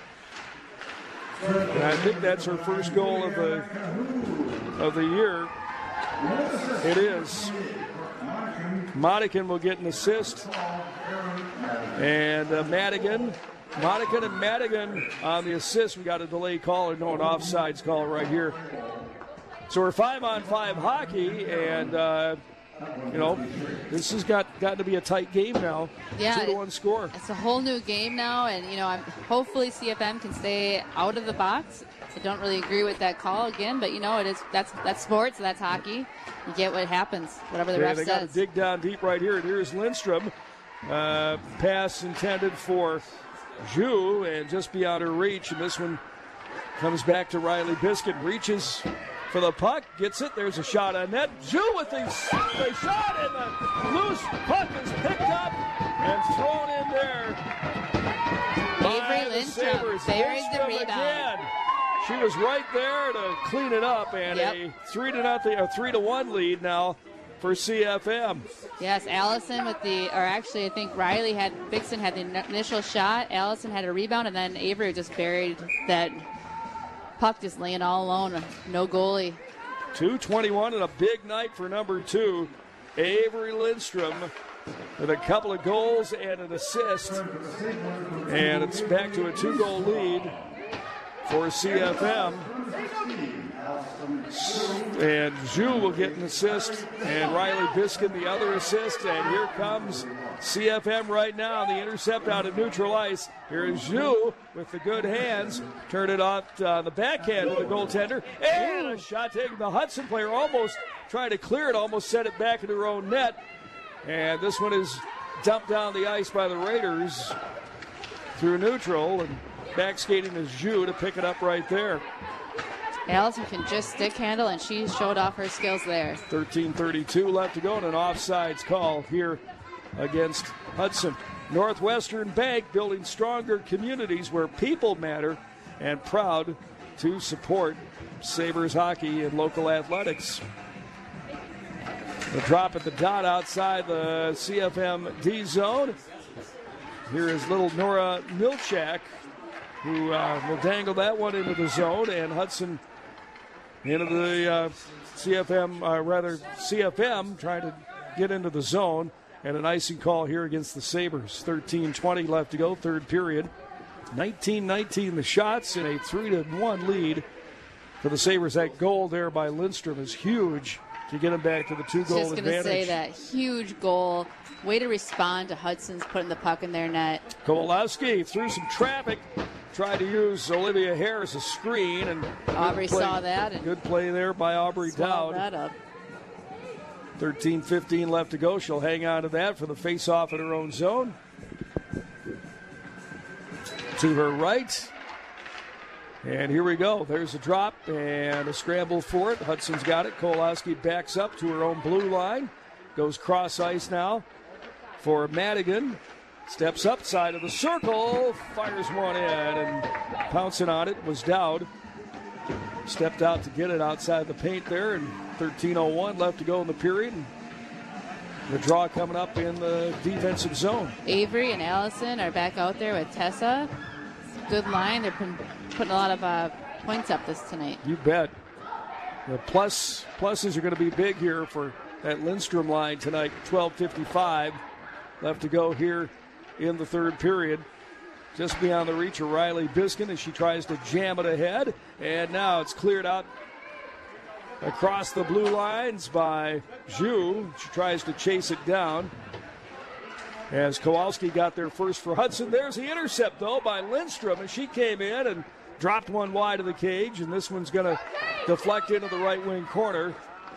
And I think that's her first goal of the of the year. It is. Modigan will get an assist. And uh, Madigan, Modigan and Madigan on the assist. We got a delay call and no an offsides call right here. So we're five on five hockey, and uh, you know this has got got to be a tight game now. Yeah, two to one score. It's a whole new game now, and you know I'm hopefully C F M can stay out of the box. I don't really agree with that call again, but you know it is that's that's sports, that's hockey. You get what happens, whatever the yeah, ref they says. got to dig down deep right here. And here's Lindstrom. Uh, pass intended for Ju, and just beyond her reach. And this one comes back to Riley Biscuit. Reaches for the puck, gets it. There's a shot on net. Ju with the, the shot, and the loose puck is picked up and thrown in there. Avery Lindstrom buries the rebound. Again. She was right there to clean it up, and yep. a three to nothing, a three to one lead now for C F M. Yes, Allison with the, or actually I think Riley had, Bixon had the initial shot, Allison had a rebound, and then Avery just buried that puck, just laying all alone, no goalie. two twenty-one and a big night for number two, Avery Lindstrom, with a couple of goals and an assist. And it's back to a two-goal lead for C F M. And Ju will get an assist, and Riley Biskin the other assist. And here comes C F M right now. The intercept out of neutral ice. Here is Ju with the good hands. Turn it off uh, the backhand to the goaltender. And a shot taken. The Hudson player almost tried to clear it, almost set it back into her own net. And this one is dumped down the ice by the Raiders through neutral. And back skating is Ju to pick it up right there. Allison can just stick handle, and she showed off her skills there. thirteen thirty-two left to go, and an offsides call here against Hudson. Northwestern Bank, building stronger communities where people matter, and proud to support Sabres hockey and local athletics. The drop at the dot outside the C F M D zone. Here is little Nora Milchak who uh, will dangle that one into the zone, and Hudson into the uh, C F M, uh, rather C F M trying to get into the zone, and an icing call here against the Sabres. thirteen twenty left to go, third period. nineteen nineteen the shots, and a three to one lead for the Sabres. That goal there by Lindstrom is huge to get them back to the two-goal Just advantage. Just going to say that huge goal. Way to respond to Hudson's putting the puck in their net. Kowalski through some traffic, tried to use Olivia Hare as a screen, and Aubrey saw that. And good play there by Aubrey Dowd. That up. thirteen fifteen left to go. She'll hang on to that for the face-off in her own zone. To her right. And here we go. There's a drop and a scramble for it. Hudson's got it. Kowalski backs up to her own blue line. Goes cross ice now for Madigan. Steps up side of the circle. Fires one in, and pouncing on it was Dowd. Stepped out to get it outside the paint there, and thirteen oh one left to go in the period. The draw coming up in the defensive zone. Avery and Allison are back out there with Tessa. Good line. They're putting a lot of uh, points up this tonight. You bet. The plus pluses are going to be big here for that Lindstrom line tonight. twelve fifty-five left to go here in the third period. Just beyond the reach of Riley Biskin as she tries to jam it ahead. And now it's cleared out across the blue lines by Zhu. She tries to chase it down. As Kowalski got there first for Hudson. There's the intercept, though, by Lindstrom. And she came in and dropped one wide of the cage. And this one's going to deflect into the right wing corner.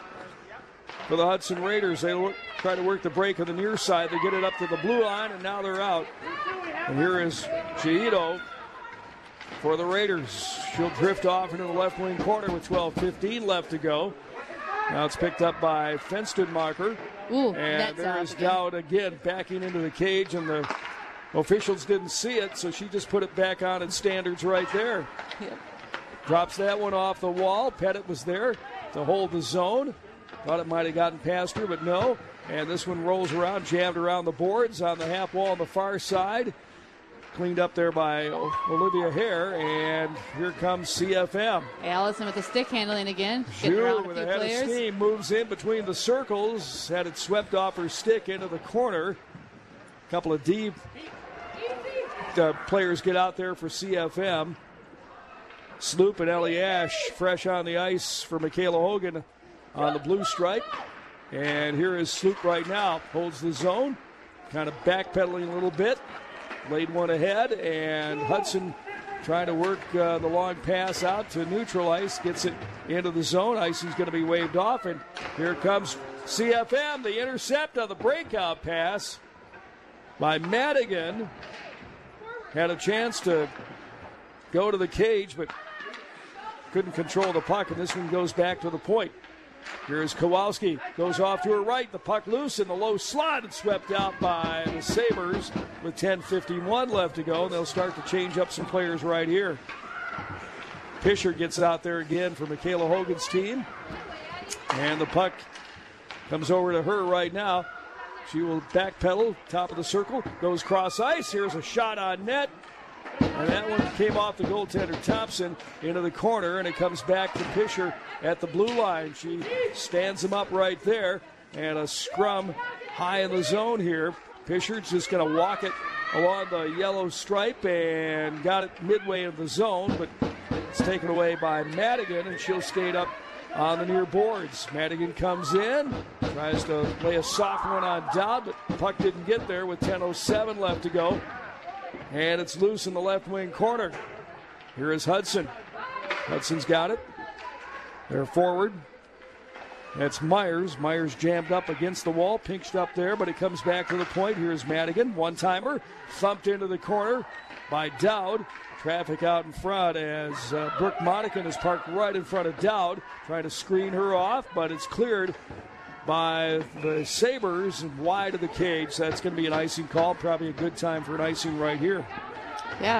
For the Hudson Raiders, they look, try to work the break on the near side. They get it up to the blue line, and now they're out. And here is Chiito for the Raiders. She'll drift off into the left wing corner with twelve fifteen left to go. Now it's picked up by Fenstermacher. Ooh, and there's Dowd again backing into the cage, and the officials didn't see it, so she just put it back on in standards right there. Yep. Drops that one off the wall. Pettit was there to hold the zone. Thought it might have gotten past her, but no. And this one rolls around, jammed around the boards on the half wall on the far side. Cleaned up there by Olivia Hare, and here comes C F M. Allison with the stick handling again. Getting around with a a few head players. of steam, moves in between the circles, had it swept off her stick into the corner. A couple of deep uh, players get out there for C F M. Sloop and Ellie Ash fresh on the ice for Michaela Hogan on the blue stripe. And here is Sloop right now. Holds the zone. Kind of backpedaling a little bit. Laid one ahead. And Hudson trying to work uh, the long pass out to neutral ice. Gets it into the zone. Icing's going to be waved off. And here comes C F M. The intercept on the breakout pass by Madigan. Had a chance to go to the cage, but couldn't control the puck. And this one goes back to the point. Here's Kowalski, goes off to her right, the puck loose in the low slot and swept out by the Sabres with ten fifty-one left to go. They'll start to change up some players right here. Fisher gets out there again for Michaela Hogan's team. And the puck comes over to her right now. She will backpedal, top of the circle, goes cross ice. Here's a shot on net. And that one came off the goaltender Thompson into the corner, and it comes back to Fisher at the blue line. She stands him up right there, and a scrum high in the zone here. Fisher's just going to walk it along the yellow stripe and got it midway of the zone, but it's taken away by Madigan, and she'll skate up on the near boards. Madigan comes in, tries to lay a soft one on Dowd, but the puck didn't get there with ten oh seven left to go. And it's loose in the left wing corner. Here is Hudson. Hudson's got it. They're forward. That's Myers. Myers jammed up against the wall, pinched up there, but it comes back to the point. Here's Madigan. One-timer. Thumped into the corner by Dowd. Traffic out in front as uh, Brooke Monican is parked right in front of Dowd, trying to screen her off, but it's cleared by the Sabres and wide of the cage. That's going to be an icing call. Probably a good time for an icing right here. Yeah.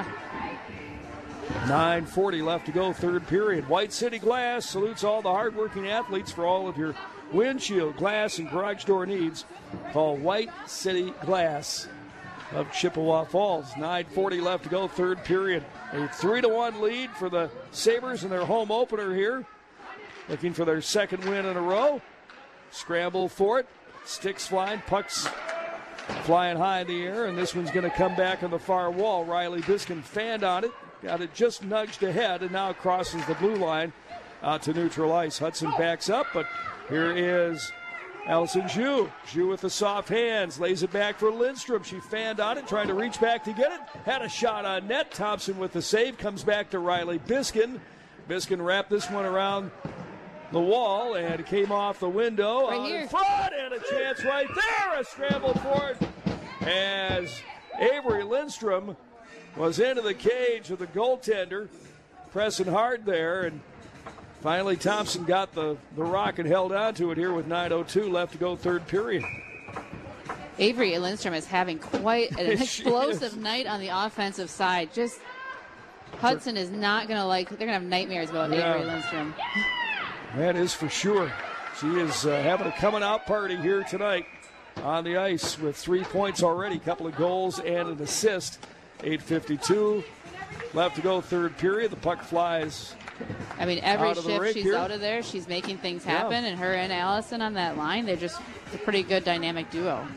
nine forty left to go, third period. White City Glass salutes all the hardworking athletes for all of your windshield, glass, and garage door needs. Call White City Glass of Chippewa Falls. nine forty left to go, third period. A three to one lead for the Sabres in their home opener here. Looking for their second win in a row. Scramble for it. Sticks flying, pucks flying high in the air, and this one's going to come back on the far wall. Riley Biskin fanned on it, got it just nudged ahead, and now crosses the blue line out to neutral ice. Hudson backs up, but here is Allison Zhu. Zhu with the soft hands, lays it back for Lindstrom. She fanned on it, trying to reach back to get it. Had a shot on net. Thompson with the save, comes back to Riley Biskin. Biskin wrapped this one around the wall, and it came off the window. Right on here. in front, and a chance right there. A scramble for it as Avery Lindstrom was into the cage of the goaltender, pressing hard there, and finally Thompson got the, the rock and held on to it here with nine oh two left to go, third period. Avery Lindstrom is having quite an She explosive is. night on the offensive side. Just Hudson is not going to like, they're going to have nightmares about Yeah. Avery Lindstrom. That is for sure. She is uh, having a coming out party here tonight on the ice with three points already, a couple of goals and an assist. eight fifty-two left to go, third period. The puck flies I mean, every out of the shift rink she's here. out of there, she's making things Yeah. happen, and her and Allison on that line, they're just a pretty good dynamic duo.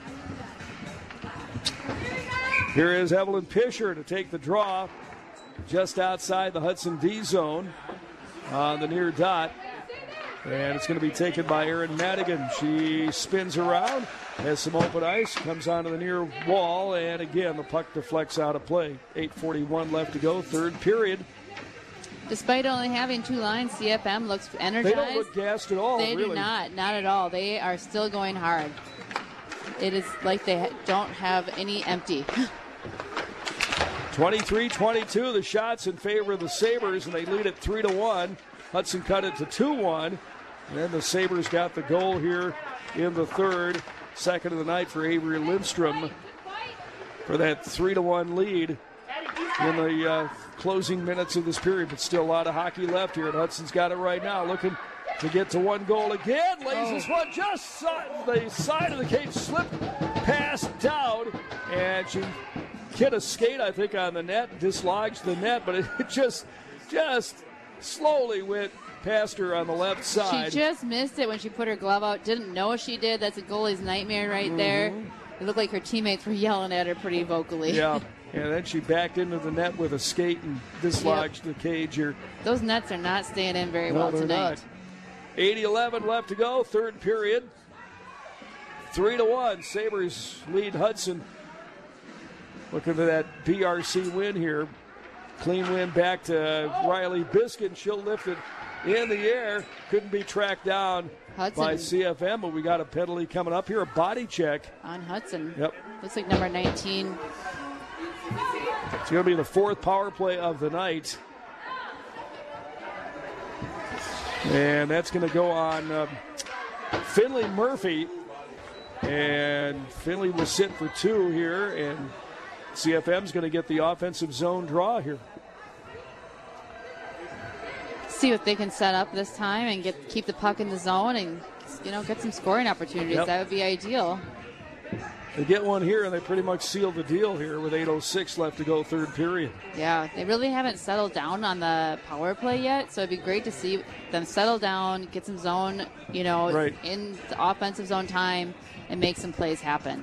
Here is Evelyn Pisher to take the draw just outside the Hudson D zone on the near dot. And it's going to be taken by Erin Madigan. She spins around, has some open ice, comes onto the near wall, and again the puck deflects out of play. eight forty-one left to go, third period. Despite only having two lines, C F M looks energized. They don't look gassed at all, They really. do not, not at all. They are still going hard. It is like they ha- don't have any empty. twenty-three twenty-two, the shots in favor of the Sabres, and they lead it three to one. Hudson cut it to two one. And then the Sabres got the goal here in the third. Second of the night for Avery Lindstrom for that three to one lead in the uh, closing minutes of this period. But still a lot of hockey left here, and Hudson's got it right now, looking to get to one goal again. Lays Oh. this one just side, the side of the cage, slipped pass down, and she hit a skate, I think, on the net, dislodged the net, but it just, just slowly went past her on the left side. She just missed it when she put her glove out. Didn't know she did. That's a goalie's nightmare right there. It looked like her teammates were yelling at her pretty vocally. Yeah, and then she backed into the net with a skate and dislodged the cage here. Those nets are not staying in very No, well they're tonight. not. eighty eleven left to go, third period. Three to one, Sabres lead Hudson. Looking for that B R C win here. Clean win back to Riley Biskin. She'll lift it in the air. Couldn't be tracked down Hudson. by C F M, but we got a penalty coming up here, a body check. On Hudson. Yep. Looks like number nineteen. It's going to be the fourth power play of the night. And that's going to go on uh, Finley Murphy. And Finley will sit for two here, and C F M's going to get the offensive zone draw here. See what they can set up this time and get keep the puck in the zone and, you know, get some scoring opportunities. Yep. That would be ideal. They get one here, and they pretty much seal the deal here with eight oh six left to go, third period. Yeah, they really haven't settled down on the power play yet, so it'd be great to see them settle down, get some zone, you know, Right. in the offensive zone time, and make some plays happen.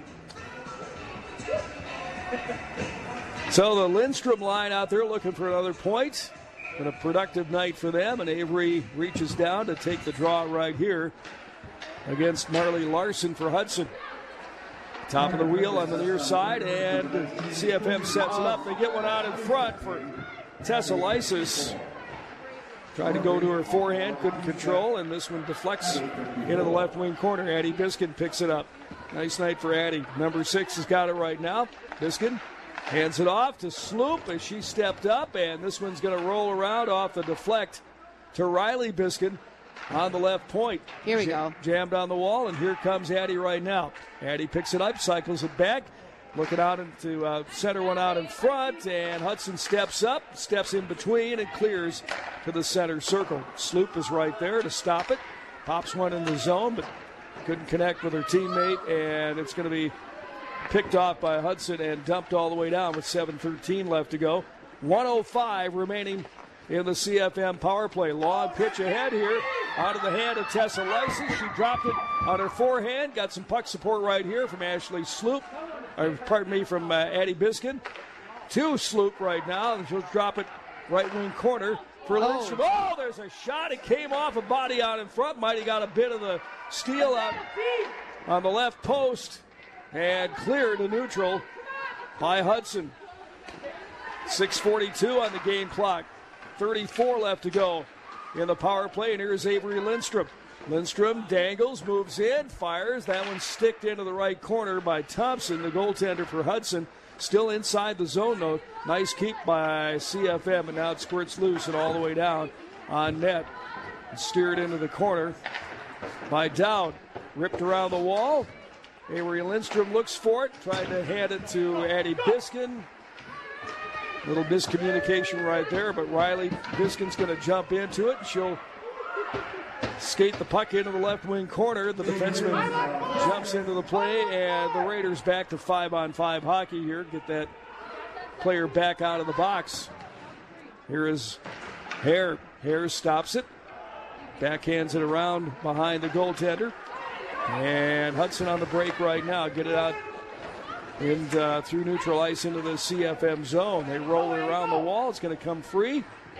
So the Lindstrom line out there looking for another point. Been a productive night for them, and Avery reaches down to take the draw right here against Marley Larson for Hudson. Top of the wheel on the near side, and C F M sets it up. They get one out in front for Tessa Lysis. Tried to go to her forehand, couldn't control, and this one deflects into the left wing corner. Addie Biskin picks it up. Nice night for Addie. Number six has got it right now. Biskin hands it off to Sloop as she stepped up, and this one's going to roll around off the deflect to Riley Biskin on the left point. Here we Ja- go. Jammed on the wall, and here comes Addie right now. Addie picks it up, cycles it back, looking out into uh, center one out in front, and Hudson steps up, steps in between, and clears to the center circle. Sloop is right there to stop it. Pops one in the zone, but couldn't connect with her teammate, and it's going to be picked off by Hudson and dumped all the way down with seven thirteen left to go. one oh five remaining in the C F M power play. Long pitch ahead here out of the hand of Tessa Lysis. She dropped it on her forehand. Got some puck support right here from Ashley Sloop. Or, pardon me, from uh, Addie Biskin. To Sloop right now. And she'll drop it right wing corner for Lindstrom. Oh. oh, there's a shot. It came off a body out in front. Mighty got a bit of the steal out on the left post. And cleared to neutral by Hudson. six forty-two on the game clock. thirty-four left to go in the power play. And here's Avery Lindstrom. Lindstrom dangles, moves in, fires. That one sticked into the right corner by Thompson, the goaltender for Hudson. Still inside the zone, though. Nice keep by C F M, and now it squirts loose and all the way down on net. Steered into the corner by Dowd. Ripped around the wall. Avery Lindstrom looks for it, tried to hand it to Addie Biskin. Little miscommunication right there, but Riley Biskin's going to jump into it. She'll skate the puck into the left wing corner. The defenseman jumps into the play, and the Raiders back to five-on-five hockey here. Get that player back out of the box. Here is Hare. Hare stops it. Backhands it around behind the goaltender. And Hudson on the break right now. Get it out and uh, through neutral ice into the C F M zone. They roll it around the wall. It's going to come free.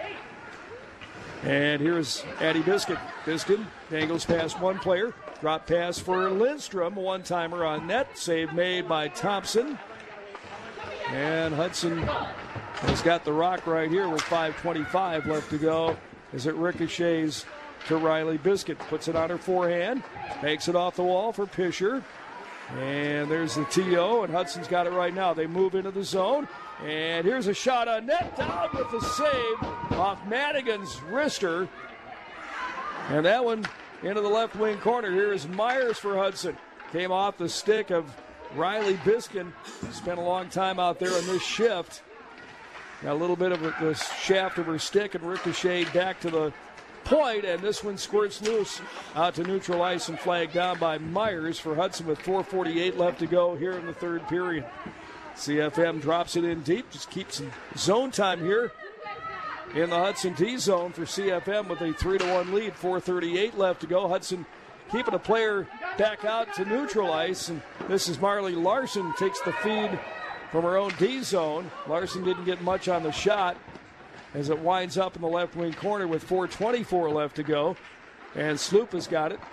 And here's Addie Biskin. Biskin dangles past one player. Drop pass for Lindstrom. One-timer on net. Save made by Thompson. And Hudson has got the rock right here with five twenty-five left to go as it ricochets to Riley Biskin. Puts it on her forehand. Takes it off the wall for Pischer. And there's the T O, and Hudson's got it right now. They move into the zone. And here's a shot on net. Down with the save off Madigan's wrister. And that one into the left wing corner. Here is Myers for Hudson. Came off the stick of Riley Biskin. Spent a long time out there on this shift. Got a little bit of a, the shaft of her stick and ricocheted back to the point, and this one squirts loose out to neutral ice and flagged down by Myers for Hudson with four forty-eight left to go here in the third period. C F M drops it in deep, just keeps some zone time here in the Hudson D zone for C F M with a three to one lead. four thirty-eight left to go. Hudson keeping a player back out to neutral ice, and this is Marley Larson takes the feed from her own D zone. Larson didn't get much on the shot as it winds up in the left wing corner with four twenty-four left to go. And Sloop has got it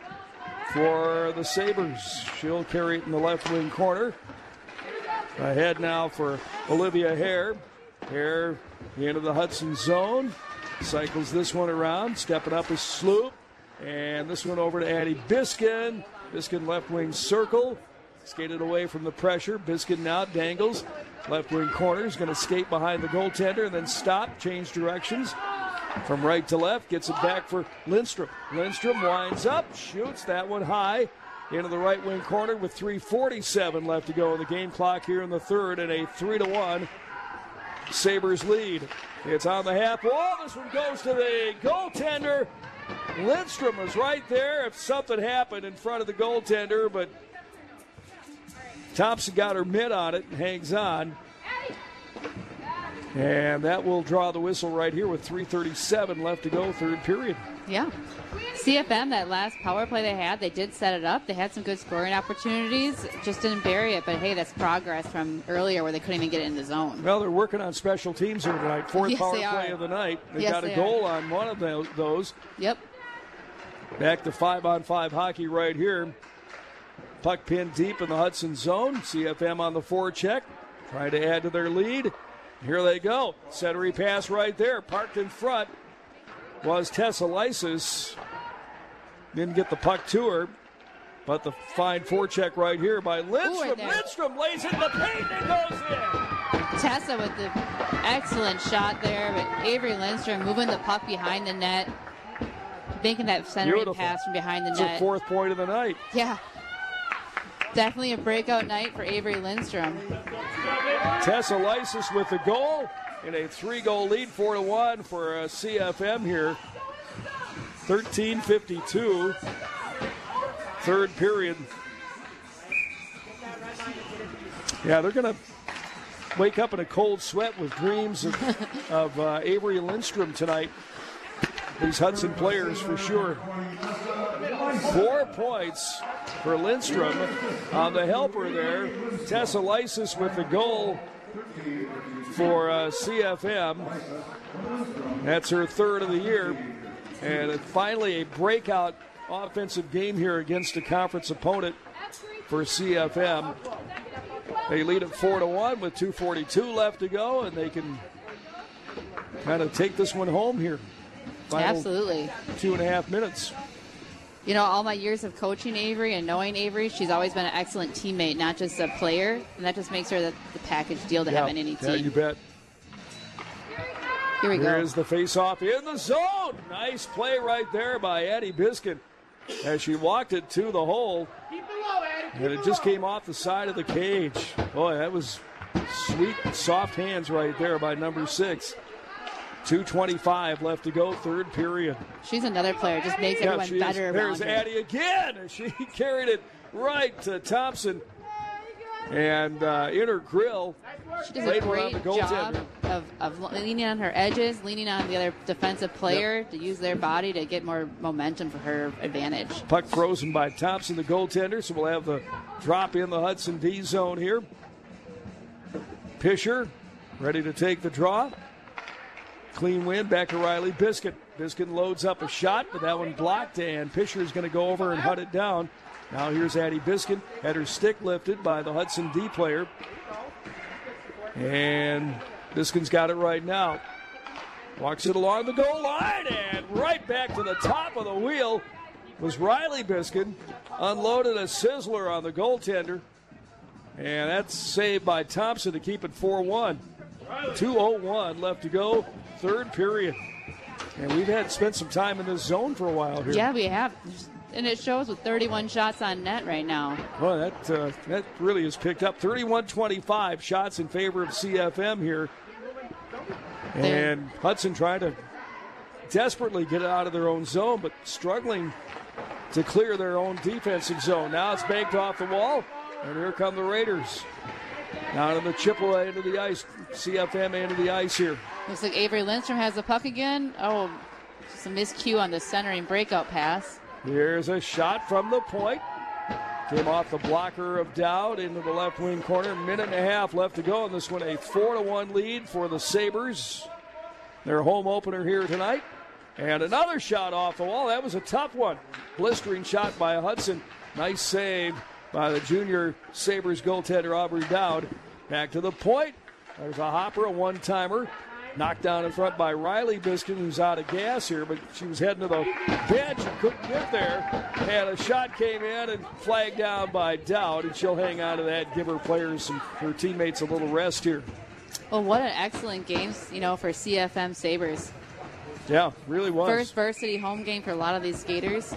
for the Sabres. She'll carry it in the left wing corner. Ahead now for Olivia Hare. Hare into the Hudson zone. Cycles this one around. Stepping up is Sloop. And this one over to Addie Biskin. Biskin left wing circle. Skated away from the pressure. Biskin now dangles. Left wing corner is going to skate behind the goaltender and then stop, change directions from right to left. Gets it back for Lindstrom. Lindstrom winds up, shoots that one high into the right wing corner with three forty-seven left to go in the game clock here in the third, and a three to one Sabres lead. It's on the half wall. This one goes to the goaltender. Lindstrom was right there if something happened in front of the goaltender, but Thompson got her mitt on it and hangs on. And that will draw the whistle right here with three thirty-seven left to go, third period. Yeah. C F M, that last power play they had, they did set it up. They had some good scoring opportunities, just didn't bury it. But, hey, that's progress from earlier where they couldn't even get it in the zone. Well, they're working on special teams here tonight. Fourth yes, power play are. of the night. They yes, got a they goal are. on one of those. Yep. Back to five-on-five hockey right here. Puck pinned deep in the Hudson zone. C F M on the forecheck, trying to add to their lead. Here they go. Centering pass right there. Parked in front was Tessa Lysis. Didn't get the puck to her, but the fine forecheck right here by Lindstrom. Ooh, right Lindstrom lays it in the paint and goes in. Tessa with the excellent shot there, but Avery Lindstrom moving the puck behind the net, making that centering Beautiful. pass from behind the It's net. her fourth point of the night. Yeah. Definitely a breakout night for Avery Lindstrom. Tessa Lysis with the goal in a three-goal lead, four to one for uh, C F M here. thirteen fifty-two, third period. Yeah, they're going to wake up in a cold sweat with dreams of, of uh, Avery Lindstrom tonight. These Hudson players for sure. Four points for Lindstrom on the helper there. Tessa Lysis with the goal for uh, C F M. That's her third of the year. And finally a breakout offensive game here against a conference opponent for C F M. They lead at four to one with two forty-two left to go, and they can kind of take this one home here. Final Absolutely. Two and a half minutes. You know, all my years of coaching Avery and knowing Avery, she's always been an excellent teammate, not just a player, and that just makes her the, the package deal to yeah, have in any team. Yeah, you bet. Here we Here go. is the face-off in the zone. Nice play right there by Addie Biskin as she walked it to the hole. And it just came off the side of the cage. Boy, that was sweet, soft hands right there by number six. two twenty-five left to go, third period. She's another player, just makes yeah, everyone better is. around There's her. Addie again. She carried it right to Thompson. And uh, in her grill. She does a great job of, of leaning on her edges, leaning on the other defensive player yep. to use their body to get more momentum for her advantage. Puck frozen by Thompson, the goaltender, so we'll have the drop in the Hudson D zone here. Pisher ready to take the draw. Clean win, back to Riley Biskin. Biskin loads up a shot, but that one blocked, and Pisher's going to go over and hut it down. Now here's Addie Biskin, had her stick lifted by the Hudson D player. And Biskin's got it right now. Walks it along the goal line, and right back to the top of the wheel was Riley Biskin. Unloaded a sizzler on the goaltender. And that's saved by Thompson to keep it four one. two oh one left to go, third period. And we've had spent some time in this zone for a while here. Yeah, we have. And it shows with thirty-one shots on net right now. Well, that uh, that really has picked up. thirty-one twenty-five shots in favor of C F M here. And Hudson trying to desperately get out of their own zone, but struggling to clear their own defensive zone. Now it's banked off the wall, and here come the Raiders. Down to the Chippewa end of the ice, C F M end of the ice here. Looks like Avery Lindstrom has the puck again. Oh, just a miscue on the centering breakout pass. Here's a shot from the point. Came off the blocker of Dowd into the left wing corner. Minute and a half left to go in this one. A four to one lead for the Sabres. Their home opener here tonight. And another shot off the wall. That was a tough one. Blistering shot by Hudson. Nice save by the junior Sabres goaltender Aubrey Dowd. Back to the point. There's a hopper, a one-timer. Knocked down in front by Riley Biskin, who's out of gas here, but she was heading to the bench and couldn't get there. And a shot came in and flagged down by Dowd, and she'll hang on to that, give her players, some, her teammates a little rest here. Well, what an excellent game, you know, for C F M Sabres. Yeah, really was. First varsity home game for a lot of these skaters.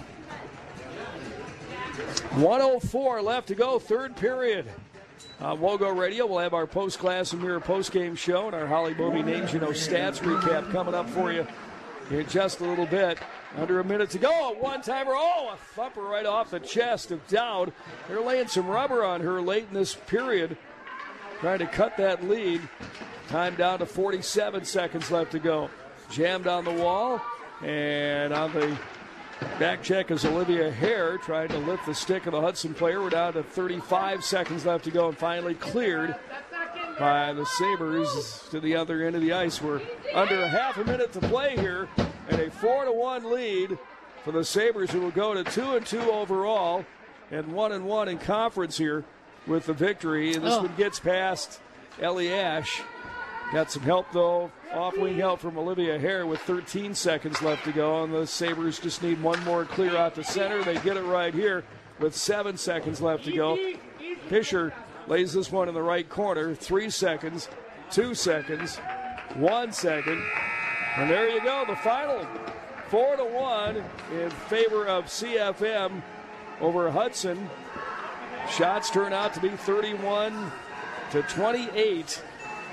one oh four left to go, third period. Uh, Wogo Radio, we'll have our post-class and mirror post-game show and our Holly Bovey Names You Know stats recap coming up for you in just a little bit. Under a minute to go, a one-timer, oh, a thumper right off the chest of Dowd. They're laying some rubber on her late in this period, trying to cut that lead. Time down to forty-seven seconds left to go. Jammed on the wall, and on the back check is Olivia Hare trying to lift the stick of the Hudson player. We're down to thirty-five seconds left to go, and finally cleared by the Sabres to the other end of the ice. We're under a half a minute to play here, and a four to one lead for the Sabres, who will go to two and two overall and one and one in conference here with the victory. And this oh. one gets past Ellie Ash. Got some help, though, off-wing help from Olivia Hare with thirteen seconds left to go, and the Sabres just need one more clear out the center. They get it right here with seven seconds left to go. Fisher lays this one in the right corner. Three seconds, two seconds, one second, and there you go, the final. Four to one in favor of C F M over Hudson. Shots turn out to be thirty-one to twenty-eight.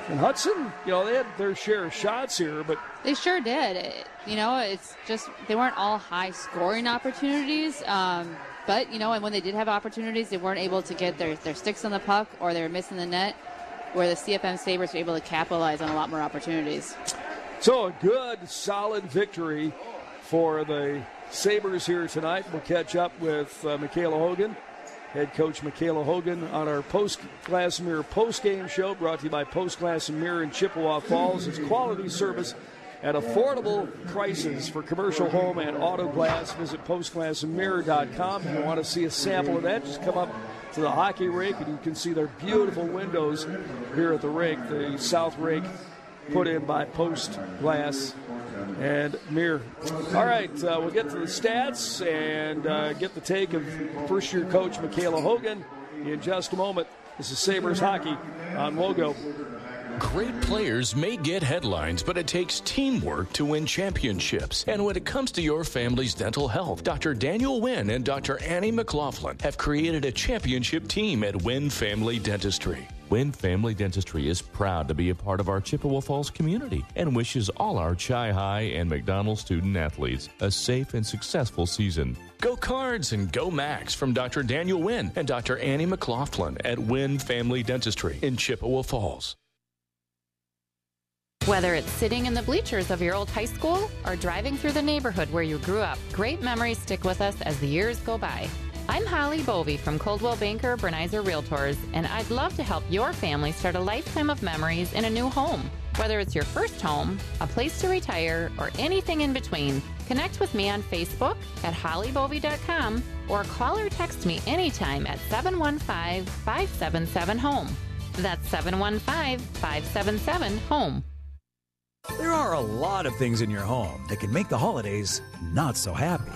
And Hudson, you know, they had their share of shots here, but they sure did. It, you know, it's just they weren't all high-scoring opportunities. Um, but, you know, and when they did have opportunities, they weren't able to get their, their sticks on the puck or they were missing the net, where the C F M Sabres were able to capitalize on a lot more opportunities. So a good, solid victory for the Sabres here tonight. We'll catch up with uh, Michaela Hogan, head coach Michaela Hogan, on our Post Glass and Mirror post-game show, brought to you by Post Glass and Mirror in Chippewa Falls. It's quality service at affordable prices for commercial home and auto glass. Visit post glass and mirror dot com. If you want to see a sample of that, just come up to the hockey rink and you can see their beautiful windows here at the rink, the south rink put in by Post Glass and Mirror. All right, uh, we'll get to the stats and uh, get the take of first-year coach Michaela Hogan in just a moment. This is Sabres Hockey on Wogo. Great players may get headlines, but it takes teamwork to win championships. And when it comes to your family's dental health, Doctor Daniel Wynn and Doctor Annie McLaughlin have created a championship team at Wynn Family Dentistry. Wynn Family Dentistry is proud to be a part of our Chippewa Falls community and wishes all our Chi High and McDonald student athletes a safe and successful season. Go Cards and go Max from Doctor Daniel Wynn and Doctor Annie McLaughlin at Wynn Family Dentistry in Chippewa Falls. Whether it's sitting in the bleachers of your old high school or driving through the neighborhood where you grew up, great memories stick with us as the years go by. I'm Holly Bovey from Coldwell Banker Bernizer Realtors, and I'd love to help your family start a lifetime of memories in a new home. Whether it's your first home, a place to retire, or anything in between, connect with me on Facebook at holly bovey dot com or call or text me anytime at seven one five, five seven seven, HOME. That's seven one five, five seven seven, HOME. There are a lot of things in your home that can make the holidays not so happy.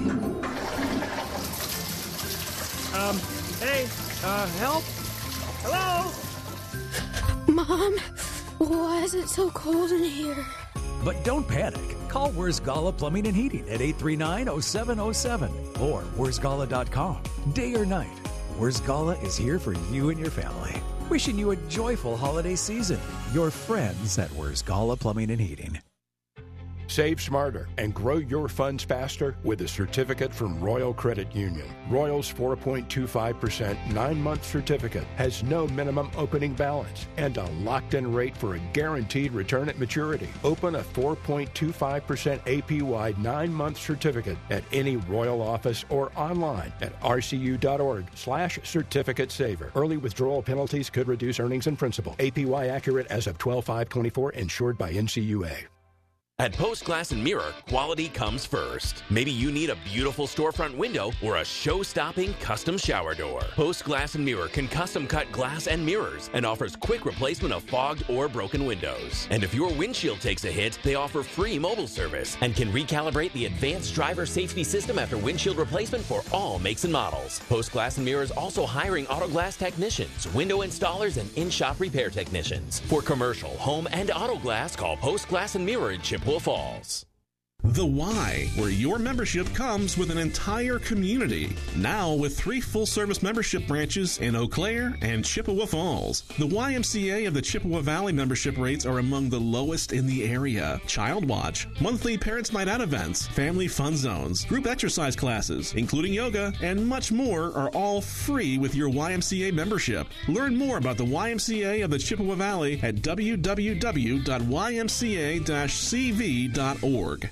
Um, hey, uh, help? Hello? Mom, why is it so cold in here? But don't panic. Call Wurzgala Plumbing and Heating at eight three nine, oh seven oh seven or wurzgala dot com. Day or night, Wurzgala is here for you and your family. Wishing you a joyful holiday season. Your friends at Wurzgala Plumbing and Heating. Save smarter and grow your funds faster with a certificate from Royal Credit Union. Royal's four point two five percent nine-month certificate has no minimum opening balance and a locked-in rate for a guaranteed return at maturity. Open a four point two five percent A P Y nine-month certificate at any Royal office or online at rcu.org slash certificate saver. Early withdrawal penalties could reduce earnings and principal. A P Y accurate as of twelve five twenty-four, insured by N C U A. At Post Glass and Mirror, quality comes first. Maybe you need a beautiful storefront window or a show-stopping custom shower door. Post Glass and Mirror can custom cut glass and mirrors and offers quick replacement of fogged or broken windows. And if your windshield takes a hit, they offer free mobile service and can recalibrate the advanced driver safety system after windshield replacement for all makes and models. Post Glass and Mirror is also hiring auto glass technicians, window installers, and in-shop repair technicians. For commercial, home, and auto glass, call Post Glass and Mirror in Chippewa Falls. The Y, where your membership comes with an entire community. Now with three full-service membership branches in Eau Claire and Chippewa Falls. The Y M C A of the Chippewa Valley membership rates are among the lowest in the area. Child Watch, monthly Parents' Night Out events, family fun zones, group exercise classes, including yoga, and much more are all free with your Y M C A membership. Learn more about the Y M C A of the Chippewa Valley at w w w dot y m c a dash c v dot org.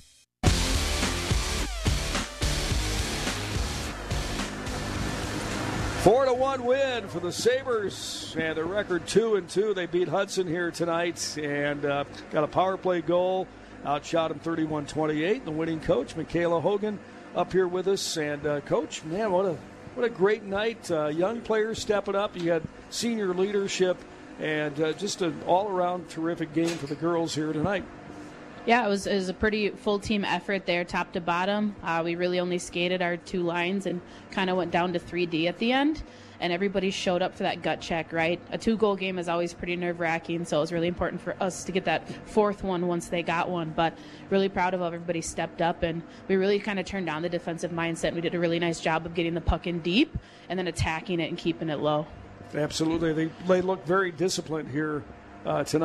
Four to one win for the Sabres, and the record two and two. They beat Hudson here tonight, and uh, got a power play goal. Outshot them thirty-one twenty-eight. The winning coach, Michaela Hogan, up here with us. And uh, coach, man, what a what a great night. Uh, young players stepping up. You had senior leadership, and uh, just an all-around terrific game for the girls here tonight. Yeah, it was, it was a pretty full team effort there, top to bottom. Uh, we really only skated our two lines and kind of went down to three D at the end. And everybody showed up for that gut check, right? A two-goal game is always pretty nerve-wracking, so it was really important for us to get that fourth one once they got one. But really proud of how everybody stepped up, and we really kind of turned down the defensive mindset. We did a really nice job of getting the puck in deep and then attacking it and keeping it low. Absolutely. They, they look very disciplined here uh, tonight.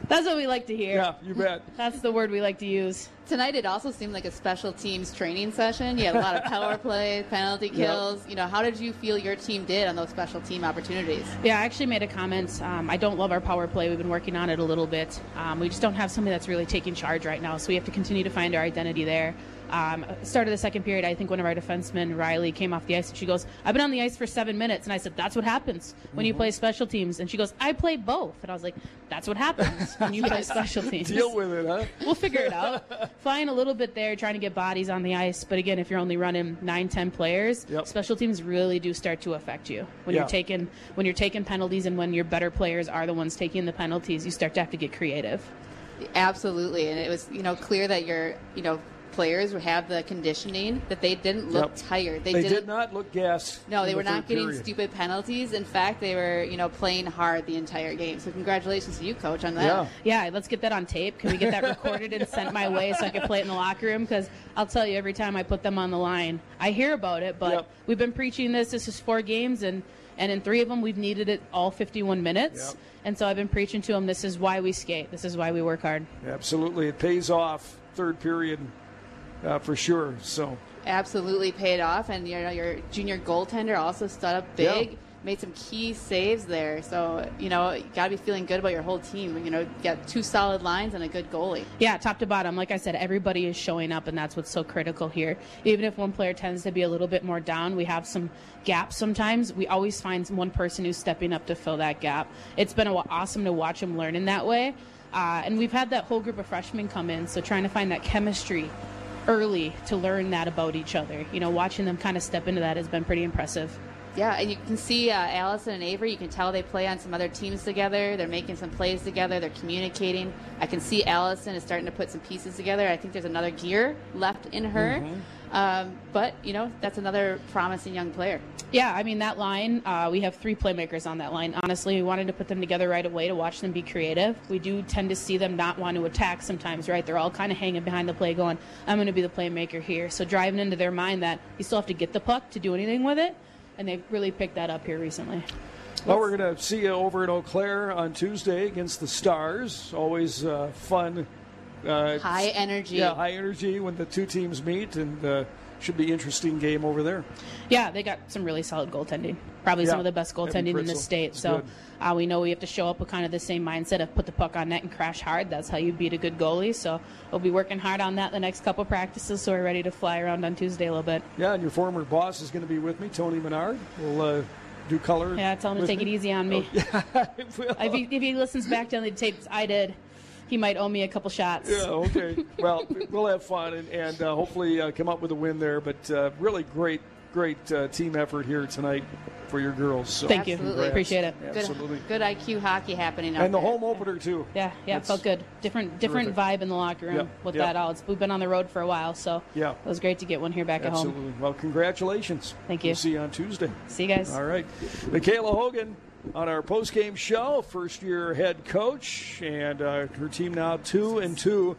That's what we like to hear. Yeah, you bet. That's the word we like to use. Tonight it also seemed like a special teams training session. You had a lot of power play, penalty kills. Yep. You know, how did you feel your team did on those special team opportunities? Yeah, I actually made a comment. Um, I don't love our power play. We've been working on it a little bit. Um, we just don't have somebody that's really taking charge right now, so we have to continue to find our identity there. Um, start of the second period, I think one of our defensemen, Riley, came off the ice and she goes, I've been on the ice for seven minutes. And I said, that's what happens when mm-hmm. you play special teams. And she goes, I play both. And I was like, that's what happens when you play special teams. Deal with it, huh? We'll figure it out. Flying a little bit there, trying to get bodies on the ice. But again, if you're only running nine, ten players, yep. special teams really do start to affect you. When yeah. you're taking when you're taking penalties and when your better players are the ones taking the penalties, you start to have to get creative. Absolutely. And it was, you know, clear that you're, you know, players would have the conditioning that they didn't look yep. tired. They, they did not look gassed. No, they were the not getting period. stupid penalties. In fact, they were, you know, playing hard the entire game. So congratulations to you, Coach, on that. Yeah, yeah let's get that on tape. Can we get that recorded and sent my way so I can play it in the locker room? Because I'll tell you, every time I put them on the line, I hear about it, but yep. we've been preaching this. This is four games, and, and in three of them, we've needed it all fifty-one minutes. Yep. And so I've been preaching to them, this is why we skate. This is why we work hard. Absolutely. It pays off third period. Uh, for sure. So absolutely paid off, and you know your junior goaltender also stood up big, yeah. made some key saves there. So you know you got to be feeling good about your whole team. You know, you got two solid lines and a good goalie. Yeah, top to bottom. Like I said, everybody is showing up, and that's what's so critical here. Even if one player tends to be a little bit more down, we have some gaps sometimes. We always find one person who's stepping up to fill that gap. It's been awesome to watch them learn in that way, uh, and we've had that whole group of freshmen come in. So trying to find that chemistry early to learn that about each other. You know, watching them kind of step into that has been pretty impressive. Yeah, and you can see uh, Allison and Avery, you can tell they play on some other teams together. They're making some plays together. They're communicating. I can see Allison is starting to put some pieces together. I think there's another gear left in her. Mm-hmm. Um, but, you know, that's another promising young player. Yeah, I mean, that line, uh, we have three playmakers on that line. Honestly, we wanted to put them together right away to watch them be creative. We do tend to see them not want to attack sometimes, right? They're all kind of hanging behind the play going, I'm going to be the playmaker here. So driving into their mind that you still have to get the puck to do anything with it, and they've really picked that up here recently. Well, we're going to see you over in Eau Claire on Tuesday against the Stars. Always uh, fun. Uh, high energy. Yeah, high energy when the two teams meet, and uh, should be an interesting game over there. Yeah, they got some really solid goaltending. Probably yeah. some of the best goaltending in the state. So uh, we know we have to show up with kind of the same mindset of put the puck on net and crash hard. That's how you beat a good goalie. So we'll be working hard on that the next couple practices, so we're ready to fly around on Tuesday a little bit. Yeah, and your former boss is going to be with me, Tony Menard. We'll uh, do color. Yeah, tell him to take me. it easy on me. Oh, yeah, if, he, if he listens back to the tapes I did, he might owe me a couple shots. Yeah, okay. Well, we'll have fun and, and uh, hopefully uh, come up with a win there. But uh, really great, great uh, team effort here tonight for your girls. So Thank you. Absolutely. Appreciate it. Absolutely. Good, good I Q hockey happening out And the there. home opener, too. Yeah, yeah, it felt good. Different different terrific. vibe in the locker room yep. with yep. that all. It's, we've been on the road for a while, so yeah. it was great to get one here back Absolutely. at home. Well, congratulations. Thank you. We'll see you on Tuesday. See you guys. All right. Michaela Hogan on our post-game show, first-year head coach, and uh, her team now two and two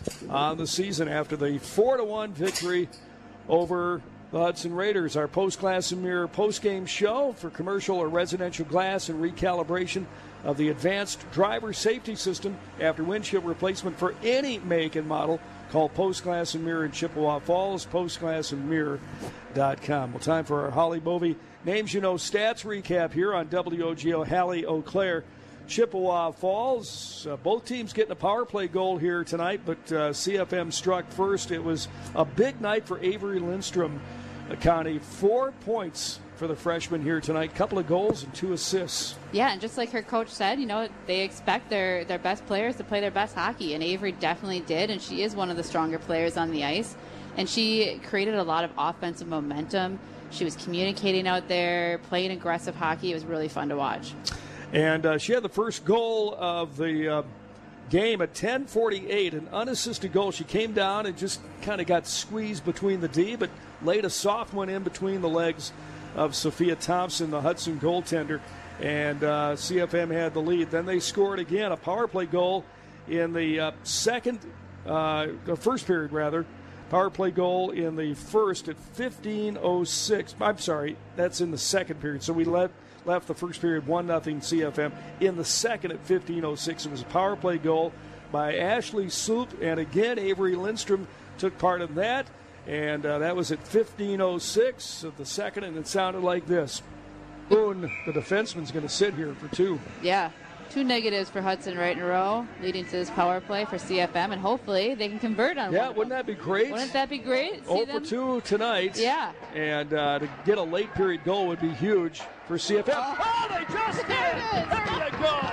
on the season after the four to one victory over the Hudson Raiders. Our post-glass and mirror post-game show for commercial or residential glass and recalibration of the advanced driver safety system after windshield replacement for any make and model. Call Post Glass and Mirror in Chippewa Falls, post glass and mirror dot com. Well, time for our Holly Bovey Names You Know Stats recap here on W O G O Halley Eau Claire, Chippewa Falls. Uh, both teams getting a power play goal here tonight, but uh, C F M struck first. It was a big night for Avery Lindstrom County. Four points for the freshman here tonight. Couple of goals and two assists. Yeah, and just like her coach said, you know, they expect their, their best players to play their best hockey, and Avery definitely did, and she is one of the stronger players on the ice. And she created a lot of offensive momentum. She was communicating out there, playing aggressive hockey. It was really fun to watch. And uh, she had the first goal of the uh, game at ten forty-eight, an unassisted goal. She came down and just kind of got squeezed between the D, but laid a soft one in between the legs of Sophia Thompson, the Hudson goaltender, and uh, C F M had the lead. Then they scored again, a power play goal in the uh, second, uh, the first period rather, Power play goal in the first at fifteen oh six. I'm sorry, that's in the second period. So we left, left the first period one nothing C F M. In the second at fifteen oh six, it was a power play goal by Ashley Sloop. And again, Avery Lindstrom took part in that. And uh, that was at fifteen oh six of the second, and it sounded like this. Boone, the defenseman's going to sit here for two. Yeah, two negatives for Hudson right in a row, leading to this power play for C F M, and hopefully they can convert on Yeah, one wouldn't that be great? Wouldn't that be great? See oh them? for two tonight. Yeah. And uh, to get a late period goal would be huge for C F M. Oh, oh they just did! There you go!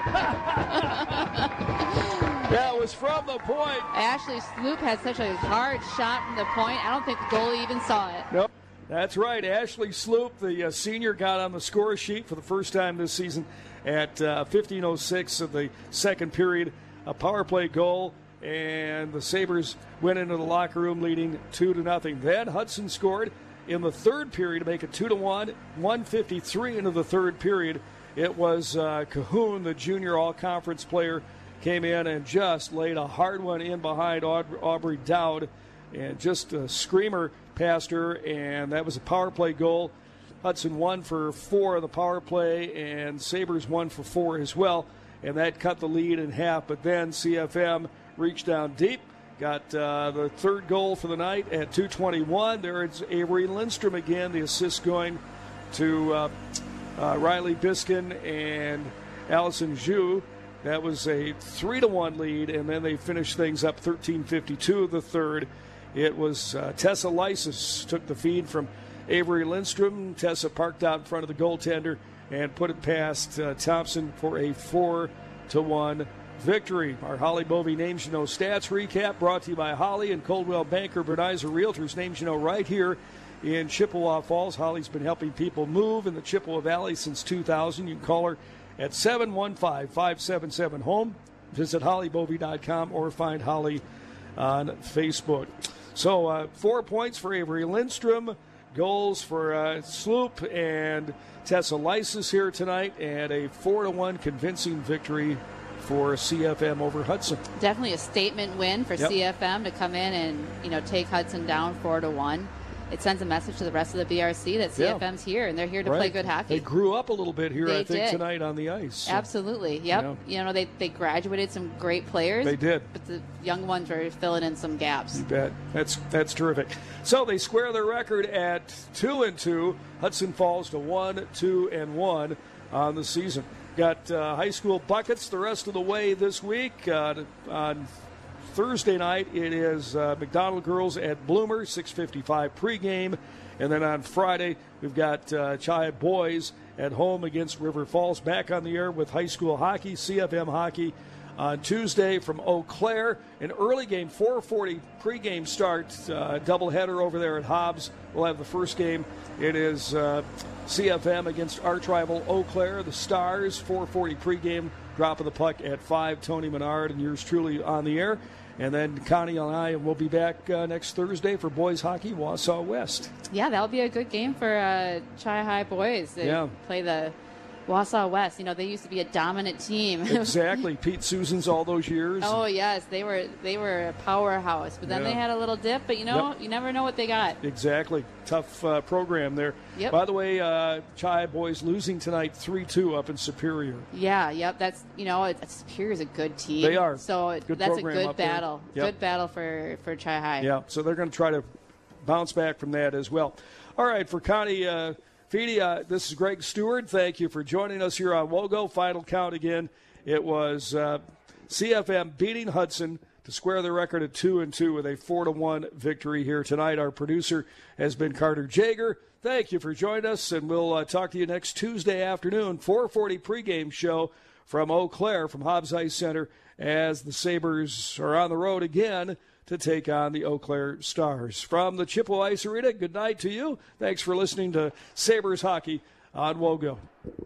That was from the point. Ashley Sloop had such a hard shot from the point. I don't think the goalie even saw it. Nope. That's right. Ashley Sloop, the uh, senior, got on the score sheet for the first time this season at uh, fifteen oh six of the second period. A power play goal, and the Sabres went into the locker room leading two to nothing. Then Hudson scored in the third period to make it two to one. one fifty-three into the third period. It was uh, Cahoon, the junior all-conference player, came in and just laid a hard one in behind Aud- Aubrey Dowd, and just a screamer past her, and that was a power play goal. Hudson won for four of the power play, and Sabres won for four as well, and that cut the lead in half. But then C F M reached down deep, got uh, the third goal for the night at two twenty-one. There it's Avery Lindstrom again, the assist going to uh, uh, Riley Biskin and Allison Zhu. That was a three to one lead, and then they finished things up thirteen fifty-two of the third. It was uh, Tessa Lysis took the feed from Avery Lindstrom. Tessa parked out in front of the goaltender and put it past uh, Thompson for a four to one victory. Our Holly Bovey Names You Know Stats recap brought to you by Holly and Coldwell Banker Bernizer Realtors. Names You Know right here in Chippewa Falls. Holly's been helping people move in the Chippewa Valley since two thousand. You can call her at seven one five, five seven seven, HOME. Visit holly bovey dot com or find Holly on Facebook. So uh, four points for Avery Lindstrom, goals for uh, Sloop and Tessa Lysis here tonight, and a four to one convincing victory for C F M over Hudson. Definitely a statement win for Yep. C F M to come in and, you know, take Hudson down four to one. It sends a message to the rest of the B R C that C F M's here and they're here to Right. play good hockey. They grew up a little bit here, They I think, did. tonight on the ice. So, Absolutely. Yep. Yeah. You know, they, they graduated some great players. They did. But the young ones are filling in some gaps. You bet. That's that's terrific. So they square their record at two and two. Hudson falls to one, two, and one on the season. Got uh, high school buckets the rest of the way this week. Uh, on Thursday night, it is uh, McDonald girls at Bloomer, six fifty-five pregame. And then on Friday, we've got uh, Chi boys at home against River Falls. Back on the air with high school hockey, C F M hockey on Tuesday from Eau Claire. An early game, four forty pregame start, uh, doubleheader over there at Hobbs. We'll have the first game. It is uh, C F M against arch rival Eau Claire. The Stars, four forty pregame, drop of the puck at five. Tony Menard and yours truly on the air. And then Connie and I will be back uh, next Thursday for boys hockey, Wausau West. Yeah, that'll be a good game for uh, Chi High boys. They Yeah. play the Wausau West. You know, they used to be a dominant team. Exactly. Pete Susans all those years. Oh yes, they were they were a powerhouse, but then Yeah. they had a little dip. But you know, Yep. you never know what they got. Exactly. Tough uh, program there. Yep. By the way, uh, Chi boys losing tonight three two up in Superior. Yeah, yep. That's you know, it's, Superior's a good team. They are. So it- Good that's a program good up there. battle. Yep. Good battle for for Chi High. Yeah, so they're going to try to bounce back from that as well. All right, for Connie uh, Feedy, uh, this is Greg Stewart. Thank you for joining us here on WOGO. Final count again. It was uh, C F M beating Hudson to square the record at two and two with a four to one victory here tonight. Our producer has been Carter Jager. Thank you for joining us, and we'll uh, talk to you next Tuesday afternoon, four forty pregame show from Eau Claire, from Hobbs Ice Center, as the Sabres are on the road again to take on the Eau Claire Stars. From the Chippewa Ice Arena, good night to you. Thanks for listening to Sabres Hockey on WOGO.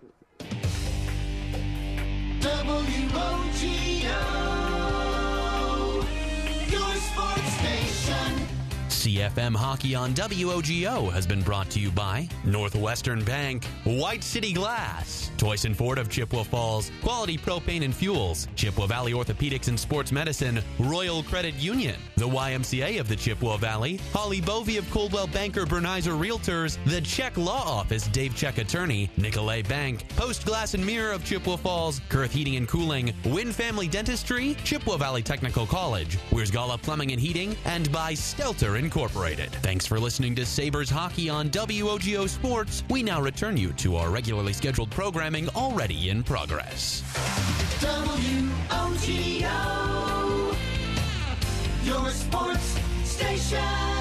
W O G O, your sports station. C C F M Hockey on W O G O has been brought to you by Northwestern Bank, White City Glass, Toyson Ford of Chippewa Falls, Quality Propane and Fuels, Chippewa Valley Orthopedics and Sports Medicine, Royal Credit Union, the Y M C A of the Chippewa Valley, Holly Bovey of Coldwell Banker Bernizer Realtors, the Czech Law Office Dave Czech Attorney, Nicolay Bank, Post Glass and Mirror of Chippewa Falls, Kurth Heating and Cooling, Wynn Family Dentistry, Chippewa Valley Technical College, Wiersgala Plumbing and Heating, and by Stelter Incorporated. Thanks for listening to Sabres Hockey on W O G O Sports. We now return you to our regularly scheduled programming already in progress. W O G O, your sports station.